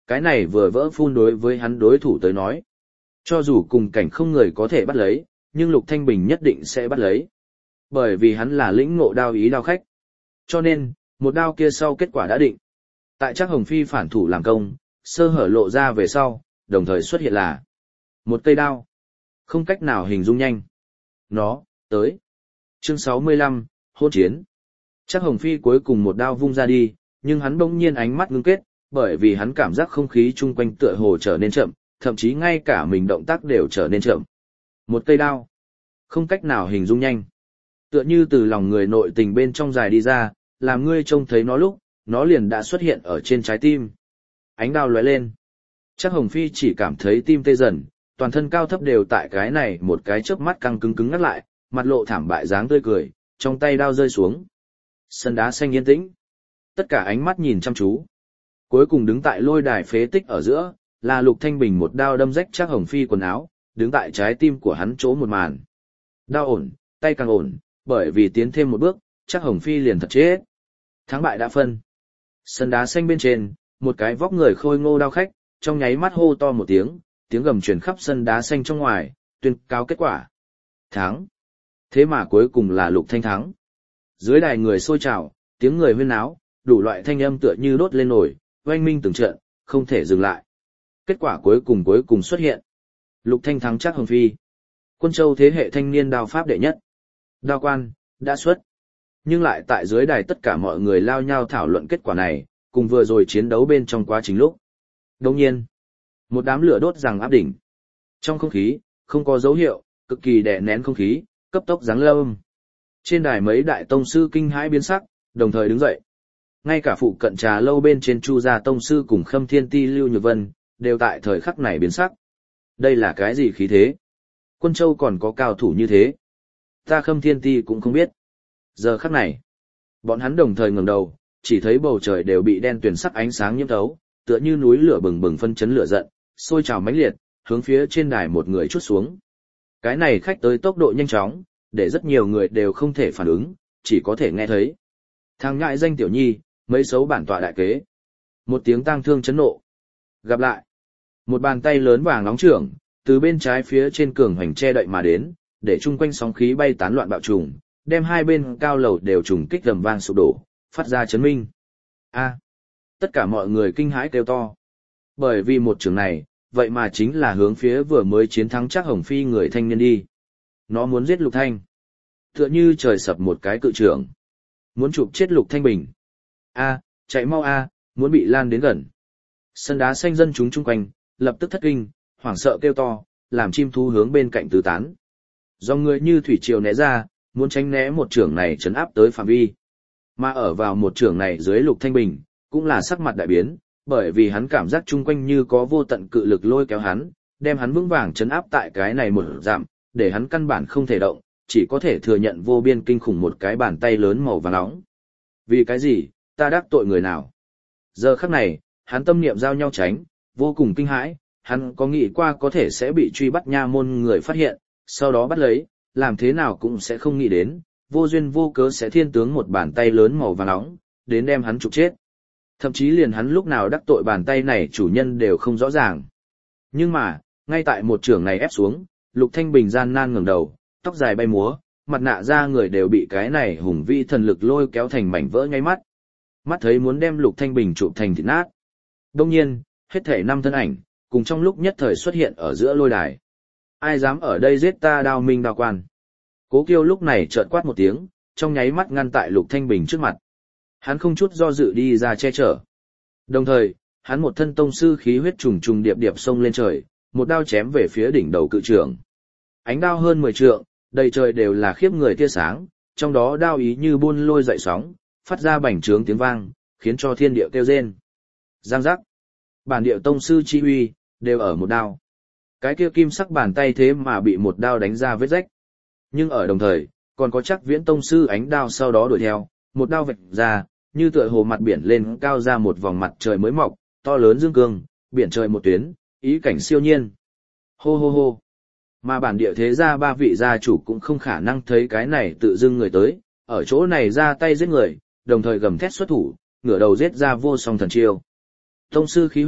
Cái này vừa vỡ phun đối với hắn đối thủ tới nói. Cho dù cùng cảnh không người có thể bắt lấy, nhưng Lục Thanh Bình nhất định sẽ bắt lấy. Bởi vì hắn là lĩnh ngộ đao ý đao khách. Cho nên, một đao kia sau kết quả đã định. Tại Trác Hồng Phi phản thủ làm công, sơ hở lộ ra về sau, đồng thời xuất hiện là một cây đao. Không cách nào hình dung nhanh. Nó, tới. Chương sáu mươi lăm, hôn chiến. Trác Hồng Phi cuối cùng một đao vung ra đi, nhưng hắn bỗng nhiên ánh mắt ngưng kết, bởi vì hắn cảm giác không khí chung quanh tựa hồ trở nên chậm, thậm chí ngay cả mình động tác đều trở nên chậm. Một cây đao. Không cách nào hình dung nhanh. Tựa như từ lòng người nội tình bên trong dài đi ra, làm ngươi trông thấy nó lúc, nó liền đã xuất hiện ở trên trái tim. Ánh đao lóe lên. Trác Hồng Phi chỉ cảm thấy tim tê dần, toàn thân cao thấp đều tại cái này một cái chớp mắt căng cứng cứng ngắt lại, mặt lộ thảm bại dáng tươi cười, trong tay đao rơi xuống. Sân đá xanh yên tĩnh. Tất cả ánh mắt nhìn chăm chú. Cuối cùng đứng tại lôi đài phế tích ở giữa, là Lục Thanh Bình một đao đâm rách Trác Hồng Phi quần áo, đứng tại trái tim của hắn chỗ một màn. Đao ổn, tay càng ổn, bởi vì tiến thêm một bước, Trác Hồng Phi liền thật chết. Thắng bại đã phân. Sân đá xanh bên trên, một cái vóc người khôi ngô đao khách, trong nháy mắt hô to một tiếng, tiếng gầm truyền khắp sân đá xanh trong ngoài, tuyên cáo kết quả. Thắng. Thế mà cuối cùng là Lục Thanh thắng. Dưới đài người sôi trào, tiếng người huyên náo, đủ loại thanh âm tựa như đốt lên nổi, oanh minh từng trận, không thể dừng lại. Kết quả cuối cùng cuối cùng xuất hiện. Lục Thanh thắng Trác Hồng Phi. Quân Châu thế hệ thanh niên đao pháp đệ nhất. Đao quan, đã xuất. Nhưng lại tại dưới đài tất cả mọi người lao nhau thảo luận kết quả này, cùng vừa rồi chiến đấu bên trong quá trình lúc. Đồng nhiên, một đám lửa đốt rằng áp đỉnh. Trong không khí, không có dấu hiệu, cực kỳ đè nén không khí, cấp tốc giáng lâm. Trên đài mấy đại tông sư kinh hãi biến sắc, đồng thời đứng dậy. Ngay cả phụ cận trà lâu bên trên Chu gia tông sư cùng Khâm Thiên Ti Lưu Nhược Vân, đều tại thời khắc này biến sắc. Đây là cái gì khí thế? Quân Châu còn có cao thủ như thế. Ta Khâm Thiên Ti cũng không biết. Giờ khắc này, bọn hắn đồng thời ngẩng đầu, chỉ thấy bầu trời đều bị đen tuyền sắc ánh sáng nhiễm thấu, tựa như núi lửa bừng bừng phân chấn lửa giận, sôi trào mãnh liệt, hướng phía trên đài một người chút xuống. Cái này khách tới tốc độ nhanh chóng, để rất nhiều người đều không thể phản ứng, chỉ có thể nghe thấy. Thằng ngại danh tiểu nhi, mấy xấu bản tọa đại kế. Một tiếng tang thương chấn nộ. Gặp lại. Một bàn tay lớn vàng nóng trưởng, từ bên trái phía trên cường hoành che đậy mà đến, để chung quanh sóng khí bay tán loạn bạo trùng, đem hai bên cao lầu đều trùng kích rầm vang sụp đổ, phát ra chấn minh. A. Tất cả mọi người kinh hãi kêu to. Bởi vì một trường này, vậy mà chính là hướng phía vừa mới chiến thắng Trác Hồng Phi người thanh niên đi. Nó muốn giết Lục Thanh. Tựa như trời sập một cái cự trưởng. Muốn chụp chết Lục Thanh Bình. A, chạy mau a, muốn bị lan đến gần. Sân đá xanh dân chúng chung quanh, lập tức thất kinh, hoảng sợ kêu to, làm chim thú hướng bên cạnh tứ tán. Do người như thủy triều né ra, muốn tránh né một trưởng này chấn áp tới phạm vi. Mà ở vào một trưởng này dưới Lục Thanh Bình, cũng là sắc mặt đại biến, bởi vì hắn cảm giác chung quanh như có vô tận cự lực lôi kéo hắn, đem hắn vững vàng chấn áp tại cái này một giảm, để hắn căn bản không thể động, chỉ có thể thừa nhận vô biên kinh khủng một cái bàn tay lớn màu vàng nóng. Vì cái gì, ta đắc tội người nào? Giờ khắc này, hắn tâm niệm giao nhau tránh, vô cùng kinh hãi, hắn có nghĩ qua có thể sẽ bị truy bắt nha môn người phát hiện, sau đó bắt lấy, làm thế nào cũng sẽ không nghĩ đến, vô duyên vô cớ sẽ thiên tướng một bàn tay lớn màu vàng nóng, đến đem hắn trục chết. Thậm chí liền hắn lúc nào đắc tội bàn tay này chủ nhân đều không rõ ràng. Nhưng mà, ngay tại một trường này ép xuống, Lục Thanh Bình gian nan ngẩng đầu, tóc dài bay múa, mặt nạ ra người đều bị cái này hùng vĩ thần lực lôi kéo thành mảnh vỡ nháy mắt. Mắt thấy muốn đem Lục Thanh Bình chụp thành thịt nát. Đông nhiên, hết thảy năm thân ảnh, cùng trong lúc nhất thời xuất hiện ở giữa lôi đài. Ai dám ở đây giết ta Đao Minh Đao Quan? Cố Kiêu lúc này chợt quát một tiếng, trong nháy mắt ngăn tại Lục Thanh Bình trước mặt. Hắn không chút do dự đi ra che chở. Đồng thời, hắn một thân tông sư khí huyết trùng trùng điệp điệp xông lên trời, một đao chém về phía đỉnh đầu cự trưởng. Ánh đao hơn mười trượng, đầy trời đều là khiếp người tia sáng, trong đó đao ý như buôn lôi dậy sóng, phát ra bành trướng tiếng vang, khiến cho thiên địa kêu rên. Giang giác. Bản địa tông sư chi uy, đều ở một đao. Cái kia kim sắc bàn tay thế mà bị một đao đánh ra vết rách. Nhưng ở đồng thời, còn có chắc viễn tông sư ánh đao sau đó đuổi theo, một đao vạch ra, như tựa hồ mặt biển lên cao ra một vòng mặt trời mới mọc, to lớn dương cương, biển trời một tuyến, ý cảnh siêu nhiên. Hô hô hô. Mà bản địa thế gia ba vị gia chủ cũng không khả năng thấy cái này tự dưng người tới, ở chỗ này ra tay giết người, đồng thời gầm thét xuất thủ, ngửa đầu giết ra vô song thần chiêu. Tông sư khí huyết,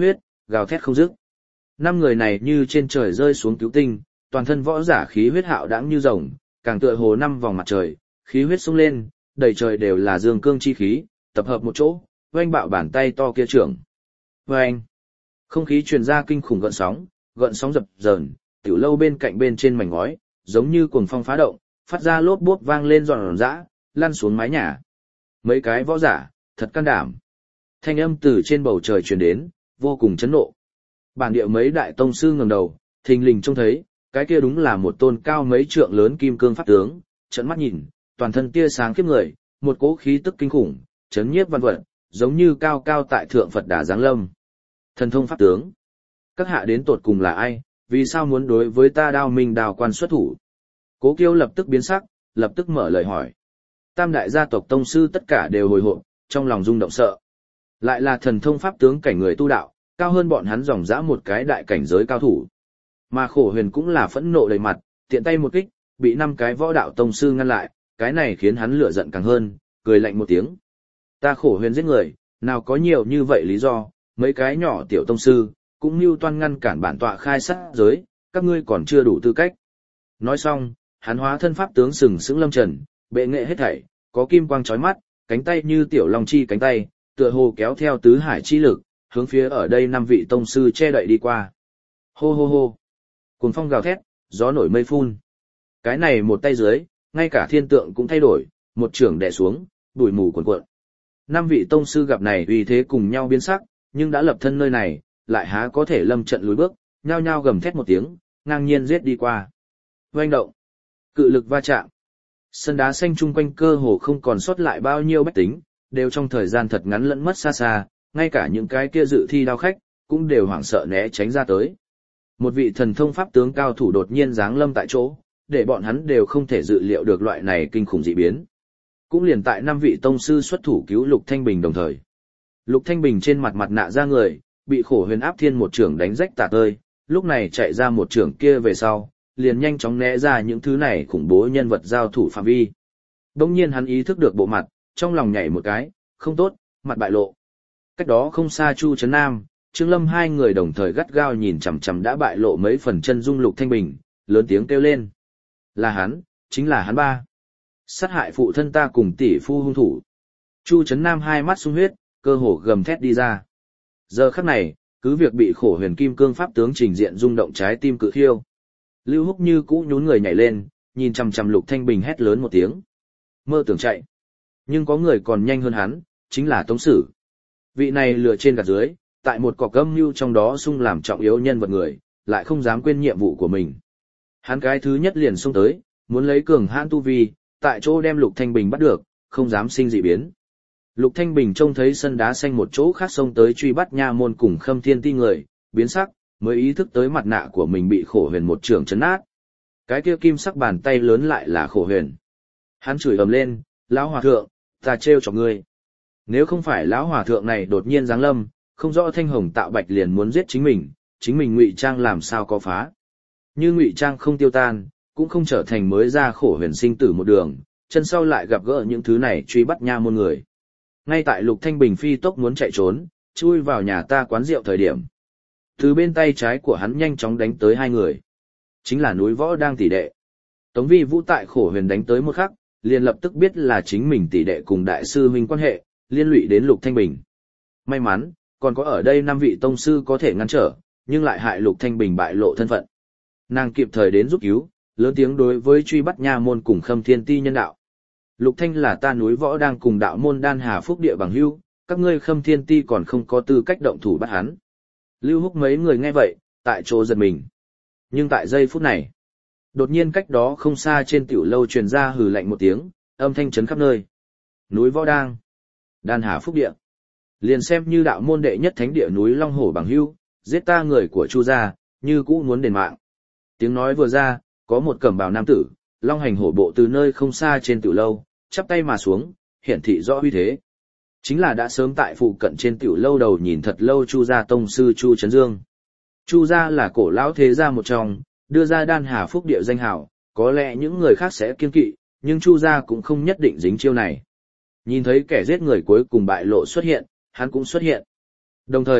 gào thét không dứt. Năm người này như trên trời rơi xuống cứu tinh, toàn thân võ giả khí huyết hạo đãng như rồng, càng tựa hồ năm vòng mặt trời, khí huyết sung lên, đầy trời đều là dương cương chi khí, tập hợp một chỗ, oanh bạo bàn tay to kia trưởng. Oanh! Không khí truyền ra kinh khủng gợn sóng, gợn sóng dập dờn, tiểu lâu bên cạnh bên trên mảnh ngói, giống như cuồng phong phá động, phát ra lốp bốp vang lên giòn giã, lăn xuống mái nhà. Mấy cái võ giả, thật can đảm. Thanh âm từ trên bầu trời truyền đến, vô cùng chấn nộ. Bản địa mấy đại tông sư ngẩng đầu, thình lình trông thấy, cái kia đúng là một tôn cao mấy trượng lớn kim cương pháp tướng, trợn mắt nhìn, toàn thân tia sáng khiếp người, một cỗ khí tức kinh khủng, chấn nhiếp văn vật, giống như cao cao tại thượng Phật Đà giáng lâm. Thần thông pháp tướng. Các hạ đến tột cùng là ai, vì sao muốn đối với ta Đao Minh Đao Quan xuất thủ? Cố Kiêu lập tức biến sắc, lập tức mở lời hỏi. Tam đại gia tộc tông sư tất cả đều hồi hộp, trong lòng rung động sợ. Lại là thần thông pháp tướng cảnh người tu đạo, cao hơn bọn hắn dòng dã một cái đại cảnh giới cao thủ. Mà Khổ Huyền cũng là phẫn nộ đầy mặt, tiện tay một kích, bị năm cái võ đạo tông sư ngăn lại, cái này khiến hắn lửa giận càng hơn, cười lạnh một tiếng. Ta Khổ Huyền giết người, nào có nhiều như vậy lý do, mấy cái nhỏ tiểu tông sư, cũng mưu toan ngăn cản bản tọa khai sát giới, các ngươi còn chưa đủ tư cách. Nói xong, hắn hóa thân pháp tướng sừng sững lâm trần, bệ nghệ hết thảy, có kim quang chói mắt, cánh tay như tiểu long chi cánh tay, tựa hồ kéo theo tứ hải chi lực, hướng phía ở đây năm vị tông sư che đậy đi qua. Hô hô hô. Cuồng phong gào thét, gió nổi mây phun. Cái này một tay dưới, ngay cả thiên tượng cũng thay đổi, một trường đè xuống, bụi mù cuồn cuộn. Năm vị tông sư gặp này uy thế cùng nhau biến sắc, nhưng đã lập thân nơi này, lại há có thể lâm trận lùi bước, nhao nhao gầm thét một tiếng, ngang nhiên giết đi qua. Oanh động, cự lực va chạm. Sân đá xanh chung quanh cơ hồ không còn sót lại bao nhiêu bách tính, đều trong thời gian thật ngắn lẫn mất xa xa, ngay cả những cái kia dự thi đao khách, cũng đều hoảng sợ né tránh ra tới. Một vị thần thông pháp tướng cao thủ đột nhiên giáng lâm tại chỗ, để bọn hắn đều không thể dự liệu được loại này kinh khủng dị biến. Cũng liền tại năm vị tông sư xuất thủ cứu Lục Thanh Bình đồng thời. Lục Thanh Bình trên mặt mặt nạ ra người, bị Khổ Huyền áp thiên một trưởng đánh rách tả tơi, lúc này chạy ra một trưởng kia về sau, liền nhanh chóng né ra những thứ này khủng bố nhân vật giao thủ phạm vi. Đông nhiên hắn ý thức được bộ mặt, trong lòng nhảy một cái, không tốt, mặt bại lộ. Cách đó không xa Chu Trấn Nam, Trương Lâm hai người đồng thời gắt gao nhìn chằm chằm đã bại lộ mấy phần chân dung Lục Thanh Bình, lớn tiếng kêu lên. Là hắn, chính là hắn ba. Sát hại phụ thân ta cùng tỷ phu hung thủ. Chu Trấn Nam hai mắt sung huyết, cơ hồ gầm thét đi ra. Giờ khắc này, cứ việc bị Khổ Huyền kim cương pháp tướng trình diện rung động trái tim cự khiêu. Lưu Húc như cũ nhún người nhảy lên, nhìn chằm chằm Lục Thanh Bình hét lớn một tiếng. Mơ tưởng chạy. Nhưng có người còn nhanh hơn hắn, chính là Tống Sử. Vị này lừa trên gạt dưới, tại một cọc âm mưu trong đó sung làm trọng yếu nhân vật người, lại không dám quên nhiệm vụ của mình. Hắn cái thứ nhất liền xông tới, muốn lấy cường hãn tu vi, tại chỗ đem Lục Thanh Bình bắt được, không dám sinh dị biến. Lục Thanh Bình trông thấy sân đá xanh một chỗ khác xông tới truy bắt nha môn cùng Khâm Thiên Ti người, biến sắc, mới ý thức tới mặt nạ của mình bị Khổ Huyền một trường chấn nát. Cái kia kim sắc bàn tay lớn lại là Khổ Huyền. Hắn chửi ầm lên, lão hòa thượng, ta trêu chọc ngươi. Nếu không phải lão hòa thượng này đột nhiên giáng lâm, không rõ thanh hồng tạo bạch liền muốn giết chính mình, chính mình ngụy trang làm sao có phá. Như ngụy trang không tiêu tan, cũng không trở thành mới ra Khổ Huyền sinh tử một đường, chân sau lại gặp gỡ những thứ này truy bắt nha môn người. Ngay tại Lục Thanh Bình phi tốc muốn chạy trốn, chui vào nhà ta quán rượu thời điểm. Từ bên tay trái của hắn nhanh chóng đánh tới hai người. Chính là núi võ đang tỷ đệ. Tống Vi Vũ tại Khổ Huyền đánh tới một khắc, liền lập tức biết là chính mình tỷ đệ cùng đại sư huynh quan hệ, liên lụy đến Lục Thanh Bình. May mắn, còn có ở đây năm vị tông sư có thể ngăn trở, nhưng lại hại Lục Thanh Bình bại lộ thân phận. Nàng kịp thời đến giúp cứu, lớn tiếng đối với truy bắt nha môn cùng Khâm Thiên Ti nhân đạo. Lục Thanh là ta núi võ đang cùng đạo môn Đan Hà Phúc Địa bằng hữu, các ngươi Khâm Thiên Ti còn không có tư cách động thủ bắt hắn. Lưu Húc mấy người nghe vậy, tại chỗ giật mình. Nhưng tại giây phút này, đột nhiên cách đó không xa trên tiểu lâu truyền ra hừ lạnh một tiếng, âm thanh chấn khắp nơi. Núi võ đang, Đan Hà Phúc Địa. Liền xem như đạo môn đệ nhất thánh địa núi Long Hổ bằng hữu, giết ta người của Chu gia, như cũ muốn đền mạng. Tiếng nói vừa ra, có một cẩm bào nam tử, long hành hổ bộ từ nơi không xa trên tiểu lâu, chắp tay mà xuống, hiển thị rõ uy thế. Chính là đã sớm tại phụ cận trên tiểu lâu đầu nhìn thật lâu Chu gia tông sư Chu Trấn Dương. Chu gia là cổ lão thế gia một trong, đưa ra Đan Hà Phúc Địa danh hào, có lẽ những người khác sẽ kiêng kỵ, nhưng Chu gia cũng không nhất định dính chiêu này. Nhìn thấy kẻ giết người cuối cùng bại lộ xuất hiện, hắn cũng xuất hiện. Đồng thời,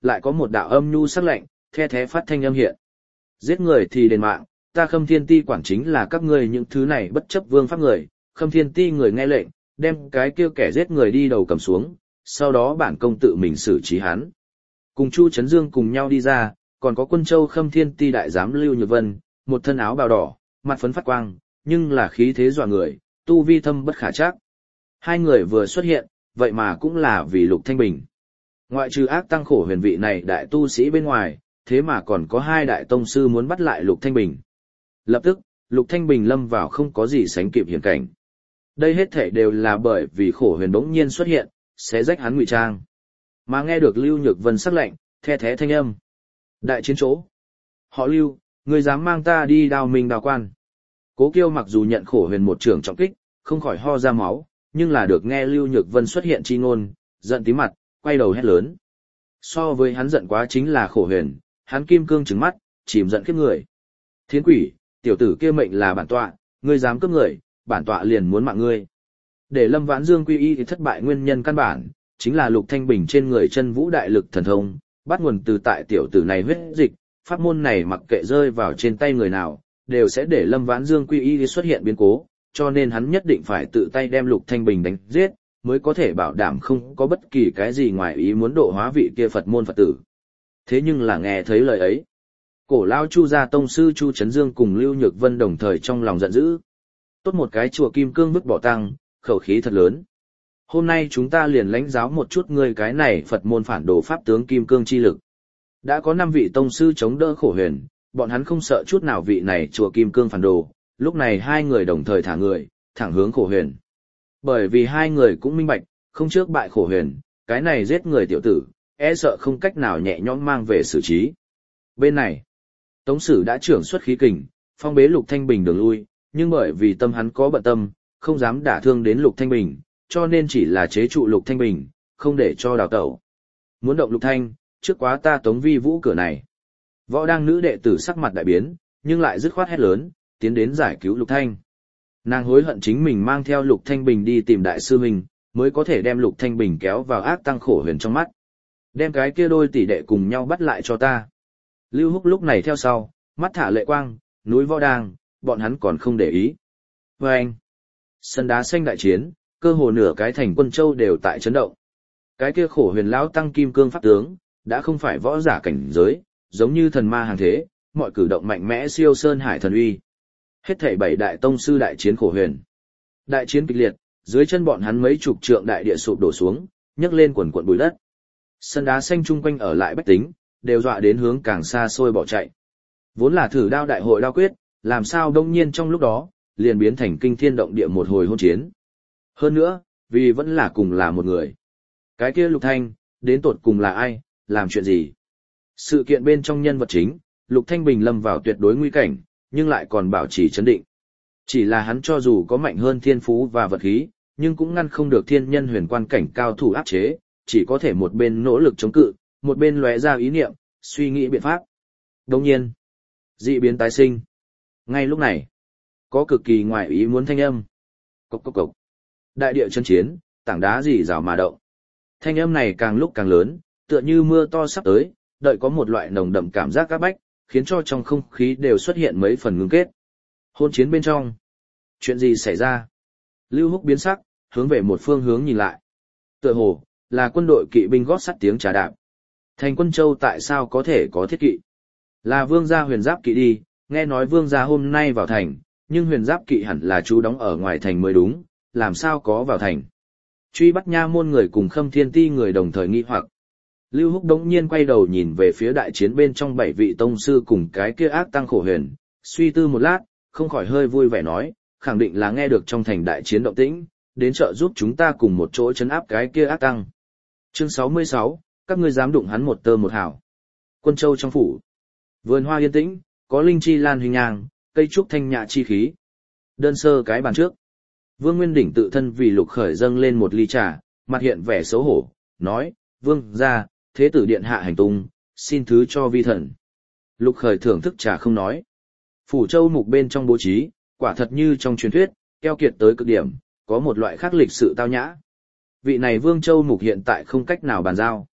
lại có một đạo âm nhu sắc lạnh, the thé phát thanh âm hiện. Giết người thì đền mạng, ta Khâm Thiên Ti quản chính là các ngươi những thứ này bất chấp vương pháp người, Khâm Thiên Ti người nghe lệnh, đem cái kia kẻ giết người đi đầu cầm xuống, sau đó bản công tự mình xử trí hắn. Cùng Chu Trấn Dương cùng nhau đi ra, còn có Quân Châu Khâm Thiên Ti đại giám Lưu Nhược Vân, một thân áo bào đỏ, mặt phấn phát quang, nhưng là khí thế dọa người, tu vi thâm bất khả trắc. Hai người vừa xuất hiện, vậy mà cũng là vì Lục Thanh Bình. Ngoại trừ ác tăng khổ huyền vị này đại tu sĩ bên ngoài, thế mà còn có hai đại tông sư muốn bắt lại Lục Thanh Bình. Lập tức, Lục Thanh Bình lâm vào không có gì sánh kịp hiểm cảnh. Đây hết thể đều là bởi vì khổ huyền bỗng nhiên xuất hiện, sẽ rách hắn ngụy trang. Mà nghe được Lưu Nhược Vân sắc lệnh, the thé thanh âm. Đại chiến chỗ. Họ Lưu, người dám mang ta đi đào mình đào quan. Cố Kiêu mặc dù nhận khổ huyền một trường trọng kích, không khỏi ho ra máu, nhưng là được nghe Lưu Nhược Vân xuất hiện chi ngôn, giận tí mặt, quay đầu hét lớn. So với hắn giận quá chính là khổ huyền, hắn kim cương trừng mắt, chìm giận khiếp người. Thiến quỷ, tiểu tử kia mệnh là bản tọa, ngươi dám cướp người, bản tọa liền muốn mạng ngươi. Để Lâm Vãn Dương quy y thì thất bại nguyên nhân căn bản, chính là Lục Thanh Bình trên người chân vũ đại lực thần thông, bắt nguồn từ tại tiểu tử này huyết dịch, pháp môn này mặc kệ rơi vào trên tay người nào, đều sẽ để Lâm Vãn Dương quy y xuất hiện biến cố, cho nên hắn nhất định phải tự tay đem Lục Thanh Bình đánh giết, mới có thể bảo đảm không có bất kỳ cái gì ngoài ý muốn độ hóa vị kia Phật môn Phật tử. Thế nhưng là nghe thấy lời ấy, cổ lao Chu gia tông sư Chu Trấn Dương cùng Lưu Nhược Vân đồng thời trong lòng giận dữ. Tốt một cái chùa kim cương vứt bỏ tăng, khẩu khí thật lớn. Hôm nay chúng ta liền lãnh giáo một chút ngươi cái này Phật môn phản đồ pháp tướng kim cương chi lực. Đã có năm vị tông sư chống đỡ khổ huyền, bọn hắn không sợ chút nào vị này chùa kim cương phản đồ, lúc này hai người đồng thời thả người, thẳng hướng khổ huyền. Bởi vì hai người cũng minh bạch, không trước bại khổ huyền, cái này giết người tiểu tử, e sợ không cách nào nhẹ nhõm mang về xử trí. Bên này, Tống Sử đã trưởng xuất khí kình, phong bế Lục Thanh Bình đường lui, nhưng bởi vì tâm hắn có bận tâm, không dám đả thương đến Lục Thanh Bình, cho nên chỉ là chế trụ Lục Thanh Bình, không để cho đào tẩu. Muốn động Lục Thanh, trước quá ta Tống Vi Vũ cửa này. Võ đang nữ đệ tử sắc mặt đại biến, nhưng lại dứt khoát hét lớn, tiến đến giải cứu Lục Thanh. Nàng hối hận chính mình mang theo Lục Thanh Bình đi tìm đại sư mình, mới có thể đem Lục Thanh Bình kéo vào ác tăng khổ huyền trong mắt. Đem cái kia đôi tỷ đệ cùng nhau bắt lại cho ta. Lưu Húc lúc này theo sau, mắt thả lệ quang, núi Võ Đang, bọn hắn còn không để ý. Và anh, sân đá xanh đại chiến, cơ hồ nửa cái thành Quân Châu đều tại chấn động. Cái kia khổ huyền lão tăng kim cương pháp tướng, đã không phải võ giả cảnh giới, giống như thần ma hàng thế, mọi cử động mạnh mẽ siêu sơn hải thần uy. Hết thảy bảy đại tông sư đại chiến khổ huyền. Đại chiến kịch liệt, dưới chân bọn hắn mấy chục trượng đại địa sụp đổ xuống, nhấc lên quần quần bụi đất. Sân đá xanh chung quanh ở lại bách tính, đều dọa đến hướng càng xa xôi bỏ chạy. Vốn là thử đao đại hội đao quyết, làm sao đông nhiên trong lúc đó, liền biến thành kinh thiên động địa một hồi hôn chiến. Hơn nữa, vì vẫn là cùng là một người. Cái kia Lục Thanh, đến tột cùng là ai, làm chuyện gì? Sự kiện bên trong nhân vật chính, Lục Thanh Bình lâm vào tuyệt đối nguy cảnh, nhưng lại còn bảo trì trấn định. Chỉ là hắn cho dù có mạnh hơn thiên phú và vật khí, nhưng cũng ngăn không được thiên nhân huyền quan cảnh cao thủ áp chế, chỉ có thể một bên nỗ lực chống cự, một bên lóe ra ý niệm, suy nghĩ biện pháp. Đồng nhiên, dị biến tái sinh. Ngay lúc này, có cực kỳ ngoại ý muốn thanh âm. Cốc cốc cốc. Đại địa chân chiến, tảng đá rỉ rào mà động. Thanh âm này càng lúc càng lớn, tựa như mưa to sắp tới, đợi có một loại nồng đậm cảm giác áp bách, khiến cho trong không khí đều xuất hiện mấy phần ngưng kết. Hôn chiến bên trong. Chuyện gì xảy ra? Lưu Húc biến sắc, hướng về một phương hướng nhìn lại. Tựa hồ, là quân đội kỵ binh gót sắt tiếng trà đạp. Thành Quân Châu tại sao có thể có thiết kỵ? Là vương gia huyền giáp kỵ đi, nghe nói vương gia hôm nay vào thành, nhưng huyền giáp kỵ hẳn là chú đóng ở ngoài thành mới đúng, làm sao có vào thành? Truy bắt nha môn người cùng Khâm Thiên Ti người đồng thời nghi hoặc. Lưu Húc đống nhiên quay đầu nhìn về phía đại chiến bên trong bảy vị tông sư cùng cái kia ác tăng khổ huyền, suy tư một lát, không khỏi hơi vui vẻ nói, khẳng định là nghe được trong thành đại chiến động tĩnh, đến trợ giúp chúng ta cùng một chỗ chấn áp cái kia ác tăng. Chương sáu mươi sáu, các ngươi dám đụng hắn một tơ một hào. Quân Châu trong phủ. Vườn hoa yên tĩnh, có linh chi lan hình nhang, cây trúc thanh nhã chi khí. Đơn sơ cái bàn trước. Vương Nguyên Đỉnh tự thân vì Lục Khởi dâng lên một ly trà, mặt hiện vẻ xấu hổ, nói, Vương gia, thế tử điện hạ hành tung, xin thứ cho vi thần. Lục Khởi thưởng thức trà không nói. Phủ Châu mục bên trong bố trí, quả thật như trong truyền thuyết, keo kiệt tới cực điểm, có một loại khác lịch sự tao nhã. Vị này Vương Châu mục hiện tại không cách nào bàn giao.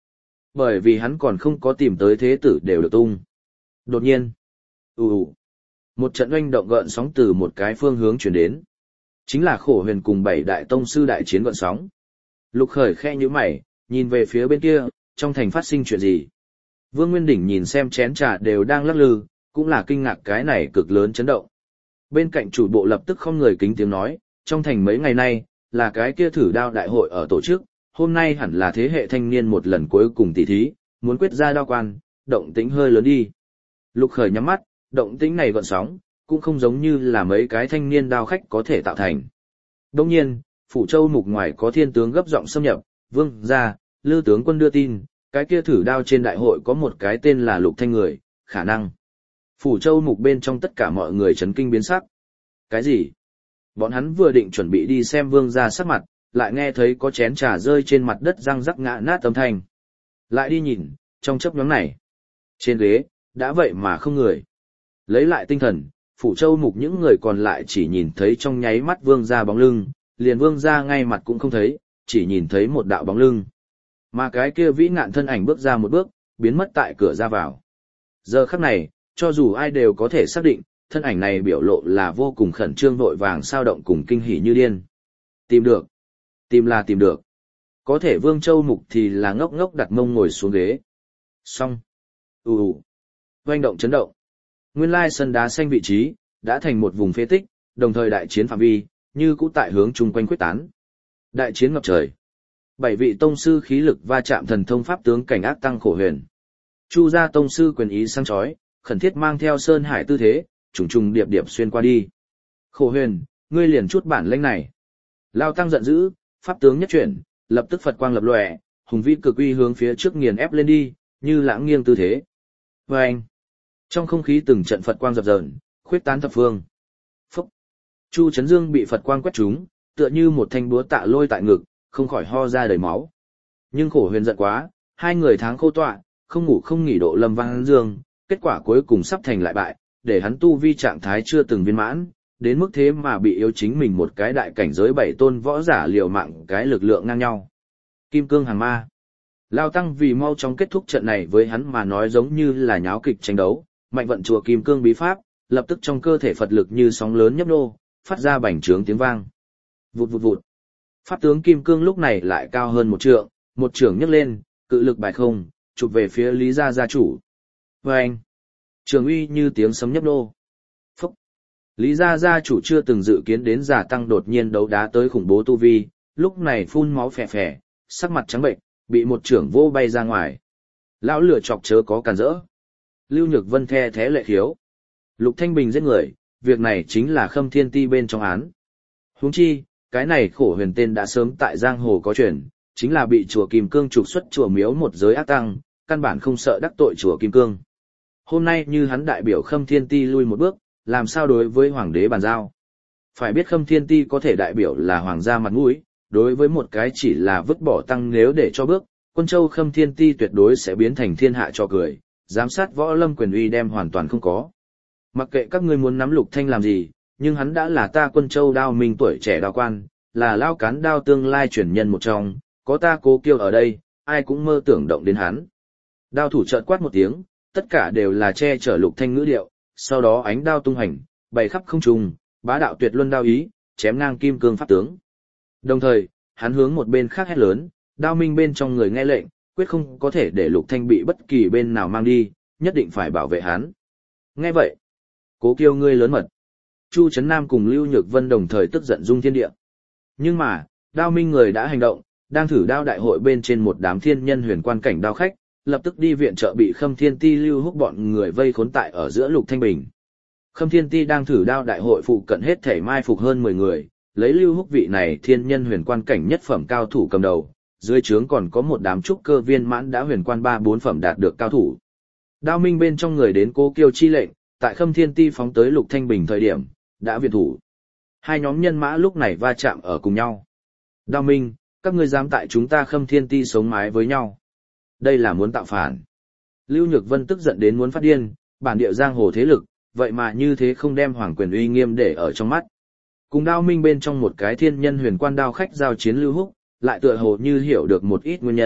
bởi vì hắn còn không có tìm tới thế tử đều được tung. Đột nhiên, ù ù, một trận oanh động gợn sóng từ một cái phương hướng chuyển đến. Chính là Khổ Huyền cùng bảy đại tông sư đại chiến gợn sóng. Lục Khởi khe nhíu mày, nhìn về phía bên kia, trong thành phát sinh chuyện gì. Vương Nguyên Đỉnh nhìn xem chén trà đều đang lắc lư, cũng là kinh ngạc cái này cực lớn chấn động. Bên cạnh chủ bộ lập tức không người kính tiếng nói, trong thành mấy ngày nay, là cái kia thử đao đại hội ở tổ chức, hôm nay hẳn là thế hệ thanh niên một lần cuối cùng tỷ thí, muốn quyết ra đao quan, động tĩnh hơi lớn đi. Lục Khởi nhắm mắt, động tĩnh này gợn sóng, cũng không giống như là mấy cái thanh niên đao khách có thể tạo thành. Đồng nhiên, Phủ Châu Mục ngoài có thiên tướng gấp giọng xâm nhập, vương ra, Lư tướng quân đưa tin, cái kia thử đao trên đại hội có một cái tên là Lục Thanh người, khả năng. Phủ Châu Mục bên trong tất cả mọi người chấn kinh biến sắc. Cái gì? Bọn hắn vừa định chuẩn bị đi xem vương ra sắc mặt, lại nghe thấy có chén trà rơi trên mặt đất răng rắc ngã nát âm thanh. Lại đi nhìn, trong chớp nhoáng này, trên ghế, đã vậy mà không người. Lấy lại tinh thần, Phủ Châu Mục những người còn lại chỉ nhìn thấy trong nháy mắt vương ra bóng lưng, liền vương ra ngay mặt cũng không thấy, chỉ nhìn thấy một đạo bóng lưng. Mà cái kia vĩ ngạn thân ảnh bước ra một bước, biến mất tại cửa ra vào. Giờ khắc này, cho dù ai đều có thể xác định, thân ảnh này biểu lộ là vô cùng khẩn trương vội vàng sao động cùng kinh hỉ như điên. Tìm được. Tìm là tìm được. Có thể Vương Châu Mục thì là ngốc ngốc đặt mông ngồi xuống ghế. Xong. Ù ù. Oanh động chấn động. Nguyên lai sân đá xanh vị trí, đã thành một vùng phế tích, đồng thời đại chiến phạm vi, như cũ tại hướng chung quanh quyết tán. Đại chiến ngập trời. Bảy vị tông sư khí lực va chạm thần thông pháp tướng cảnh ác tăng Khổ Huyền. Chu gia tông sư quyền ý sang chói, khẩn thiết mang theo sơn hải tư thế, trùng trùng điệp điệp xuyên qua đi. Khổ Huyền, ngươi liền chút bản lĩnh này. Lao tăng giận dữ, pháp tướng nhất chuyển, lập tức Phật quang lập lòe, hùng vĩ cực uy hướng phía trước nghiền ép lên đi, như lãng nghiêng tư thế. Và anh, trong không khí từng trận Phật quang dập dờn, khuyết tán thập phương. Phúc. Chu Trấn Dương bị Phật quang quét trúng, tựa như một thanh búa tạ lôi tại ngực, không khỏi ho ra đầy máu. Nhưng Khổ Huyền giận quá, hai người tháng khô tọa, không ngủ không nghỉ độ lâm vang dương, kết quả cuối cùng sắp thành lại bại, để hắn tu vi trạng thái chưa từng viên mãn, đến mức thế mà bị yếu chính mình một cái đại cảnh giới bảy tôn võ giả liều mạng cái lực lượng ngang nhau. Kim cương hàng ma. Lao tăng vì mau chóng kết thúc trận này với hắn mà nói giống như là nháo kịch tranh đấu, mạnh vận chùa kim cương bí pháp, lập tức trong cơ thể Phật lực như sóng lớn nhấp nô, phát ra bành trướng tiếng vang. Vụt vụt vụt. Pháp tướng kim cương lúc này lại cao hơn một trượng, một trường nhấc lên, cự lực bài không, chụp về phía Lý gia gia chủ. Và anh, trường uy như tiếng sấm nhấp nô. Phúc. Lý gia gia chủ chưa từng dự kiến đến giả tăng đột nhiên đấu đá tới khủng bố tu vi, lúc này phun máu phè phè, sắc mặt trắng bệnh, bị một trưởng vô bay ra ngoài. Lão lửa chọc chớ có cản rỡ. Lưu Nhược Vân the thế lệ khiếu. Lục Thanh Bình giết người, việc này chính là Khâm Thiên Ti bên trong án. Huống chi, cái này Khổ Huyền tên đã sớm tại giang hồ có truyền, chính là bị chùa Kim Cương trục xuất chùa miếu một giới ác tăng, căn bản không sợ đắc tội chùa Kim Cương. Hôm nay như hắn đại biểu Khâm Thiên Ti lui một bước, làm sao đối với hoàng đế bàn giao? Phải biết Khâm Thiên Ti có thể đại biểu là hoàng gia mặt mũi, đối với một cái chỉ là vứt bỏ tăng nếu để cho bước, Quân Châu Khâm Thiên Ti tuyệt đối sẽ biến thành thiên hạ cho cười, giám sát võ lâm quyền uy đem hoàn toàn không có. Mặc kệ các ngươi muốn nắm Lục Thanh làm gì, nhưng hắn đã là ta Quân Châu đao minh tuổi trẻ đao quan, là lao cán đao tương lai truyền nhân một trong, có ta Cố Kiêu ở đây, ai cũng mơ tưởng động đến hắn. Đao thủ chợt quát một tiếng, tất cả đều là che chở Lục Thanh ngữ điệu, sau đó ánh đao tung hành, bày khắp không trung, bá đạo tuyệt luân đao ý, chém ngang kim cương pháp tướng. Đồng thời, hắn hướng một bên khác hét lớn, đao minh bên trong người nghe lệnh, quyết không có thể để Lục Thanh bị bất kỳ bên nào mang đi, nhất định phải bảo vệ hắn. Nghe vậy, Cố Kiêu ngươi lớn mật. Chu Trấn Nam cùng Lưu Nhược Vân đồng thời tức giận rung thiên địa. Nhưng mà, đao minh người đã hành động, đang thử đao đại hội bên trên một đám thiên nhân huyền quan cảnh đao khách, lập tức đi viện trợ bị Khâm Thiên Ti Lưu Húc bọn người vây khốn tại ở giữa Lục Thanh Bình. Khâm Thiên Ti đang thử đao đại hội phụ cận hết thể mai phục hơn mười người, lấy Lưu Húc vị này thiên nhân huyền quan cảnh nhất phẩm cao thủ cầm đầu, dưới trướng còn có một đám trúc cơ viên mãn đã huyền quan ba bốn phẩm đạt được cao thủ. Đao minh bên trong người đến Cố Kiêu chi lệnh, tại Khâm Thiên Ti phóng tới Lục Thanh Bình thời điểm, đã viện thủ. Hai nhóm nhân mã lúc này va chạm ở cùng nhau. Đao minh, các ngươi dám tại chúng ta Khâm Thiên Ti sống mái với nhau. Đây là muốn tạo phản. Lưu Nhược Vân tức giận đến muốn phát điên, bản địa giang hồ thế lực, vậy mà như thế không đem hoàng quyền uy nghiêm để ở trong mắt. Cùng đao minh bên trong một cái thiên nhân huyền quan đao khách giao chiến Lưu Húc, lại tựa hồ như hiểu được một ít nguyên nhân,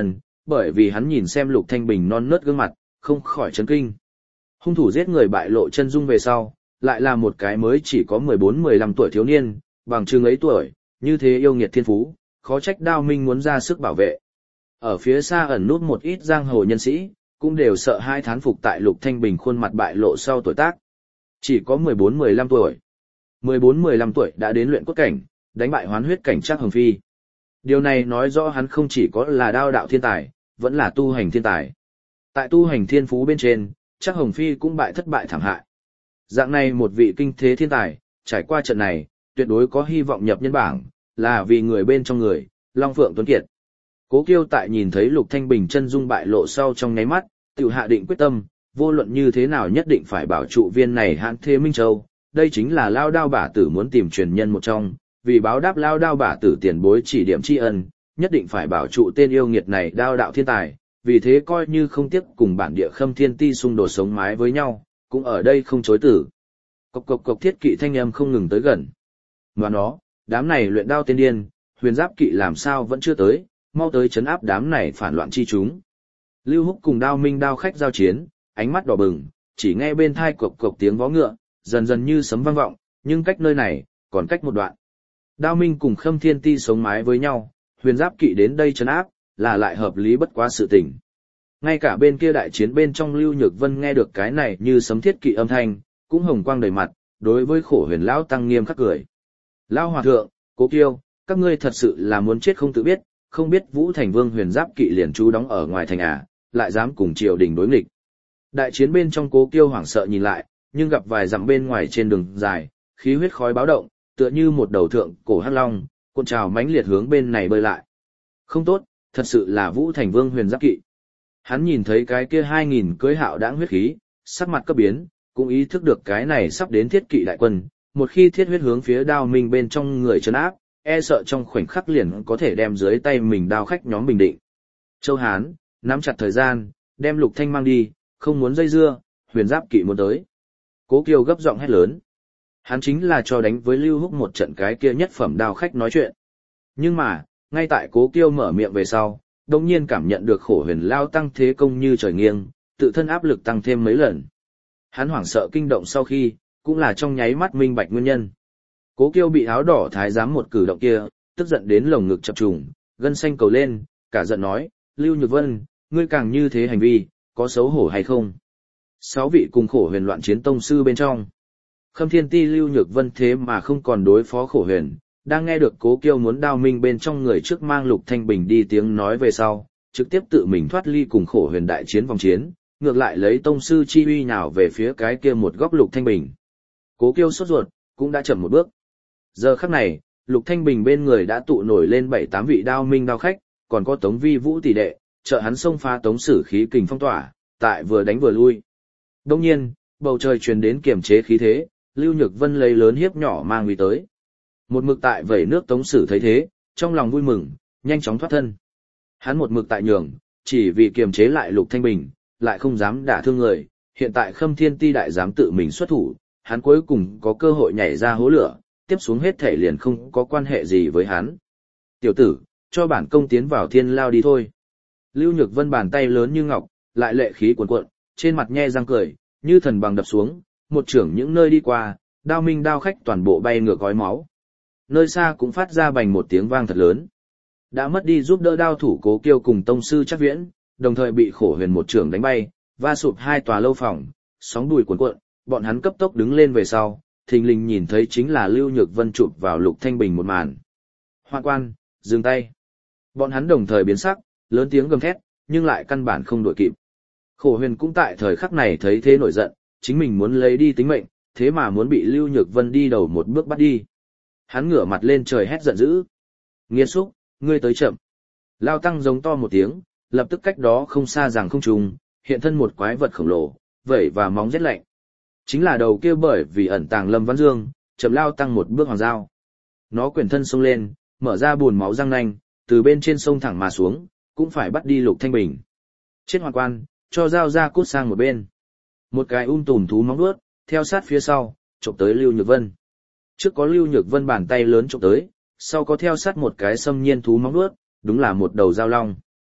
bởi vì hắn nhìn xem Lục Thanh Bình non nớt gương mặt, không khỏi chấn kinh. Hung thủ giết người bại lộ chân dung về sau, lại là một cái mới chỉ có mười bốn mười lăm tuổi thiếu niên, bằng chừng ấy tuổi, như thế yêu nghiệt thiên phú, khó trách Đao Minh muốn ra sức bảo vệ. Ở phía xa ẩn nút một ít giang hồ nhân sĩ, cũng đều sợ hai thán phục tại Lục Thanh Bình khuôn mặt bại lộ sau tuổi tác. Chỉ có mười bốn mười lăm tuổi. mười bốn mười lăm tuổi đã đến luyện cốt cảnh, đánh bại hoán huyết cảnh Trác Hồng Phi. Điều này nói rõ hắn không chỉ có là đao đạo thiên tài, vẫn là tu hành thiên tài. Tại tu hành thiên phú bên trên, Trác Hồng Phi cũng bại thất bại thảm hại. Dạng này một vị kinh thế thiên tài, trải qua trận này, tuyệt đối có hy vọng nhập nhân bảng, là vì người bên trong người, Long Phượng Tuấn Kiệt. Cố Kiêu tại nhìn thấy Lục Thanh Bình chân dung bại lộ sau trong nháy mắt, tự hạ định quyết tâm, vô luận như thế nào nhất định phải bảo trụ viên này hãn thế Minh Châu, đây chính là Lao Đao Bả Tử muốn tìm truyền nhân một trong, vì báo đáp Lao Đao Bả Tử tiền bối chỉ điểm tri ân, nhất định phải bảo trụ tên yêu nghiệt này đao đạo thiên tài, vì thế coi như không tiếc cùng bản địa Khâm Thiên Ti xung đột sống mái với nhau, cũng ở đây không chối tử. Cộc cộc cộc thiết kỵ thanh âm không ngừng tới gần. Mà nó, đám này luyện đao tiên điên, huyền giáp kỵ làm sao vẫn chưa tới, mau tới chấn áp đám này phản loạn chi chúng. Lưu Húc cùng Đao Minh đao khách giao chiến, ánh mắt đỏ bừng, chỉ nghe bên thai cộc cộc tiếng vó ngựa, dần dần như sấm vang vọng, nhưng cách nơi này, còn cách một đoạn. Đao Minh cùng Khâm Thiên Ti sống mái với nhau, huyền giáp kỵ đến đây trấn áp, là lại hợp lý bất quá sự tình. Ngay cả bên kia đại chiến bên trong Lưu Nhược Vân nghe được cái này như sấm thiết kỵ âm thanh, cũng hồng quang đầy mặt, đối với khổ huyền lão tăng nghiêm khắc cười. Lão hòa thượng, Cố Kiêu, các ngươi thật sự là muốn chết không tự biết, không biết Vũ Thành Vương huyền giáp kỵ liền trú đóng ở ngoài thành à, lại dám cùng triều đình đối nghịch. Đại chiến bên trong Cố Kiêu hoảng sợ nhìn lại, nhưng gặp vài dặm bên ngoài trên đường dài, khí huyết khói báo động, tựa như một đầu thượng cổ hắc long, cuộn trào mãnh liệt hướng bên này bơi lại. Không tốt, thật sự là Vũ Thành Vương huyền giáp kỵ. Hắn nhìn thấy cái kia hai nghìn cưới hạo đãng huyết khí, sắc mặt cấp biến, cũng ý thức được cái này sắp đến thiết kỵ đại quân, một khi thiết huyết hướng phía Đao Minh bên trong người trấn áp, e sợ trong khoảnh khắc liền có thể đem dưới tay mình đao khách nhóm bình định. Châu Hán, nắm chặt thời gian, đem Lục Thanh mang đi, không muốn dây dưa, huyền giáp kỵ muốn tới. Cố Kiêu gấp giọng hét lớn. Hắn chính là cho đánh với Lưu Húc một trận cái kia nhất phẩm đao khách nói chuyện. Nhưng mà, ngay tại Cố Kiêu mở miệng về sau, đồng nhiên cảm nhận được khổ huyền lao tăng thế công như trời nghiêng, tự thân áp lực tăng thêm mấy lần. Hắn hoảng sợ kinh động sau khi, cũng là trong nháy mắt minh bạch nguyên nhân. Cố Kiêu bị áo đỏ thái giám một cử động kia, tức giận đến lồng ngực chập trùng, gân xanh cầu lên, cả giận nói, Lưu Nhược Vân, ngươi càng như thế hành vi, có xấu hổ hay không? Sáu vị cùng khổ huyền loạn chiến tông sư bên trong. Khâm Thiên Ti Lưu Nhược Vân thế mà không còn đối phó khổ huyền, đang nghe được Cố Kiêu muốn Đao Minh bên trong người trước mang Lục Thanh Bình đi tiếng nói về sau, trực tiếp tự mình thoát ly cùng khổ huyền đại chiến vòng chiến, ngược lại lấy tông sư chi uy nhào về phía cái kia một góc Lục Thanh Bình. Cố Kiêu sốt ruột, cũng đã chậm một bước. Giờ khắc này, Lục Thanh Bình bên người đã tụ nổi lên bảy tám vị Đao Minh đao khách, còn có Tống Vi Vũ tỷ đệ, trợ hắn xông phá Tống Sử khí kình phong tỏa, tại vừa đánh vừa lui. Đương nhiên, bầu trời truyền đến kiềm chế khí thế, Lưu Nhược Vân lấy lớn hiếp nhỏ mang uy tới. Một mực tại vẩy nước Tống Sử thấy thế, trong lòng vui mừng, nhanh chóng thoát thân. Hắn một mực tại nhường, chỉ vì kiềm chế lại Lục Thanh Bình, lại không dám đả thương người, hiện tại Khâm Thiên Ti đại dám tự mình xuất thủ, hắn cuối cùng có cơ hội nhảy ra hố lửa, tiếp xuống hết thể liền không có quan hệ gì với hắn. Tiểu tử, cho bản công tiến vào thiên lao đi thôi. Lưu Nhược Vân bàn tay lớn như ngọc, lại lệ khí cuồn cuộn, trên mặt nhe răng cười, như thần bằng đập xuống, một trưởng những nơi đi qua, Đao Minh đao khách toàn bộ bay ngược gói máu. Nơi xa cũng phát ra bành một tiếng vang thật lớn. Đã mất đi giúp đỡ đao thủ Cố Kiêu cùng tông sư Trác Viễn, đồng thời bị khổ huyền một trưởng đánh bay, va sụp hai tòa lâu phòng, sóng đùi cuồn cuộn, bọn hắn cấp tốc đứng lên về sau, thình lình nhìn thấy chính là Lưu Nhược Vân chụp vào Lục Thanh Bình một màn. Hoa quan, dừng tay. Bọn hắn đồng thời biến sắc, lớn tiếng gầm thét, nhưng lại căn bản không đội kịp. Khổ huyền cũng tại thời khắc này thấy thế nổi giận, chính mình muốn lấy đi tính mệnh, thế mà muốn bị Lưu Nhược Vân đi đầu một bước bắt đi. Hắn ngửa mặt lên trời hét giận dữ. Nghiệt xúc, ngươi tới chậm. Lao tăng giống to một tiếng, lập tức cách đó không xa rằng không trùng, hiện thân một quái vật khổng lồ, vẩy và móng rét lạnh. Chính là đầu kia bởi vì ẩn tàng Lâm Văn Dương, chậm Lao tăng một bước hoàng dao. Nó quyền thân xông lên, mở ra buồn máu răng nanh, từ bên trên sông thẳng mà xuống, cũng phải bắt đi Lục Thanh Bình. Chết hoàn quan, cho dao ra cút sang một bên. Một cái um tùm thú móng vuốt, theo sát phía sau, chụp tới Lưu Nhược Vân. Trước có Lưu Nhược Vân bàn tay lớn chụp tới, sau có theo sát một cái xâm nhiên thú móng vuốt, đúng là một đầu dao long.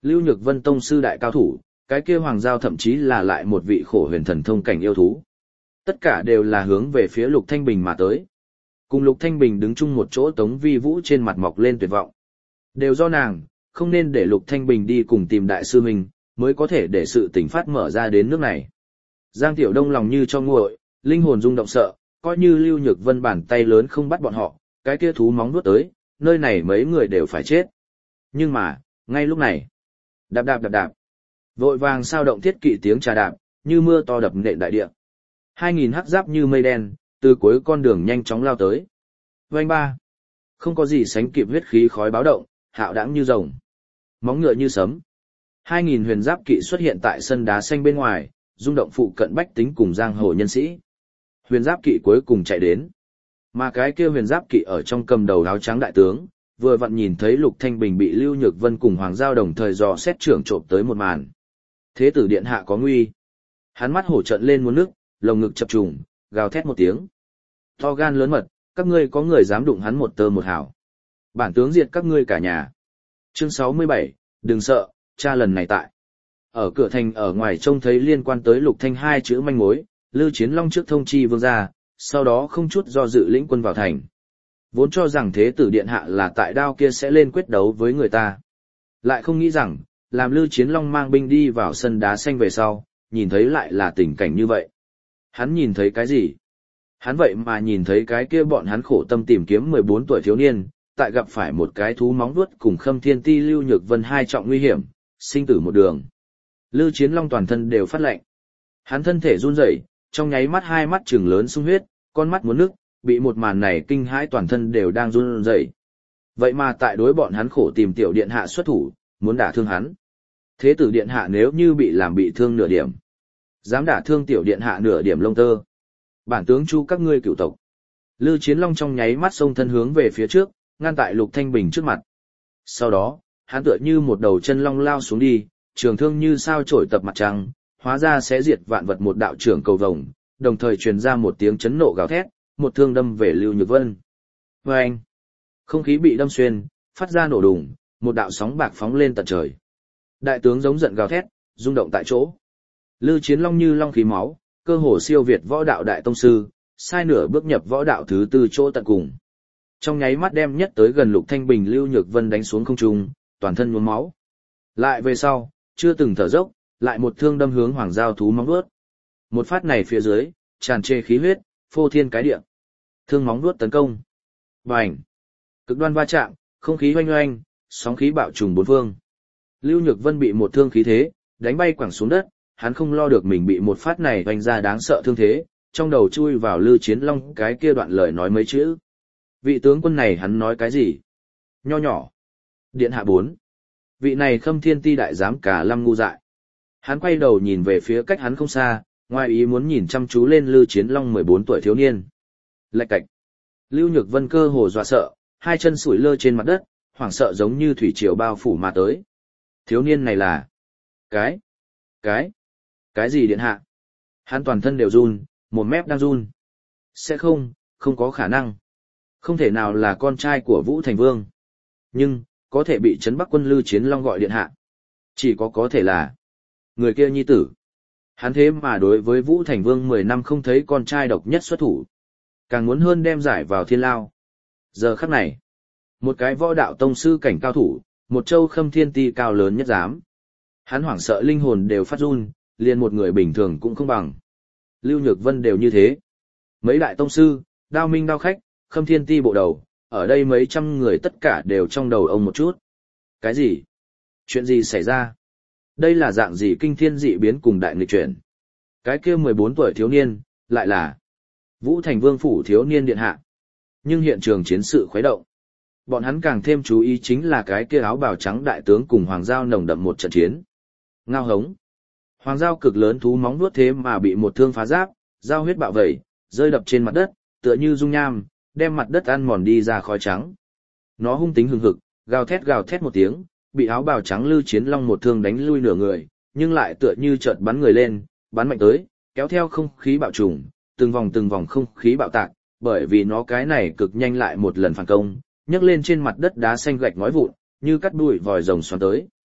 Lưu Nhược Vân tông sư đại cao thủ, cái kia Hoàng Giao thậm chí là lại một vị khổ huyền thần thông cảnh yêu thú. Tất cả đều là hướng về phía Lục Thanh Bình mà tới. Cùng Lục Thanh Bình đứng chung một chỗ Tống Vi Vũ trên mặt mọc lên tuyệt vọng. Đều do nàng, không nên để Lục Thanh Bình đi cùng tìm đại sư mình, mới có thể để sự tình phát mở ra đến nước này. Giang Tiểu Đông lòng như cho nguội, linh hồn rung động sợ, coi như Lưu Nhược Vân bàn tay lớn không bắt bọn họ, cái kia thú móng nuốt tới, nơi này mấy người đều phải chết. Nhưng mà, ngay lúc này, đạp đạp đạp đạp, vội vàng sao động thiết kỵ tiếng trà đạp, như mưa to đập nện đại địa. Hai nghìn hắc giáp như mây đen, từ cuối con đường nhanh chóng lao tới. Vành ba, không có gì sánh kịp huyết khí khói báo động, hạo đãng như rồng, móng ngựa như sấm. Hai nghìn huyền giáp kỵ xuất hiện tại sân đá xanh bên ngoài, rung động phụ cận bách tính cùng giang hồ nhân sĩ. Huyền giáp kỵ cuối cùng chạy đến. Mà cái kia huyền giáp kỵ ở trong cầm đầu áo trắng đại tướng, vừa vặn nhìn thấy Lục Thanh Bình bị Lưu Nhược Vân cùng Hoàng Giao đồng thời dò xét trưởng trộm tới một màn. Thế tử điện hạ có nguy. Hắn mắt hổ trận lên muốn nước, lồng ngực chập trùng, gào thét một tiếng. To gan lớn mật, các ngươi có người dám đụng hắn một tơ một hào. Bản tướng diệt các ngươi cả nhà. Chương sáu mươi bảy, đừng sợ, cha lần này tại. Ở cửa thành ở ngoài trông thấy liên quan tới Lục Thanh hai chữ manh mối, Lưu Chiến Long trước thông chi vương gia, sau đó không chút do dự lĩnh quân vào thành. Vốn cho rằng thế tử điện hạ là tại đao kia sẽ lên quyết đấu với người ta. Lại không nghĩ rằng, làm Lưu Chiến Long mang binh đi vào sân đá xanh về sau, nhìn thấy lại là tình cảnh như vậy. Hắn nhìn thấy cái gì? Hắn vậy mà nhìn thấy cái kia bọn hắn khổ tâm tìm kiếm mười bốn tuổi thiếu niên, tại gặp phải một cái thú móng vuốt cùng Khâm Thiên Ti Lưu Nhược Vân hai trọng nguy hiểm, sinh tử một đường. Lưu Chiến Long toàn thân đều phát lạnh. Hắn thân thể run rẩy, trong nháy mắt hai mắt trừng lớn sung huyết, con mắt muốn nước, bị một màn này kinh hãi toàn thân đều đang run rẩy. Vậy mà tại đối bọn hắn khổ tìm tiểu điện hạ xuất thủ, muốn đả thương hắn. Thế tử điện hạ nếu như bị làm bị thương nửa điểm, dám đả thương tiểu điện hạ nửa điểm lông tơ, bản tướng chu các ngươi cửu tộc. Lưu Chiến Long trong nháy mắt xông thân hướng về phía trước, ngăn tại Lục Thanh Bình trước mặt. Sau đó, hắn tựa như một đầu chân long lao xuống đi, trường thương như sao chổi tập mặt trăng, hóa ra sẽ diệt vạn vật một đạo trưởng cầu vồng, đồng thời truyền ra một tiếng chấn nộ gào thét, một thương đâm về Lưu Nhược Vân. Oeng! Không khí bị đâm xuyên, phát ra nổ đùng, một đạo sóng bạc phóng lên tận trời. Đại tướng giống giận gào thét, rung động tại chỗ. Lưu Chiến Long như long khí máu, cơ hồ siêu việt võ đạo đại tông sư, sai nửa bước nhập võ đạo thứ tư chỗ tận cùng. Trong nháy mắt đem nhất tới gần Lục Thanh Bình Lưu Nhược Vân đánh xuống không trung, toàn thân nhuốm máu. Lại về sau, chưa từng thở dốc, lại một thương đâm hướng Hoàng Giao thú móng vuốt. Một phát này phía dưới, tràn trề khí huyết, phô thiên cái địa. Thương móng vuốt tấn công. Bành! Cực đoan va chạm, không khí oanh oanh, sóng khí bạo trùng bốn phương. Lưu Nhược Vân bị một thương khí thế, đánh bay quẳng xuống đất, hắn không lo được mình bị một phát này oanh ra đáng sợ thương thế, trong đầu chui vào Lưu Chiến Long cái kia đoạn lời nói mấy chữ. Vị tướng quân này hắn nói cái gì? Nho nhỏ. Điện hạ bốn. Vị này Khâm Thiên Ti đại giám cả lâm ngu dại. Hắn quay đầu nhìn về phía cách hắn không xa, ngoài ý muốn nhìn chăm chú lên Lưu Chiến Long mười bốn tuổi thiếu niên. Lạch cạch. Lưu Nhược Vân cơ hồ dọa sợ, hai chân sủi lơ trên mặt đất, hoảng sợ giống như thủy triều bao phủ mà tới. Thiếu niên này là... Cái... Cái... Cái gì điện hạ? Hắn toàn thân đều run, một mép đang run. Sẽ không, không có khả năng. Không thể nào là con trai của Vũ Thành Vương. Nhưng, có thể bị Trấn Bắc quân Lưu Chiến Long gọi điện hạ. Chỉ có có thể là... Người kia nhi tử. Hắn thế mà đối với Vũ Thành Vương mười năm không thấy con trai độc nhất xuất thủ. Càng muốn hơn đem giải vào thiên lao. Giờ khắc này, một cái võ đạo tông sư cảnh cao thủ, một châu Khâm Thiên Ti cao lớn nhất dám. Hắn hoảng sợ linh hồn đều phát run, liền một người bình thường cũng không bằng. Lưu Nhược Vân đều như thế. Mấy đại tông sư, đao minh đao khách, Khâm Thiên Ti bộ đầu, ở đây mấy trăm người tất cả đều trong đầu ông một chút. Cái gì? Chuyện gì xảy ra? Đây là dạng gì kinh thiên dị biến cùng đại nghịch chuyển? Cái kia mười bốn tuổi thiếu niên, lại là Vũ Thành Vương phủ thiếu niên điện hạ. Nhưng hiện trường chiến sự khuấy động. Bọn hắn càng thêm chú ý chính là cái kia áo bào trắng đại tướng cùng Hoàng Giao nồng đậm một trận chiến. Ngao hống. Hoàng Giao cực lớn thú móng vuốt thế mà bị một thương phá giáp, giao huyết bạo vẩy, rơi đập trên mặt đất, tựa như dung nham, đem mặt đất ăn mòn đi ra khói trắng. Nó hung tính hừng hực, gào thét gào thét một tiếng, bị áo bào trắng Lưu Chiến Long một thương đánh lui nửa người, nhưng lại tựa như chợt bắn người lên, bắn mạnh tới, kéo theo không khí bạo trùng, từng vòng từng vòng không khí bạo tạc, bởi vì nó cái này cực nhanh lại một lần phản công, nhấc lên trên mặt đất đá xanh gạch ngói vụn, như cắt đuổi vòi rồng xoắn tới.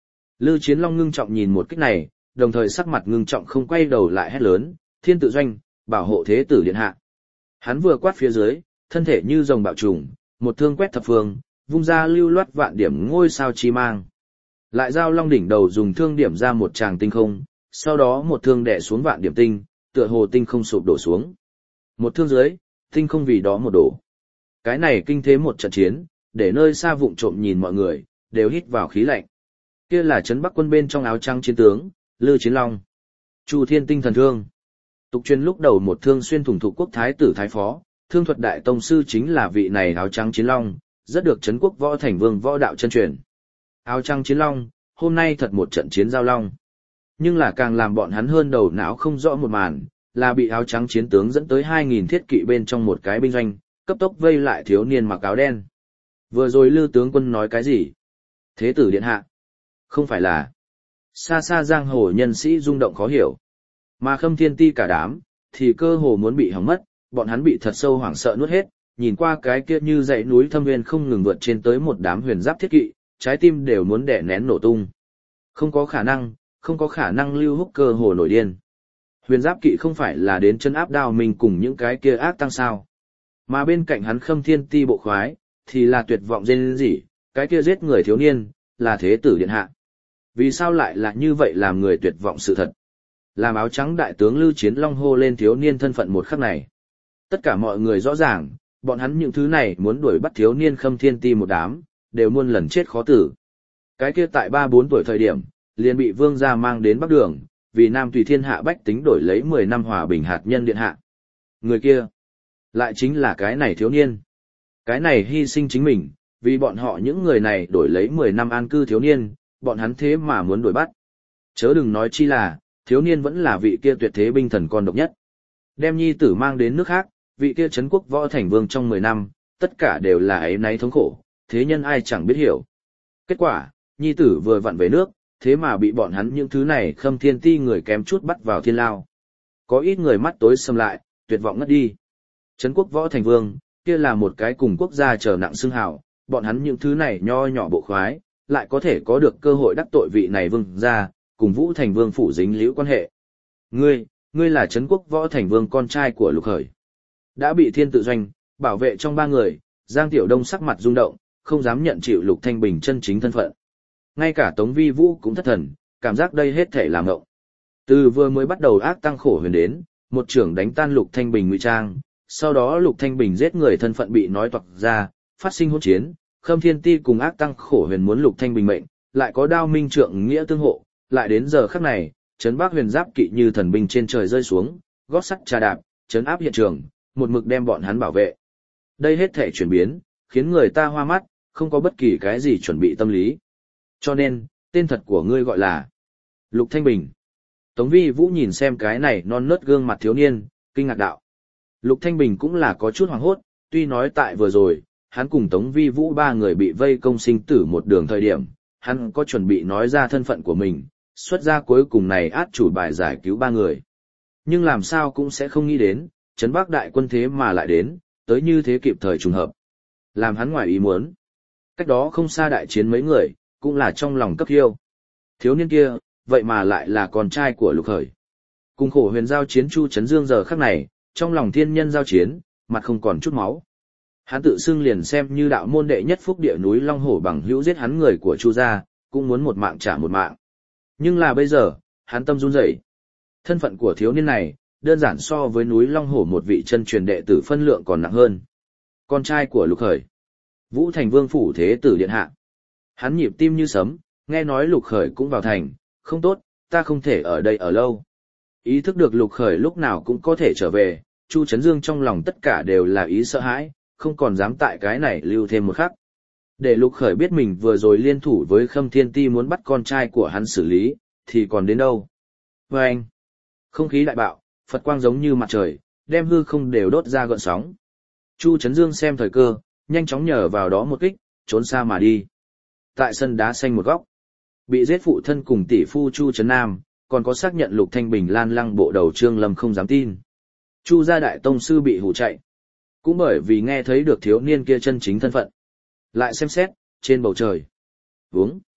Lư Chiến Long ngưng trọng nhìn một kích này, đồng thời sắc mặt ngưng trọng không quay đầu lại hét lớn, Thiên Tự Doanh, bảo hộ thế tử điện hạ. Hắn vừa quát phía dưới, thân thể như rồng bạo trùng, một thương quét thập phương, vung ra lưu loát vạn điểm ngôi sao chi mang. Lại giao long đỉnh đầu dùng thương điểm ra một tràng tinh không, sau đó một thương đè xuống vạn điểm tinh, tựa hồ tinh không sụp đổ xuống. Một thương dưới, tinh không vì đó một đổ. Cái này kinh thế một trận chiến, để nơi xa vụng trộm nhìn mọi người, đều hít vào khí lạnh. Kia là trấn Bắc quân bên trong áo trắng chiến tướng, Lư Chiến Long. Chu Thiên Tinh thần thương. Tục truyền lúc đầu một thương xuyên thủng thụ quốc thái tử thái phó, thương thuật đại tông sư chính là vị này áo trắng chiến long, rất được trấn quốc võ thành vương võ đạo chân truyền. Áo trắng chiến long, hôm nay thật một trận chiến giao long. Nhưng là càng làm bọn hắn hơn đầu não không rõ một màn, là bị áo trắng chiến tướng dẫn tới hai nghìn thiết kỵ bên trong một cái binh doanh, cấp tốc vây lại thiếu niên mặc áo đen. Vừa rồi Lư tướng quân nói cái gì? Thế tử điện hạ. Không phải là. Xa xa giang hồ nhân sĩ rung động khó hiểu. Mà Khâm Thiên Ti cả đám, thì cơ hồ muốn bị hỏng mất, bọn hắn bị thật sâu hoảng sợ nuốt hết, nhìn qua cái kia như dãy núi thâm nguyên không ngừng vượt trên tới một đám huyền giáp thiết kỵ, trái tim đều muốn đẻ nén nổ tung. Không có khả năng, không có khả năng Lưu Húc cơ hồ nổi điên. Huyền giáp kỵ không phải là đến chân áp đao mình cùng những cái kia ác tăng sao. Mà bên cạnh hắn Khâm Thiên Ti bộ khoái, thì là tuyệt vọng rên rỉ, cái kia giết người thiếu niên, là thế tử điện hạ. Vì sao lại là như vậy làm người tuyệt vọng sự thật? Làm áo trắng đại tướng Lư Chiến Long hô lên thiếu niên thân phận một khắc này. Tất cả mọi người rõ ràng, bọn hắn những thứ này muốn đuổi bắt thiếu niên Khâm Thiên Ti một đám, đều muôn lần chết khó tử. Cái kia tại ba bốn tuổi thời điểm, liền bị vương gia mang đến Bắc Đường, vì Nam Tùy Thiên hạ bách tính đổi lấy mười năm hòa bình hạt nhân điện hạ. Người kia, lại chính là cái này thiếu niên. Cái này hy sinh chính mình, vì bọn họ những người này đổi lấy mười năm an cư thiếu niên, bọn hắn thế mà muốn đuổi bắt. Chớ đừng nói chi là, thiếu niên vẫn là vị kia tuyệt thế binh thần con độc nhất. Đem nhi tử mang đến nước khác, vị kia trấn quốc võ thành vương trong mười năm, tất cả đều là ấy náy thống khổ, thế nhân ai chẳng biết hiểu. Kết quả, nhi tử vừa vặn về nước, thế mà bị bọn hắn những thứ này Khâm Thiên Ti người kém chút bắt vào thiên lao. Có ít người mắt tối sầm lại, tuyệt vọng ngất đi. Trấn quốc võ thành vương, kia là một cái cùng quốc gia trở nặng xưng hào, bọn hắn những thứ này nho nhỏ bộ khoái, lại có thể có được cơ hội đắc tội vị này vương gia, cùng Vũ Thành Vương phủ dính liễu quan hệ. Ngươi, ngươi là Trấn quốc võ thành vương con trai của Lục Khởi. Đã bị Thiên Tự Doanh, bảo vệ trong ba người, Giang Tiểu Đông sắc mặt rung động, không dám nhận chịu Lục Thanh Bình chân chính thân phận. Ngay cả Tống Vi Vũ cũng thất thần, cảm giác đây hết thể làm ngộng. Từ vừa mới bắt đầu ác tăng khổ huyền đến, một trưởng đánh tan Lục Thanh Bình ngụy trang, sau đó Lục Thanh Bình giết người thân phận bị nói toạc ra, phát sinh hỗn chiến, Khâm Thiên Ti cùng ác tăng khổ huyền muốn Lục Thanh Bình mệnh, lại có đao minh trượng nghĩa tương hộ, lại đến giờ khắc này, trấn Bắc huyền giáp kỵ như thần binh trên trời rơi xuống, gót sắt trà đạp, trấn áp hiện trường, một mực đem bọn hắn bảo vệ. Đây hết thể chuyển biến, khiến người ta hoa mắt, không có bất kỳ cái gì chuẩn bị tâm lý. Cho nên, tên thật của ngươi gọi là Lục Thanh Bình. Tống Vi Vũ nhìn xem cái này non nớt gương mặt thiếu niên, kinh ngạc đạo. Lục Thanh Bình cũng là có chút hoảng hốt, tuy nói tại vừa rồi, hắn cùng Tống Vi Vũ ba người bị vây công sinh tử một đường thời điểm, hắn có chuẩn bị nói ra thân phận của mình, xuất ra cuối cùng này át chủ bài giải cứu ba người. Nhưng làm sao cũng sẽ không nghĩ đến, Trấn Bắc đại quân thế mà lại đến, tới như thế kịp thời trùng hợp. Làm hắn ngoài ý muốn. Cách đó không xa đại chiến mấy người, cũng là trong lòng cấp hiêu. Thiếu niên kia, vậy mà lại là con trai của Lục Khởi. Cùng khổ huyền giao chiến Chu Trấn Dương giờ khắc này, trong lòng thiên nhân giao chiến, mặt không còn chút máu. Hắn tự xưng liền xem như đạo môn đệ nhất phúc địa núi Long Hổ bằng hữu giết hắn người của Chu gia, cũng muốn một mạng trả một mạng. Nhưng là bây giờ, hắn tâm run rẩy. Thân phận của thiếu niên này, đơn giản so với núi Long Hổ một vị chân truyền đệ tử phân lượng còn nặng hơn. Con trai của Lục Khởi, Vũ Thành Vương phủ thế tử điện hạ. Hắn nhịp tim như sấm, nghe nói Lục Khởi cũng vào thành, không tốt, ta không thể ở đây ở lâu. Ý thức được Lục Khởi lúc nào cũng có thể trở về, Chu Trấn Dương trong lòng tất cả đều là ý sợ hãi, không còn dám tại cái này lưu thêm một khắc. Để Lục Khởi biết mình vừa rồi liên thủ với Khâm Thiên Ti muốn bắt con trai của hắn xử lý, thì còn đến đâu. Và anh, không khí đại bạo, Phật quang giống như mặt trời, đem hư không đều đốt ra gợn sóng. Chu Trấn Dương xem thời cơ, nhanh chóng nhờ vào đó một kích, trốn xa mà đi. Tại sân đá xanh một góc, bị giết phụ thân cùng tỷ phu Chu Trấn Nam, còn có xác nhận Lục Thanh Bình lan lăng bộ đầu Trương Lâm không dám tin. Chu gia đại tông sư bị hù chạy. Cũng bởi vì nghe thấy được thiếu niên kia chân chính thân phận. Lại xem xét, trên bầu trời. Vướng.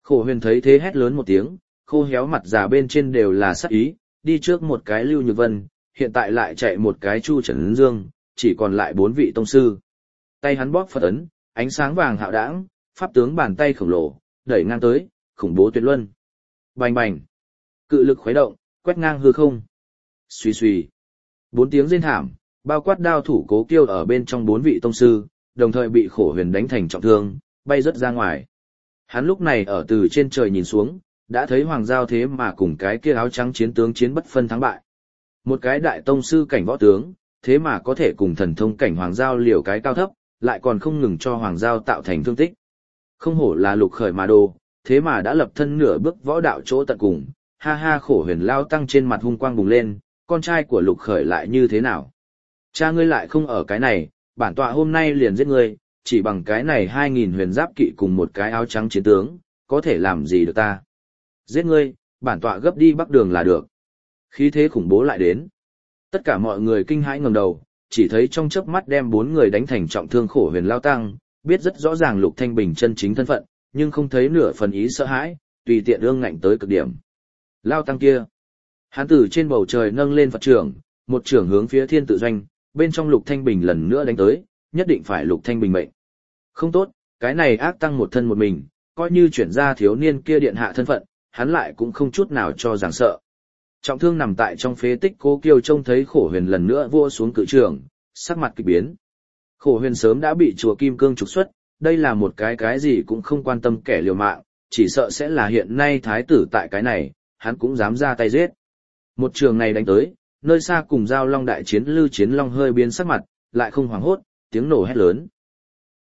Khổ huyền thấy thế hét lớn một tiếng, khô héo mặt già bên trên đều là sắc ý, đi trước một cái Lưu Nhược Vân, hiện tại lại chạy một cái Chu Trấn Dương, chỉ còn lại bốn vị tông sư. Tay hắn bóp Phật ấn, ánh sáng vàng hạo đãng, pháp tướng bàn tay khổng lồ, đẩy ngang tới, khủng bố tuyệt luân. Bành bành, cự lực khuấy động, quét ngang hư không. Xuy xuy, bốn tiếng rên thảm, bao quát đao thủ Cố Kiêu ở bên trong bốn vị tông sư, đồng thời bị Khổ huyền đánh thành trọng thương, bay rất ra ngoài. Hắn lúc này ở từ trên trời nhìn xuống, đã thấy Hoàng Giao thế mà cùng cái kia áo trắng chiến tướng chiến bất phân thắng bại. Một cái đại tông sư cảnh võ tướng, thế mà có thể cùng thần thông cảnh Hoàng Giao liều cái cao thấp, lại còn không ngừng cho Hoàng Giao tạo thành thương tích. Không hổ là lục khởi mà đồ, thế mà đã lập thân nửa bước võ đạo chỗ tận cùng, ha ha. Khổ huyền lao tăng trên mặt hung quang bùng lên, con trai của lục khởi lại như thế nào? Cha ngươi lại không ở cái này, bản tọa hôm nay liền giết ngươi, chỉ bằng cái này hai nghìn huyền giáp kỵ cùng một cái áo trắng chiến tướng, có thể làm gì được ta? Giết ngươi, bản tọa gấp đi bắc đường là được. Khí thế khủng bố lại đến. Tất cả mọi người kinh hãi ngẩng đầu, chỉ thấy trong chớp mắt đem bốn người đánh thành trọng thương. Khổ huyền lao tăng, biết rất rõ ràng Lục Thanh Bình chân chính thân phận, nhưng không thấy nửa phần ý sợ hãi, tùy tiện ương ngạnh tới cực điểm. Lao tăng kia, hắn từ trên bầu trời nâng lên Phật trưởng, một trưởng hướng phía thiên tự doanh, bên trong Lục Thanh Bình lần nữa đánh tới, nhất định phải Lục Thanh Bình mệnh. Không tốt, cái này ác tăng một thân một mình, coi như chuyển ra thiếu niên kia điện hạ thân phận, hắn lại cũng không chút nào cho rằng sợ. Trọng thương nằm tại trong phế tích Cố Kiêu trông thấy Khổ huyền lần nữa vua xuống cự trường, sắc mặt kỳ biến. Khổ huyền sớm đã bị chùa Kim Cương trục xuất, đây là một cái cái gì cũng không quan tâm kẻ liều mạng, chỉ sợ sẽ là hiện nay thái tử tại cái này, hắn cũng dám ra tay giết. Một trường này đánh tới, nơi xa cùng giao long đại chiến Lư Chiến Long hơi biến sắc mặt, lại không hoảng hốt, tiếng nổ hét lớn.